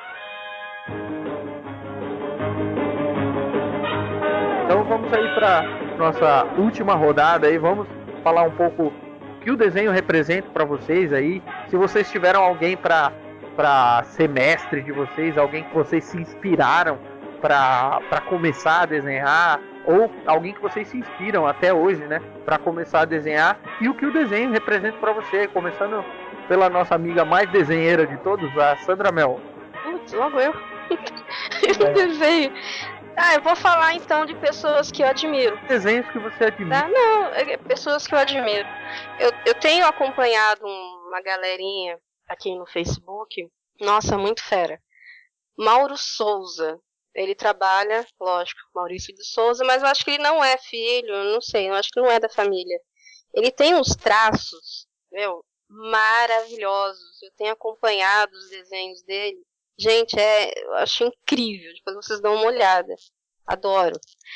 [SPEAKER 2] Então vamos aí para nossa última rodada aí, vamos falar um pouco o que o desenho representa para vocês aí. Se vocês tiveram alguém para para ser mestre de vocês, alguém que vocês se inspiraram para para começar a desenhar, ou alguém que vocês se inspiram até hoje, né, para começar a desenhar, e o que o desenho representa para você, começando pela nossa amiga mais desenheira de todos, a Sandra Mel.
[SPEAKER 5] Putz, logo eu. Eu desenho. Ah, eu vou falar então de pessoas que eu admiro.
[SPEAKER 2] Desenhos que você admira.
[SPEAKER 5] Ah, não, é pessoas que eu admiro. Eu, eu tenho acompanhado uma galerinha aqui no Facebook. Nossa, muito fera. Mauro Souza. Ele trabalha, lógico, Maurício de Souza, mas eu acho que ele não é filho, eu não sei, eu acho que não é da família. Ele tem uns traços, meu, maravilhosos. Eu tenho acompanhado os desenhos dele. Gente, é, eu acho incrível. Depois vocês dão uma olhada. Adoro.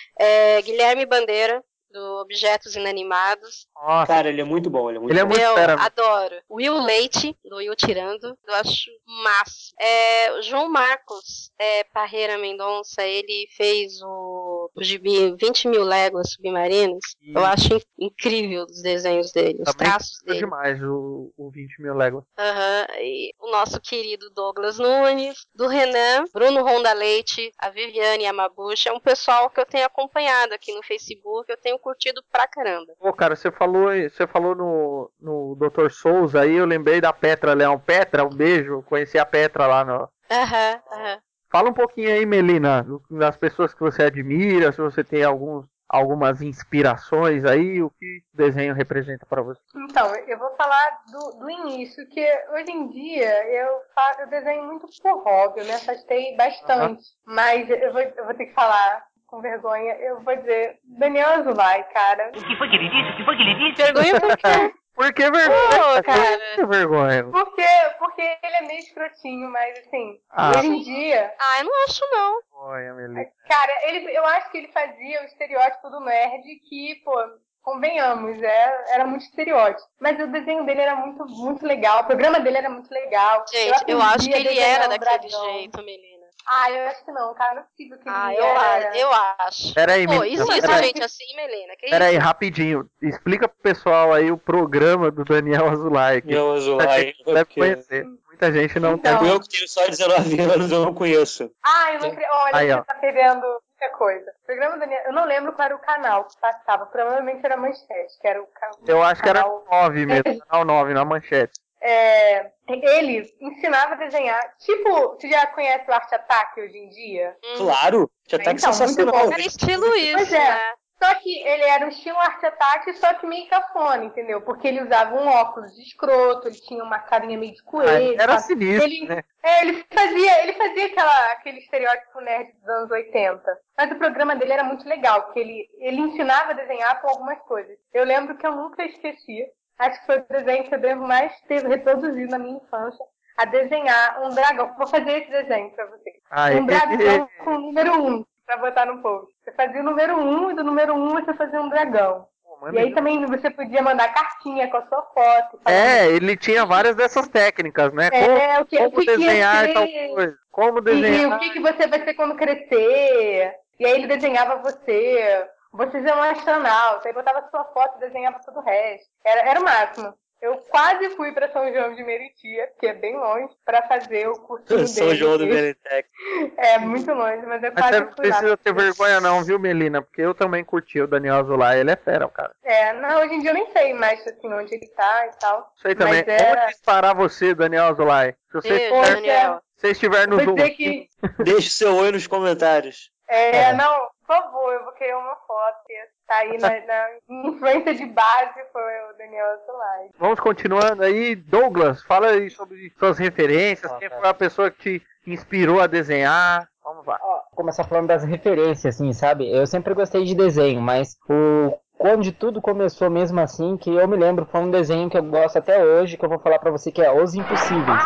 [SPEAKER 5] É, Guilherme Bandeira, do Objetos Inanimados.
[SPEAKER 3] Nossa. Cara, ele é muito bom. Ele é muito,
[SPEAKER 2] ele
[SPEAKER 3] bom.
[SPEAKER 2] É muito
[SPEAKER 5] eu
[SPEAKER 2] fera.
[SPEAKER 5] Adoro. Will Leite, do Will Tirando. Eu acho massa. É, o João Marcos é, Parreira Mendonça, ele fez o, o gibi vinte mil Léguas Submarinas. E... eu acho in, incrível os desenhos dele, os
[SPEAKER 2] também
[SPEAKER 5] traços dele.
[SPEAKER 2] Demais o, o vinte mil Léguas.
[SPEAKER 5] Aham. Uhum. E o nosso querido Douglas Nunes, do Renan, Bruno Ronda Leite, a Viviane Yamabuchi. É um pessoal que eu tenho acompanhado aqui no Facebook. Eu tenho curtido pra caramba.
[SPEAKER 2] Pô, cara, você falou, você falou no, no doutor Souza, aí eu lembrei da Petra Leão. Petra, um beijo, conheci a Petra lá no...
[SPEAKER 5] Aham, uhum, aham. Uhum.
[SPEAKER 2] Fala um pouquinho aí, Melina, das pessoas que você admira, se você tem alguns, algumas inspirações aí, o que o desenho representa pra você.
[SPEAKER 6] Então, eu vou falar do, do início, que hoje em dia eu, faço, eu desenho muito por hobby, eu me afastei bastante, uhum. mas eu vou, eu vou ter que falar... com vergonha, eu vou dizer Daniel Azulay, cara.
[SPEAKER 15] O que foi que ele disse? O que foi que ele disse?
[SPEAKER 5] Vergonha por quê?
[SPEAKER 2] Por que vergonha?
[SPEAKER 5] Oh, cara.
[SPEAKER 2] Por que vergonha?
[SPEAKER 6] Porque, porque ele é meio escrotinho, mas assim,
[SPEAKER 2] ah.
[SPEAKER 6] hoje em dia...
[SPEAKER 5] Ah, eu não acho não.
[SPEAKER 2] Olha, Melina.
[SPEAKER 6] Cara, ele, eu acho que ele fazia o estereótipo do nerd que, pô, convenhamos, é, era muito estereótipo. Mas o desenho dele era muito, muito legal, o programa dele era muito legal.
[SPEAKER 5] Gente, eu, eu acho que ele era um daquele dragão. jeito, Melina.
[SPEAKER 6] Ah, eu acho que não, cara, não é possível que
[SPEAKER 5] ah,
[SPEAKER 6] ele
[SPEAKER 5] eu,
[SPEAKER 6] era...
[SPEAKER 5] eu acho.
[SPEAKER 2] Peraí,
[SPEAKER 5] Pô, existe
[SPEAKER 2] pera
[SPEAKER 5] gente aí. assim, Melina? Que
[SPEAKER 2] Peraí,
[SPEAKER 5] isso?
[SPEAKER 2] rapidinho. Explica pro pessoal aí o programa do Daniel Azulay.
[SPEAKER 3] Daniel Azulay.
[SPEAKER 2] Deve porque... conhecer. Muita gente não
[SPEAKER 6] então...
[SPEAKER 2] tem.
[SPEAKER 3] Eu que tenho só dezenove anos, eu não conheço.
[SPEAKER 6] Ah, eu não creio. Olha,
[SPEAKER 2] aí,
[SPEAKER 6] você
[SPEAKER 2] ó.
[SPEAKER 6] tá perdendo muita coisa. O programa do Daniel... Eu não lembro qual era o canal que passava. Provavelmente era Manchete, que era o canal...
[SPEAKER 2] Eu acho que era o nove mesmo. Canal nove, na Manchete.
[SPEAKER 6] É, ele ensinava a desenhar, tipo, você já conhece o Arte Ataque hoje em dia?
[SPEAKER 3] Claro, Arte Ataque
[SPEAKER 6] então,
[SPEAKER 3] sensacional.
[SPEAKER 5] Era estilo isso,
[SPEAKER 6] pois é.
[SPEAKER 5] né?
[SPEAKER 6] Só que ele era um estilo Arte Ataque, só que meio cafona, entendeu? Porque ele usava um óculos de escroto, ele tinha uma carinha meio de coelho.
[SPEAKER 2] Ah, era
[SPEAKER 6] sabe?
[SPEAKER 2] sinistro,
[SPEAKER 6] ele,
[SPEAKER 2] né?
[SPEAKER 6] É, ele fazia, ele fazia aquela, aquele estereótipo nerd dos anos oitenta. Mas o programa dele era muito legal, porque ele, ele ensinava a desenhar com algumas coisas. Eu lembro que eu nunca esqueci. Acho que foi o desenho que eu devo mais ter reproduzido na minha infância. A desenhar um dragão. Vou fazer esse desenho pra vocês.
[SPEAKER 2] Ai,
[SPEAKER 6] um dragão com o número um, pra botar no post. Você fazia o número um e do número um você fazia um dragão. Pô, e aí também você podia mandar cartinha com a sua foto.
[SPEAKER 2] É, ele tinha várias dessas técnicas, né?
[SPEAKER 6] É,
[SPEAKER 2] como
[SPEAKER 6] o que,
[SPEAKER 2] como
[SPEAKER 6] o que
[SPEAKER 2] desenhar
[SPEAKER 6] que
[SPEAKER 2] tal coisa. Como desenhar.
[SPEAKER 6] E o que, que você vai ser quando crescer. E aí ele desenhava você... Você é um astronauta, aí botava sua foto e desenhava todo o resto. Era, era o máximo. Eu quase fui pra São João de Meriti, que é bem longe, pra fazer o cursinho dele.
[SPEAKER 3] São João do Meritec.
[SPEAKER 6] É, muito longe, mas eu
[SPEAKER 2] mas
[SPEAKER 6] quase
[SPEAKER 2] você não
[SPEAKER 6] fui lá.
[SPEAKER 2] precisa ter vergonha não, viu, Melina? Porque eu também curti o Daniel Azulay, ele é fera, o cara.
[SPEAKER 6] É, não, hoje em dia eu nem sei mais, assim, onde ele tá e tal.
[SPEAKER 2] Sei também.
[SPEAKER 6] Mas era...
[SPEAKER 2] Onde disparar você, Daniel Azulay? Se você
[SPEAKER 5] Beijo,
[SPEAKER 2] estiver,
[SPEAKER 5] Daniel.
[SPEAKER 2] se você estiver no
[SPEAKER 6] Vou
[SPEAKER 2] Zoom.
[SPEAKER 6] dizer que...
[SPEAKER 3] Deixe seu oi nos comentários.
[SPEAKER 6] É,
[SPEAKER 2] É.
[SPEAKER 6] não, por favor, eu vou querer uma foto, que tá aí na, na influência de base, foi o Daniel Azulay.
[SPEAKER 2] Vamos continuando aí. Douglas, fala aí sobre suas referências,
[SPEAKER 11] Ah,
[SPEAKER 2] quem
[SPEAKER 11] tá.
[SPEAKER 2] foi a pessoa que te inspirou a desenhar. Vamos lá.
[SPEAKER 11] Ó, vou começar falando das referências, assim, sabe? Eu sempre gostei de desenho, mas o quando tudo começou mesmo assim, que eu me lembro, foi um desenho que eu gosto até hoje, que eu vou falar pra você, que é Os Impossíveis.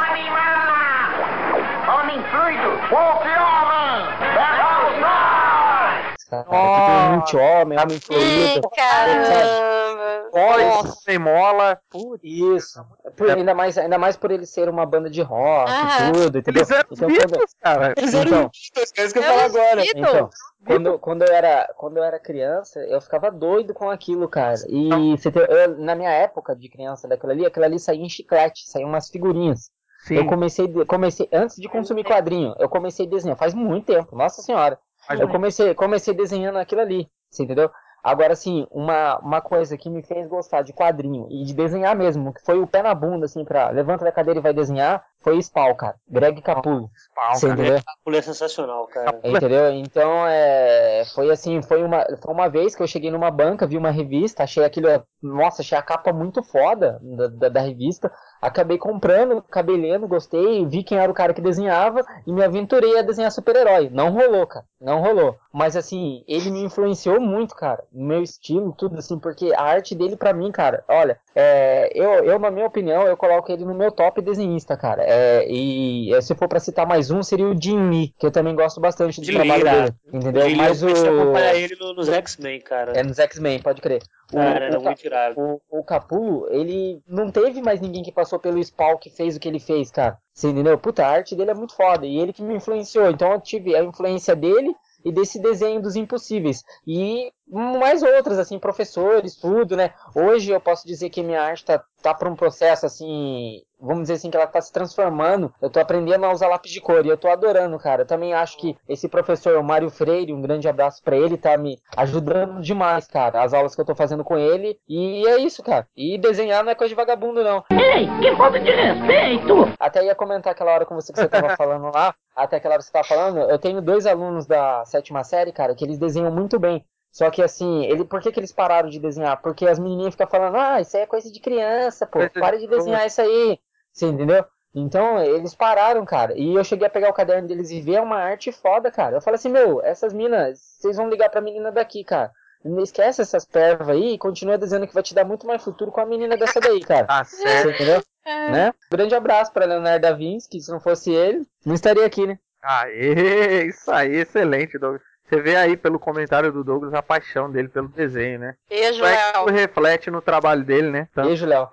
[SPEAKER 9] Homem fluido, Wolf-Homem, Battle
[SPEAKER 11] Cara, tipo, multi-homem, homem fluido.
[SPEAKER 5] Caramba!
[SPEAKER 2] Boys, sem mola.
[SPEAKER 11] Putz, isso. Por, ainda, mais, ainda mais por ele ser uma banda de rock
[SPEAKER 5] Ah.
[SPEAKER 11] e tudo, entendeu?
[SPEAKER 2] Eles eram
[SPEAKER 11] Então,
[SPEAKER 2] Beatles,
[SPEAKER 11] quando,
[SPEAKER 2] cara.
[SPEAKER 3] Eles eram
[SPEAKER 11] Então.
[SPEAKER 3] Beatles, é isso que eu
[SPEAKER 5] Eram
[SPEAKER 3] falo
[SPEAKER 5] os
[SPEAKER 3] agora.
[SPEAKER 5] Beatles.
[SPEAKER 11] então quando, quando, eu era, quando eu era criança, eu ficava doido com aquilo, cara. E você tem- eu, na minha época de criança daquilo ali, aquilo ali saía em chiclete, saía umas figurinhas.
[SPEAKER 2] Sim.
[SPEAKER 11] Eu comecei, comecei, antes de consumir quadrinho, eu comecei a desenhar, faz muito tempo, nossa senhora. Eu comecei, comecei desenhando aquilo ali, você entendeu? Agora, assim, uma, uma coisa que me fez gostar de quadrinho e de desenhar mesmo, que foi o pé na bunda, assim, pra levanta da cadeira e vai desenhar, foi Spawn, cara. Greg Capullo.
[SPEAKER 2] Spawn,
[SPEAKER 11] Você
[SPEAKER 2] cara.
[SPEAKER 11] entendeu?
[SPEAKER 3] Capullo é sensacional, cara.
[SPEAKER 11] Entendeu? Então, é, foi assim, foi uma, foi uma vez que eu cheguei numa banca, vi uma revista, achei aquilo, nossa, achei a capa muito foda da, da, da revista, acabei comprando, acabei lendo, gostei, vi quem era o cara que desenhava e me aventurei a desenhar super-herói. Não rolou, cara, não rolou. Mas assim, ele me influenciou muito, cara, no meu estilo, tudo assim, porque a arte dele pra mim, cara, olha, é, eu, eu, na minha opinião, eu coloco ele no meu top desenhista, cara. É, e se for pra citar mais um, seria o Jim Lee, que eu também gosto bastante do
[SPEAKER 3] Jim
[SPEAKER 11] trabalho
[SPEAKER 3] Lee,
[SPEAKER 11] dele, entendeu?
[SPEAKER 3] Jim Lee,
[SPEAKER 11] Mas
[SPEAKER 3] eu
[SPEAKER 11] o...
[SPEAKER 3] comecei a acompanhar ele no- nos X-Men, cara.
[SPEAKER 11] É nos X-Men, pode crer. O,
[SPEAKER 3] Cara, era
[SPEAKER 11] o,
[SPEAKER 3] muito irado.
[SPEAKER 11] o, o Capullo, ele não teve mais ninguém que passou pelo Spawn que fez o que ele fez, cara. Você entendeu? Puta, a arte dele é muito foda. E ele que me influenciou. Então eu tive a influência dele e desse desenho dos impossíveis. E mais outras, assim, professores, tudo, né? Hoje eu posso dizer que minha arte tá, tá pra um processo, assim, vamos dizer assim, que ela tá se transformando. Eu tô aprendendo a usar lápis de cor e eu tô adorando, cara. Eu também acho que esse professor, o Mário Freire, um grande abraço pra ele, tá me ajudando demais, cara. As aulas que eu tô fazendo com ele. E é isso, cara. E desenhar não é coisa de vagabundo, não.
[SPEAKER 15] Ei, que falta de respeito!
[SPEAKER 11] Até ia comentar aquela hora com você que você tava falando lá. Até aquela hora que você tava falando. Eu tenho dois alunos da sétima série, cara, que eles desenham muito bem. Só que assim, ele, por que, que eles pararam de desenhar? Porque as menininhas ficam falando, ah, isso aí é coisa de criança, pô. Para de desenhar isso aí. Você entendeu? Então, eles pararam, cara. E eu cheguei a pegar o caderno deles e ver uma arte foda, cara. Eu falei assim, meu, essas minas, vocês vão ligar pra menina daqui, cara. Não esquece essas pervas aí e continua desenhando que vai te dar muito mais futuro com a menina dessa daí, cara.
[SPEAKER 2] Tá certo.
[SPEAKER 11] Você entendeu? Né? Grande abraço pra Leonardo da Vinci, que se não fosse ele, não estaria aqui, né?
[SPEAKER 2] Aê, isso aí, excelente, Douglas. Você vê aí pelo comentário do Douglas a paixão dele pelo desenho, né?
[SPEAKER 5] Beijo,
[SPEAKER 2] Isso
[SPEAKER 5] Léo.
[SPEAKER 2] reflete no trabalho dele, né? Tanto
[SPEAKER 11] Beijo, Léo.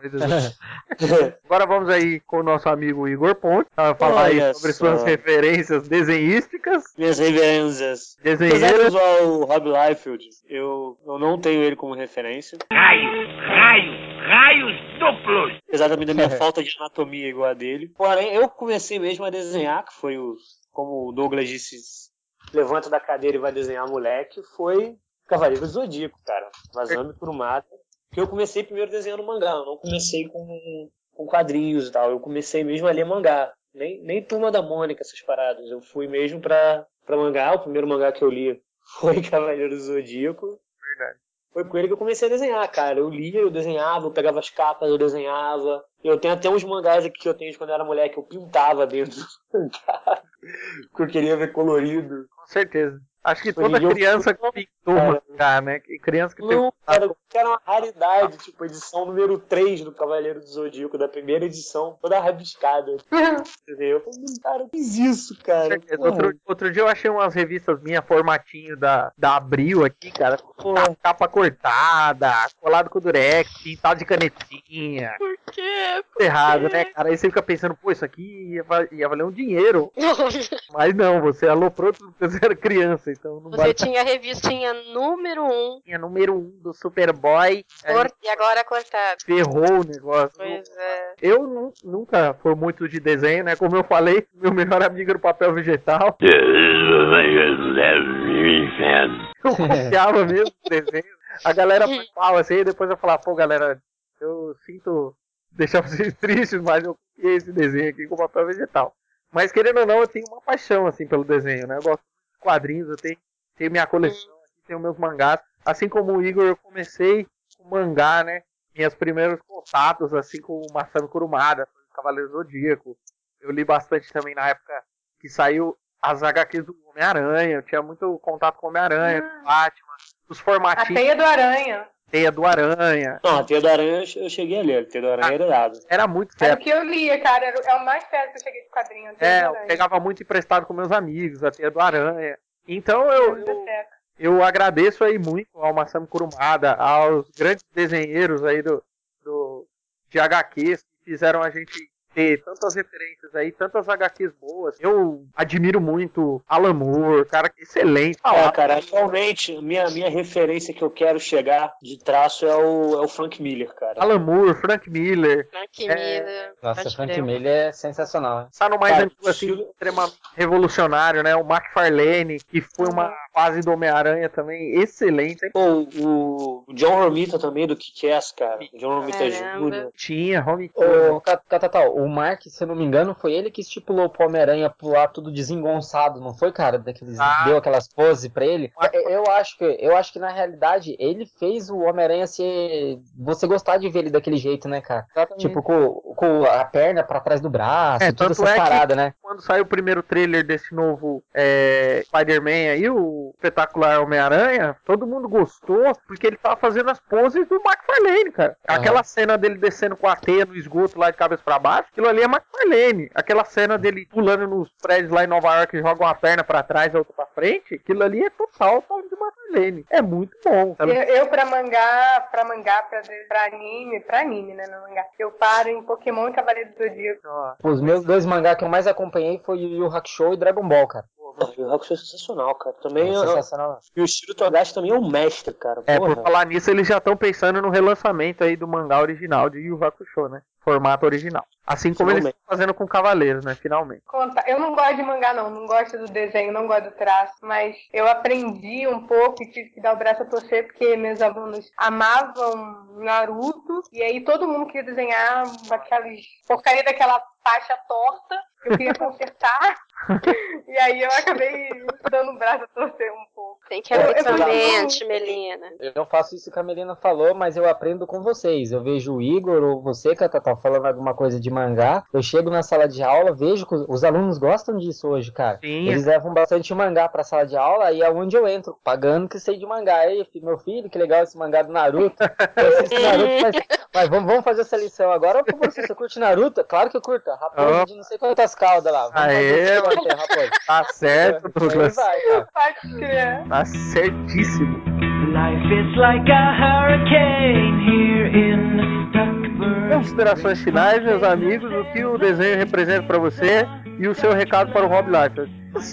[SPEAKER 2] Agora vamos aí com o nosso amigo Igor Ponte, para falar
[SPEAKER 3] Olha
[SPEAKER 2] aí sobre
[SPEAKER 3] só.
[SPEAKER 2] suas referências desenhísticas.
[SPEAKER 3] Minhas referências. Apesar de
[SPEAKER 2] Desenheiras.
[SPEAKER 3] usar o Rob Liefeld, eu, eu não tenho ele como referência.
[SPEAKER 14] Raios, raios, raios duplos.
[SPEAKER 3] Exatamente da minha falta de anatomia igual a dele. Porém, eu comecei mesmo a desenhar, que foi o, como o Douglas disse, levanta da cadeira e vai desenhar moleque, foi Cavaleiro do Zodíaco, cara. Vazando por mata. Porque eu comecei primeiro desenhando mangá, eu não comecei com, com quadrinhos e tal. Eu comecei mesmo a ler mangá. Nem, nem Turma da Mônica, essas paradas. Eu fui mesmo pra, pra mangá. O primeiro mangá que eu li foi Cavaleiro do Zodíaco.
[SPEAKER 2] Verdade.
[SPEAKER 3] Foi com ele que eu comecei a desenhar, cara. Eu lia, eu desenhava, eu pegava as capas, eu desenhava. Eu tenho até uns mangás aqui que eu tenho de quando eu era moleque, eu pintava dentro do mangá. Porque eu queria ver colorido.
[SPEAKER 2] Com certeza. Acho que
[SPEAKER 3] Hoje
[SPEAKER 2] toda
[SPEAKER 3] em dia eu
[SPEAKER 2] criança
[SPEAKER 3] fico-
[SPEAKER 2] que pintou
[SPEAKER 3] cara.
[SPEAKER 2] mangá, né? Que criança que
[SPEAKER 3] Não,
[SPEAKER 2] tem.
[SPEAKER 3] cara, que era uma raridade, tipo, edição número três do Cavaleiro do Zodíaco, da primeira edição, toda rabiscada. Entendeu? Eu falei, cara, eu fiz isso, cara. Porra.
[SPEAKER 2] Outro, outro dia eu achei umas revistas minhas, formatinho da, da Abril aqui, cara. Com a capa cortada, colado com durex, pintado de canetinha.
[SPEAKER 5] Por quê?
[SPEAKER 2] Tudo errado, né, cara? Aí você fica pensando, pô, isso aqui ia, va- ia valer um dinheiro. Mas não, você aloprou tudo porque você era criança, então não
[SPEAKER 5] Você
[SPEAKER 2] vale.
[SPEAKER 5] tinha a revistinha número um.
[SPEAKER 2] Tinha número um do Superboy. Aí
[SPEAKER 5] cor- E agora cortado.
[SPEAKER 2] ferrou o negócio.
[SPEAKER 5] Pois é.
[SPEAKER 2] Eu nu- nunca fui muito de desenho, né? Como eu falei, meu melhor amigo era o papel vegetal. Eu confiava mesmo no desenho. A galera foi pau assim, e depois eu falava, pô, galera, eu sinto deixar vocês tristes, mas eu copiei esse desenho aqui com papel vegetal. Mas querendo ou não, eu tenho uma paixão assim pelo desenho, né? Eu gosto de quadrinhos, eu tenho, tenho minha coleção aqui, tenho meus mangás. Assim como o Igor, eu comecei com mangá, né? Minhas primeiros contatos, assim, com o Masami Kurumada, Cavaleiro do Zodíaco. Eu li bastante também na época que saiu as H Qs do Homem-Aranha. Eu tinha muito contato com o Homem-Aranha, com o Batman, os
[SPEAKER 6] A
[SPEAKER 2] formatinhos.
[SPEAKER 6] teia do aranha.
[SPEAKER 2] Teia do Aranha.
[SPEAKER 3] Não, a Teia do Aranha eu cheguei a ler, a Teia do Aranha era irado.
[SPEAKER 2] Era muito
[SPEAKER 6] Era
[SPEAKER 2] certo.
[SPEAKER 6] o que eu lia, cara. Era, é o mais perto que eu cheguei de quadrinho. a teia
[SPEAKER 2] É,
[SPEAKER 6] do
[SPEAKER 2] eu
[SPEAKER 6] aranha.
[SPEAKER 2] pegava muito emprestado com meus amigos, a Teia do Aranha. Então eu,
[SPEAKER 6] Muito
[SPEAKER 2] eu,
[SPEAKER 6] certo.
[SPEAKER 2] eu agradeço aí muito ao Masami Kurumada, aos grandes desenheiros aí do, do, de H Qs que fizeram a gente ter tantas referências aí, tantas H Qs boas. Eu admiro muito Alan Moore, cara, excelente.
[SPEAKER 3] Ah, cara, atualmente, minha, minha referência que eu quero chegar de traço é o, é o Frank Miller, cara.
[SPEAKER 2] Alan Moore, Frank Miller.
[SPEAKER 5] Frank
[SPEAKER 2] É.
[SPEAKER 5] Miller.
[SPEAKER 11] Nossa,
[SPEAKER 5] pode
[SPEAKER 11] Frank
[SPEAKER 5] crer.
[SPEAKER 11] Miller é sensacional, hein?
[SPEAKER 2] Tá no mais
[SPEAKER 3] Cara,
[SPEAKER 2] antigo, assim,
[SPEAKER 3] estilo-
[SPEAKER 2] extremamente revolucionário, né? O McFarlane, que foi uma fase do Homem-Aranha também, excelente.
[SPEAKER 3] Pô, o, o John Romita também, do Kick-Ass, cara. O John Romita Júnior
[SPEAKER 2] Tinha, Romita.
[SPEAKER 11] Ô, Catatal, o Mark, se eu não me engano, foi ele que estipulou pro Homem-Aranha pular tudo desengonçado, não foi, cara? Daqueles, ah. Deu aquelas poses pra ele. Eu, eu, acho que, eu acho que, na realidade, ele fez o Homem-Aranha ser... Você gostar de ver ele daquele jeito, né, cara? Exatamente. Tipo, com, com a perna pra trás do braço, é, toda essa é parada, né?
[SPEAKER 2] Quando saiu o primeiro trailer desse novo é, Spider-Man aí, o espetacular Homem-Aranha, todo mundo gostou, porque ele tava fazendo as poses do McFarlane, cara. Ah. Aquela cena dele descendo com a teia no esgoto lá de cabeça pra baixo, aquilo ali é McFarlane. Aquela cena dele pulando nos prédios lá em Nova York, joga uma perna pra trás e a outra pra frente, aquilo ali é total tal de McFarlane. É muito bom.
[SPEAKER 6] Eu, eu pra mangá, pra mangá, pra, pra anime, pra anime, né, no mangá, eu paro em Pokémon e Cavaleiro do Zodíaco.
[SPEAKER 11] Os meus dois mangá que eu mais acompanhei foi Yu Yu Hakusho e Dragon Ball, cara.
[SPEAKER 3] O Yu Yu Hakusho é sensacional, cara. Também é sensacional. E o Shiro Togashi também é um mestre, cara.
[SPEAKER 2] É, porra. Por falar nisso, eles já estão pensando no relançamento aí do mangá original de Yu Yu Hakusho, né? Formato original. Assim como finalmente. Eles estão fazendo com Cavaleiros, né? Finalmente.
[SPEAKER 6] Eu não gosto de mangá, não. Não gosto do desenho, não gosto do traço. Mas eu aprendi um pouco e tive que dar o braço a torcer, porque meus alunos amavam Naruto. E aí todo mundo queria desenhar aquelas porcaria daquela faixa torta. Eu queria consertar. E aí eu acabei dando o braço a torcer um pouco.
[SPEAKER 5] Tem que abrir sua mente, Melina.
[SPEAKER 11] Eu faço isso que a Melina falou, mas eu aprendo com vocês. Eu vejo o Igor ou você, que tá falando alguma coisa de mangá. Eu chego na sala de aula, vejo que os alunos gostam disso hoje, cara. Sim. Eles levam bastante mangá pra sala de aula e é onde eu entro, pagando que sei de mangá. Aí, meu filho, que legal esse mangá do Naruto. Eu assisto Naruto, mas, mas vamos, vamos fazer essa lição agora. Por você, você curte Naruto? Claro que eu curto. Raposa oh. de não sei quantas caudas lá. Vamos
[SPEAKER 2] Aê, fazer isso, raposa. Tá certo, Douglas.
[SPEAKER 6] Vai, pode crer.
[SPEAKER 2] Tá certíssimo.
[SPEAKER 15] Life is like a hurricane here in Duckburg.
[SPEAKER 2] Considerações finais, meus amigos, o que o desenho representa pra você e o seu recado para o Rob Liefeld.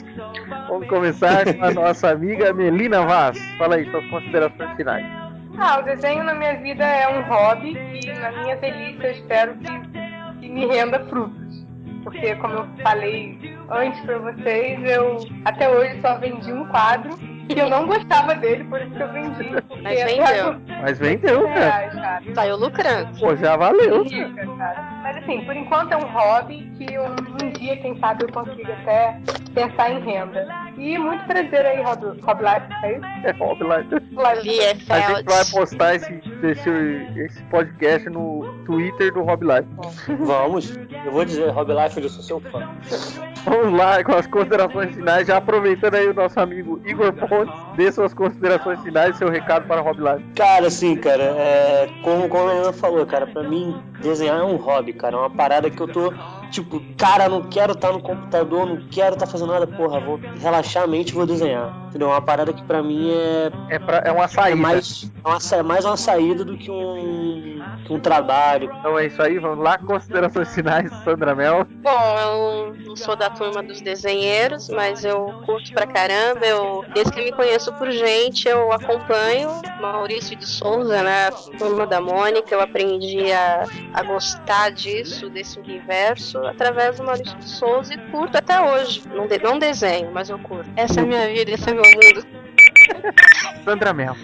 [SPEAKER 2] Vamos começar com a nossa amiga Melina Vaz. Fala aí, suas considerações finais.
[SPEAKER 6] Ah, o desenho na minha vida é um hobby e na minha velhice eu espero que, que me renda frutos. Porque, como eu falei antes pra vocês, eu até hoje só vendi um quadro e eu não gostava dele, por isso que eu vendi.
[SPEAKER 5] Mas vendeu.
[SPEAKER 2] Mas vendeu,
[SPEAKER 6] reais,
[SPEAKER 2] cara.
[SPEAKER 6] cara.
[SPEAKER 5] Saiu lucrando.
[SPEAKER 2] Pô, já valeu.
[SPEAKER 6] Rica, cara. Mas assim, por enquanto é um hobby que um, um dia, quem sabe, eu consiga até pensar em renda. E muito prazer aí, Rob, Rob Life, é isso?
[SPEAKER 2] É Rob
[SPEAKER 5] Life.
[SPEAKER 2] A gente vai postar esse, esse, esse podcast no Twitter do Rob Life.
[SPEAKER 3] Vamos. Eu vou dizer, Rob Life, eu sou seu fã.
[SPEAKER 2] Vamos lá com as considerações finais, já aproveitando aí o nosso amigo Igor Pontes, dê suas considerações finais e seu recado para o Rob Life.
[SPEAKER 3] Cara, assim, cara, é, como, como a Helena falou, cara, pra mim desenhar é um hobby, cara, é uma parada que eu tô, tipo, cara, não quero estar no computador, não quero estar fazendo nada, porra, vou relaxar a mente e vou desenhar, entendeu? É uma parada que pra mim é...
[SPEAKER 2] É, pra, é uma saída.
[SPEAKER 3] É mais, é, uma, é mais uma saída do que um, que um trabalho.
[SPEAKER 2] Então é isso aí, vamos lá, considerações finais, Sandra Mel.
[SPEAKER 5] Bom, eu não sou da turma dos desenheiros, mas eu curto pra caramba, eu, desde que me conheço por gente, eu acompanho Maurício de Souza, né, a turma da Mônica, eu aprendi a, a gostar disso, desse universo, através do Maurício de Souza e curto até hoje. Não, de, não desenho, mas eu curto. Essa é a minha vida, esse é meu mundo.
[SPEAKER 2] Sandra Mel.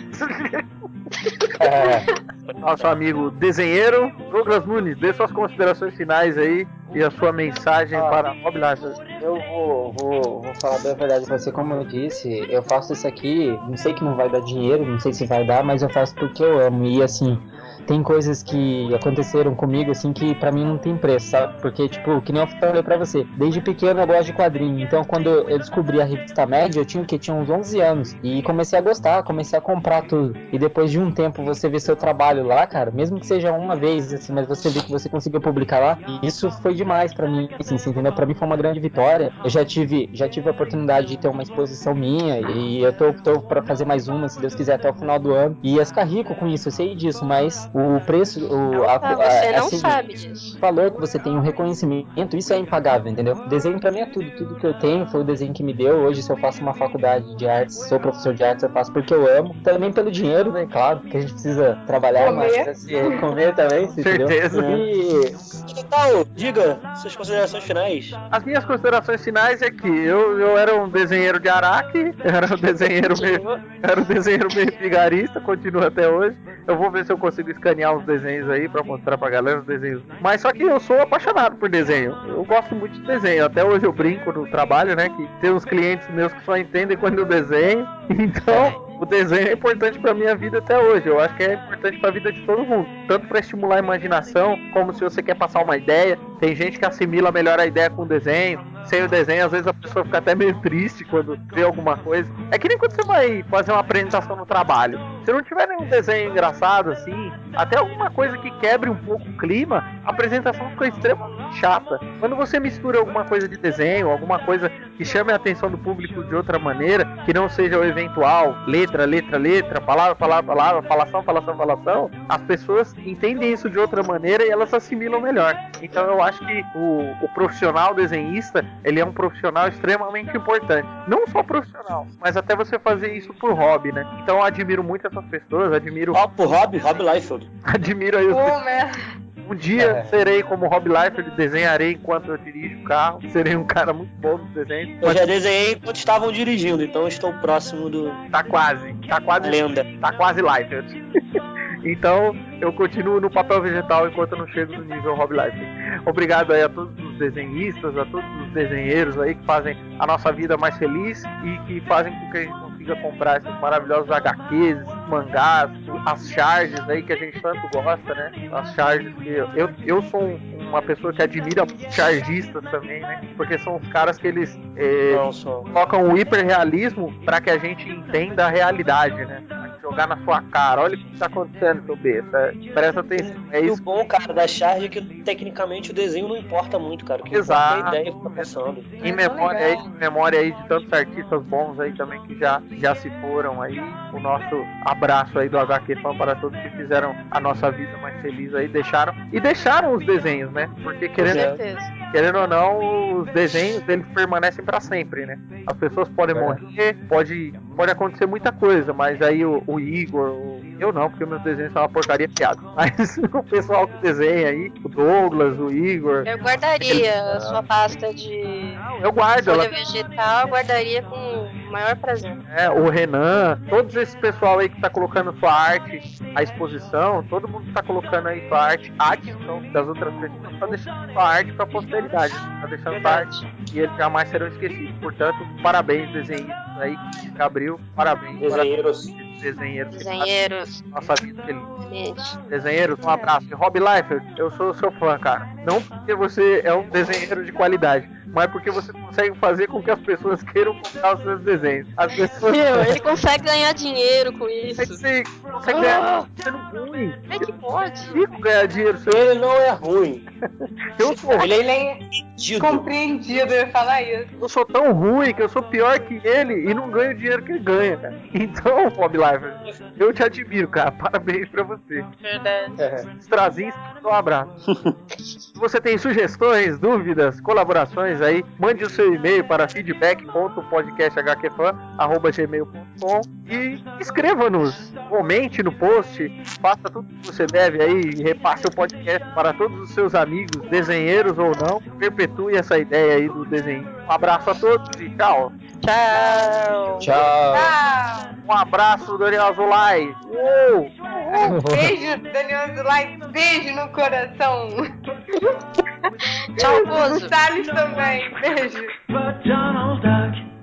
[SPEAKER 2] É, nosso amigo desenheiro Douglas Nunes, dê suas considerações finais aí e a sua mensagem ah, para Rob Liefeld.
[SPEAKER 11] Eu vou, vou, vou falar bem a verdade pra você, como eu disse, eu faço isso aqui, não sei que não vai dar dinheiro, não sei se vai dar, mas eu faço porque eu amo. E assim, tem coisas que aconteceram comigo, assim, que pra mim não tem preço, sabe? Porque, tipo, que nem eu falei pra você, desde pequeno eu gosto de quadrinho. Então, quando eu descobri a revista Média, eu tinha o quê? Tinha uns onze anos. E comecei a gostar, comecei a comprar tudo. E depois de um tempo, você vê seu trabalho lá, cara, mesmo que seja uma vez, assim, mas você vê que você conseguiu publicar lá. E isso foi demais pra mim, assim, você entendeu? Pra mim foi uma grande vitória. Eu já tive, já tive a oportunidade de ter uma exposição minha. E eu tô, tô pra fazer mais uma, se Deus quiser, até o final do ano. E ia ficar rico com isso, eu sei disso, mas O preço, o, a,
[SPEAKER 5] Ah, você
[SPEAKER 11] a,
[SPEAKER 5] não
[SPEAKER 11] assim,
[SPEAKER 5] sabe disso.
[SPEAKER 11] Falou que você tem um reconhecimento, isso é impagável, entendeu? Desenho pra mim é tudo, tudo que eu tenho foi o desenho que me deu. Hoje, se eu faço uma faculdade de artes, sou professor de artes, eu faço porque eu amo. Também pelo dinheiro, né? Claro, porque a gente precisa trabalhar,
[SPEAKER 6] Comer.
[SPEAKER 11] mas assim, comer também, se
[SPEAKER 2] Certeza.
[SPEAKER 11] E
[SPEAKER 3] Então, diga suas considerações finais.
[SPEAKER 2] As minhas considerações finais é que eu, eu era um desenheiro de Araque, eu era um desenheiro meio, eu era um desenheiro meio vigarista, continuo até hoje. Eu vou ver se eu consigo escanear os desenhos aí pra mostrar pra galera os desenhos. Mas só que eu sou apaixonado por desenho. Eu gosto muito de desenho. Até hoje eu brinco no trabalho, né? Que tem uns clientes meus que só entendem quando eu desenho. Então, o desenho é importante pra minha vida até hoje. Eu acho que é importante pra vida de todo mundo. Tanto pra estimular a imaginação, como se você quer passar uma ideia. Tem gente que assimila melhor a ideia com o desenho. Sem o desenho, às vezes a pessoa fica até meio triste quando vê alguma coisa. É que nem quando você vai fazer uma apresentação no trabalho. Se não tiver nenhum desenho engraçado assim, até alguma coisa que quebre um pouco o clima, a apresentação fica extremamente chata. Quando você mistura alguma coisa de desenho, alguma coisa que chame a atenção do público de outra maneira, que não seja o eventual, letra, letra, letra, palavra, palavra, palavra, falação, falação, falação, as pessoas entendem isso de outra maneira e elas assimilam melhor. Então eu acho que o, o profissional desenhista, ele é um profissional extremamente importante. Não só profissional, mas até você fazer isso por hobby, né? Então eu admiro muito essas pessoas, admiro...
[SPEAKER 3] Ó, por hobby, Rob Liefeld.
[SPEAKER 2] Admiro aí os...
[SPEAKER 6] Pô, né?
[SPEAKER 2] Um dia é. serei como Rob Liefeld, desenharei enquanto eu dirijo o carro. Serei um cara muito bom no desenho.
[SPEAKER 3] Eu já desenhei enquanto estavam dirigindo, então estou próximo do...
[SPEAKER 2] Tá quase, tá quase...
[SPEAKER 3] Lenda.
[SPEAKER 2] Tá quase Liefeld. Então, eu continuo no papel vegetal enquanto eu não chego no nível Rob Liefeld. Obrigado aí a todos os desenhistas, a todos os desenheiros aí que fazem a nossa vida mais feliz e que fazem com que a gente consiga comprar esses maravilhosos H Qs, mangás, as charges aí que a gente tanto gosta, né? As charges que eu, eu, eu sou um, uma pessoa que admira chargistas também, né? Porque são os caras que eles é, colocam o hiperrealismo para que a gente entenda a realidade, né? Jogar na sua cara, olha o que tá acontecendo, seu besta. Presta atenção. É isso.
[SPEAKER 3] E o bom, cara, da charge é que tecnicamente o desenho não importa muito, cara. O que
[SPEAKER 2] Exato.
[SPEAKER 3] importa é a ideia que tá passando.
[SPEAKER 2] Em memória aí, em memória aí de tantos artistas bons aí também que já, já se foram aí. O nosso abraço aí do H Q Fan para todos que fizeram a nossa vida mais feliz aí, deixaram. E deixaram os desenhos, né? Porque querendo, querendo ou não, os desenhos eles permanecem pra sempre, né? As pessoas podem é. morrer, pode, pode acontecer muita coisa, mas aí o, o Igor, o... eu não, porque meus desenhos são uma porcaria piada. Mas o pessoal que desenha aí, o Douglas, o Igor.
[SPEAKER 5] Eu guardaria a sua pasta de
[SPEAKER 2] não, eu guardo,
[SPEAKER 5] folha
[SPEAKER 2] ela...
[SPEAKER 5] vegetal, eu guardaria com o maior prazer.
[SPEAKER 2] É, o Renan, todos esse pessoal aí que tá colocando sua arte à exposição, todo mundo tá colocando aí sua arte à disposição das outras pessoas, tá deixando sua arte pra posteridade, tá deixando sua arte e eles jamais serão esquecidos. Portanto, parabéns, desenhistas aí, Gabriel, parabéns.
[SPEAKER 3] Desenheiros.
[SPEAKER 2] Parabéns. Desenheiros.
[SPEAKER 5] Desenheiros.
[SPEAKER 2] Nossa vida feliz.
[SPEAKER 5] Gente.
[SPEAKER 2] Desenheiros, um abraço. E Rob Liefeld, eu sou seu fã, cara. Não porque você é um desenheiro de qualidade, mas porque você consegue fazer com que as pessoas queiram comprar os seus desenhos. As pessoas...
[SPEAKER 5] Meu, ele consegue ganhar dinheiro com isso.
[SPEAKER 2] Você consegue ganhar dinheiro ruim.
[SPEAKER 5] Como é que pode?
[SPEAKER 2] Rico ganhar dinheiro. Seu...
[SPEAKER 3] Ele não é ruim.
[SPEAKER 2] Eu sou...
[SPEAKER 6] Ele, ele é compreendido, eu ia falar isso.
[SPEAKER 2] Eu sou tão ruim que eu sou pior que ele e não ganho o dinheiro que ele ganha, cara. Então, Rob Liefeld, eu te admiro, cara. Parabéns pra você.
[SPEAKER 5] Verdade.
[SPEAKER 2] É. Strazinho, um abraço. Se você tem sugestões, dúvidas, colaborações aí, mande o seu e-mail para feedback ponto podcast h q fan arroba gmail ponto com e escreva-nos, comente no post, faça tudo que você deve aí, repasse o podcast para todos os seus amigos, desenheiros ou não, perpetue essa ideia aí do desenho. Um abraço a todos e tchau.
[SPEAKER 5] Tchau.
[SPEAKER 11] Tchau.
[SPEAKER 6] Tchau.
[SPEAKER 2] Um abraço, Daniel Azulay. Uou.
[SPEAKER 6] Um beijo, Daniel Azulay. Beijo no coração.
[SPEAKER 5] Tchau, Bozo.
[SPEAKER 6] Salles também. Beijo.
[SPEAKER 15] But Donald Duck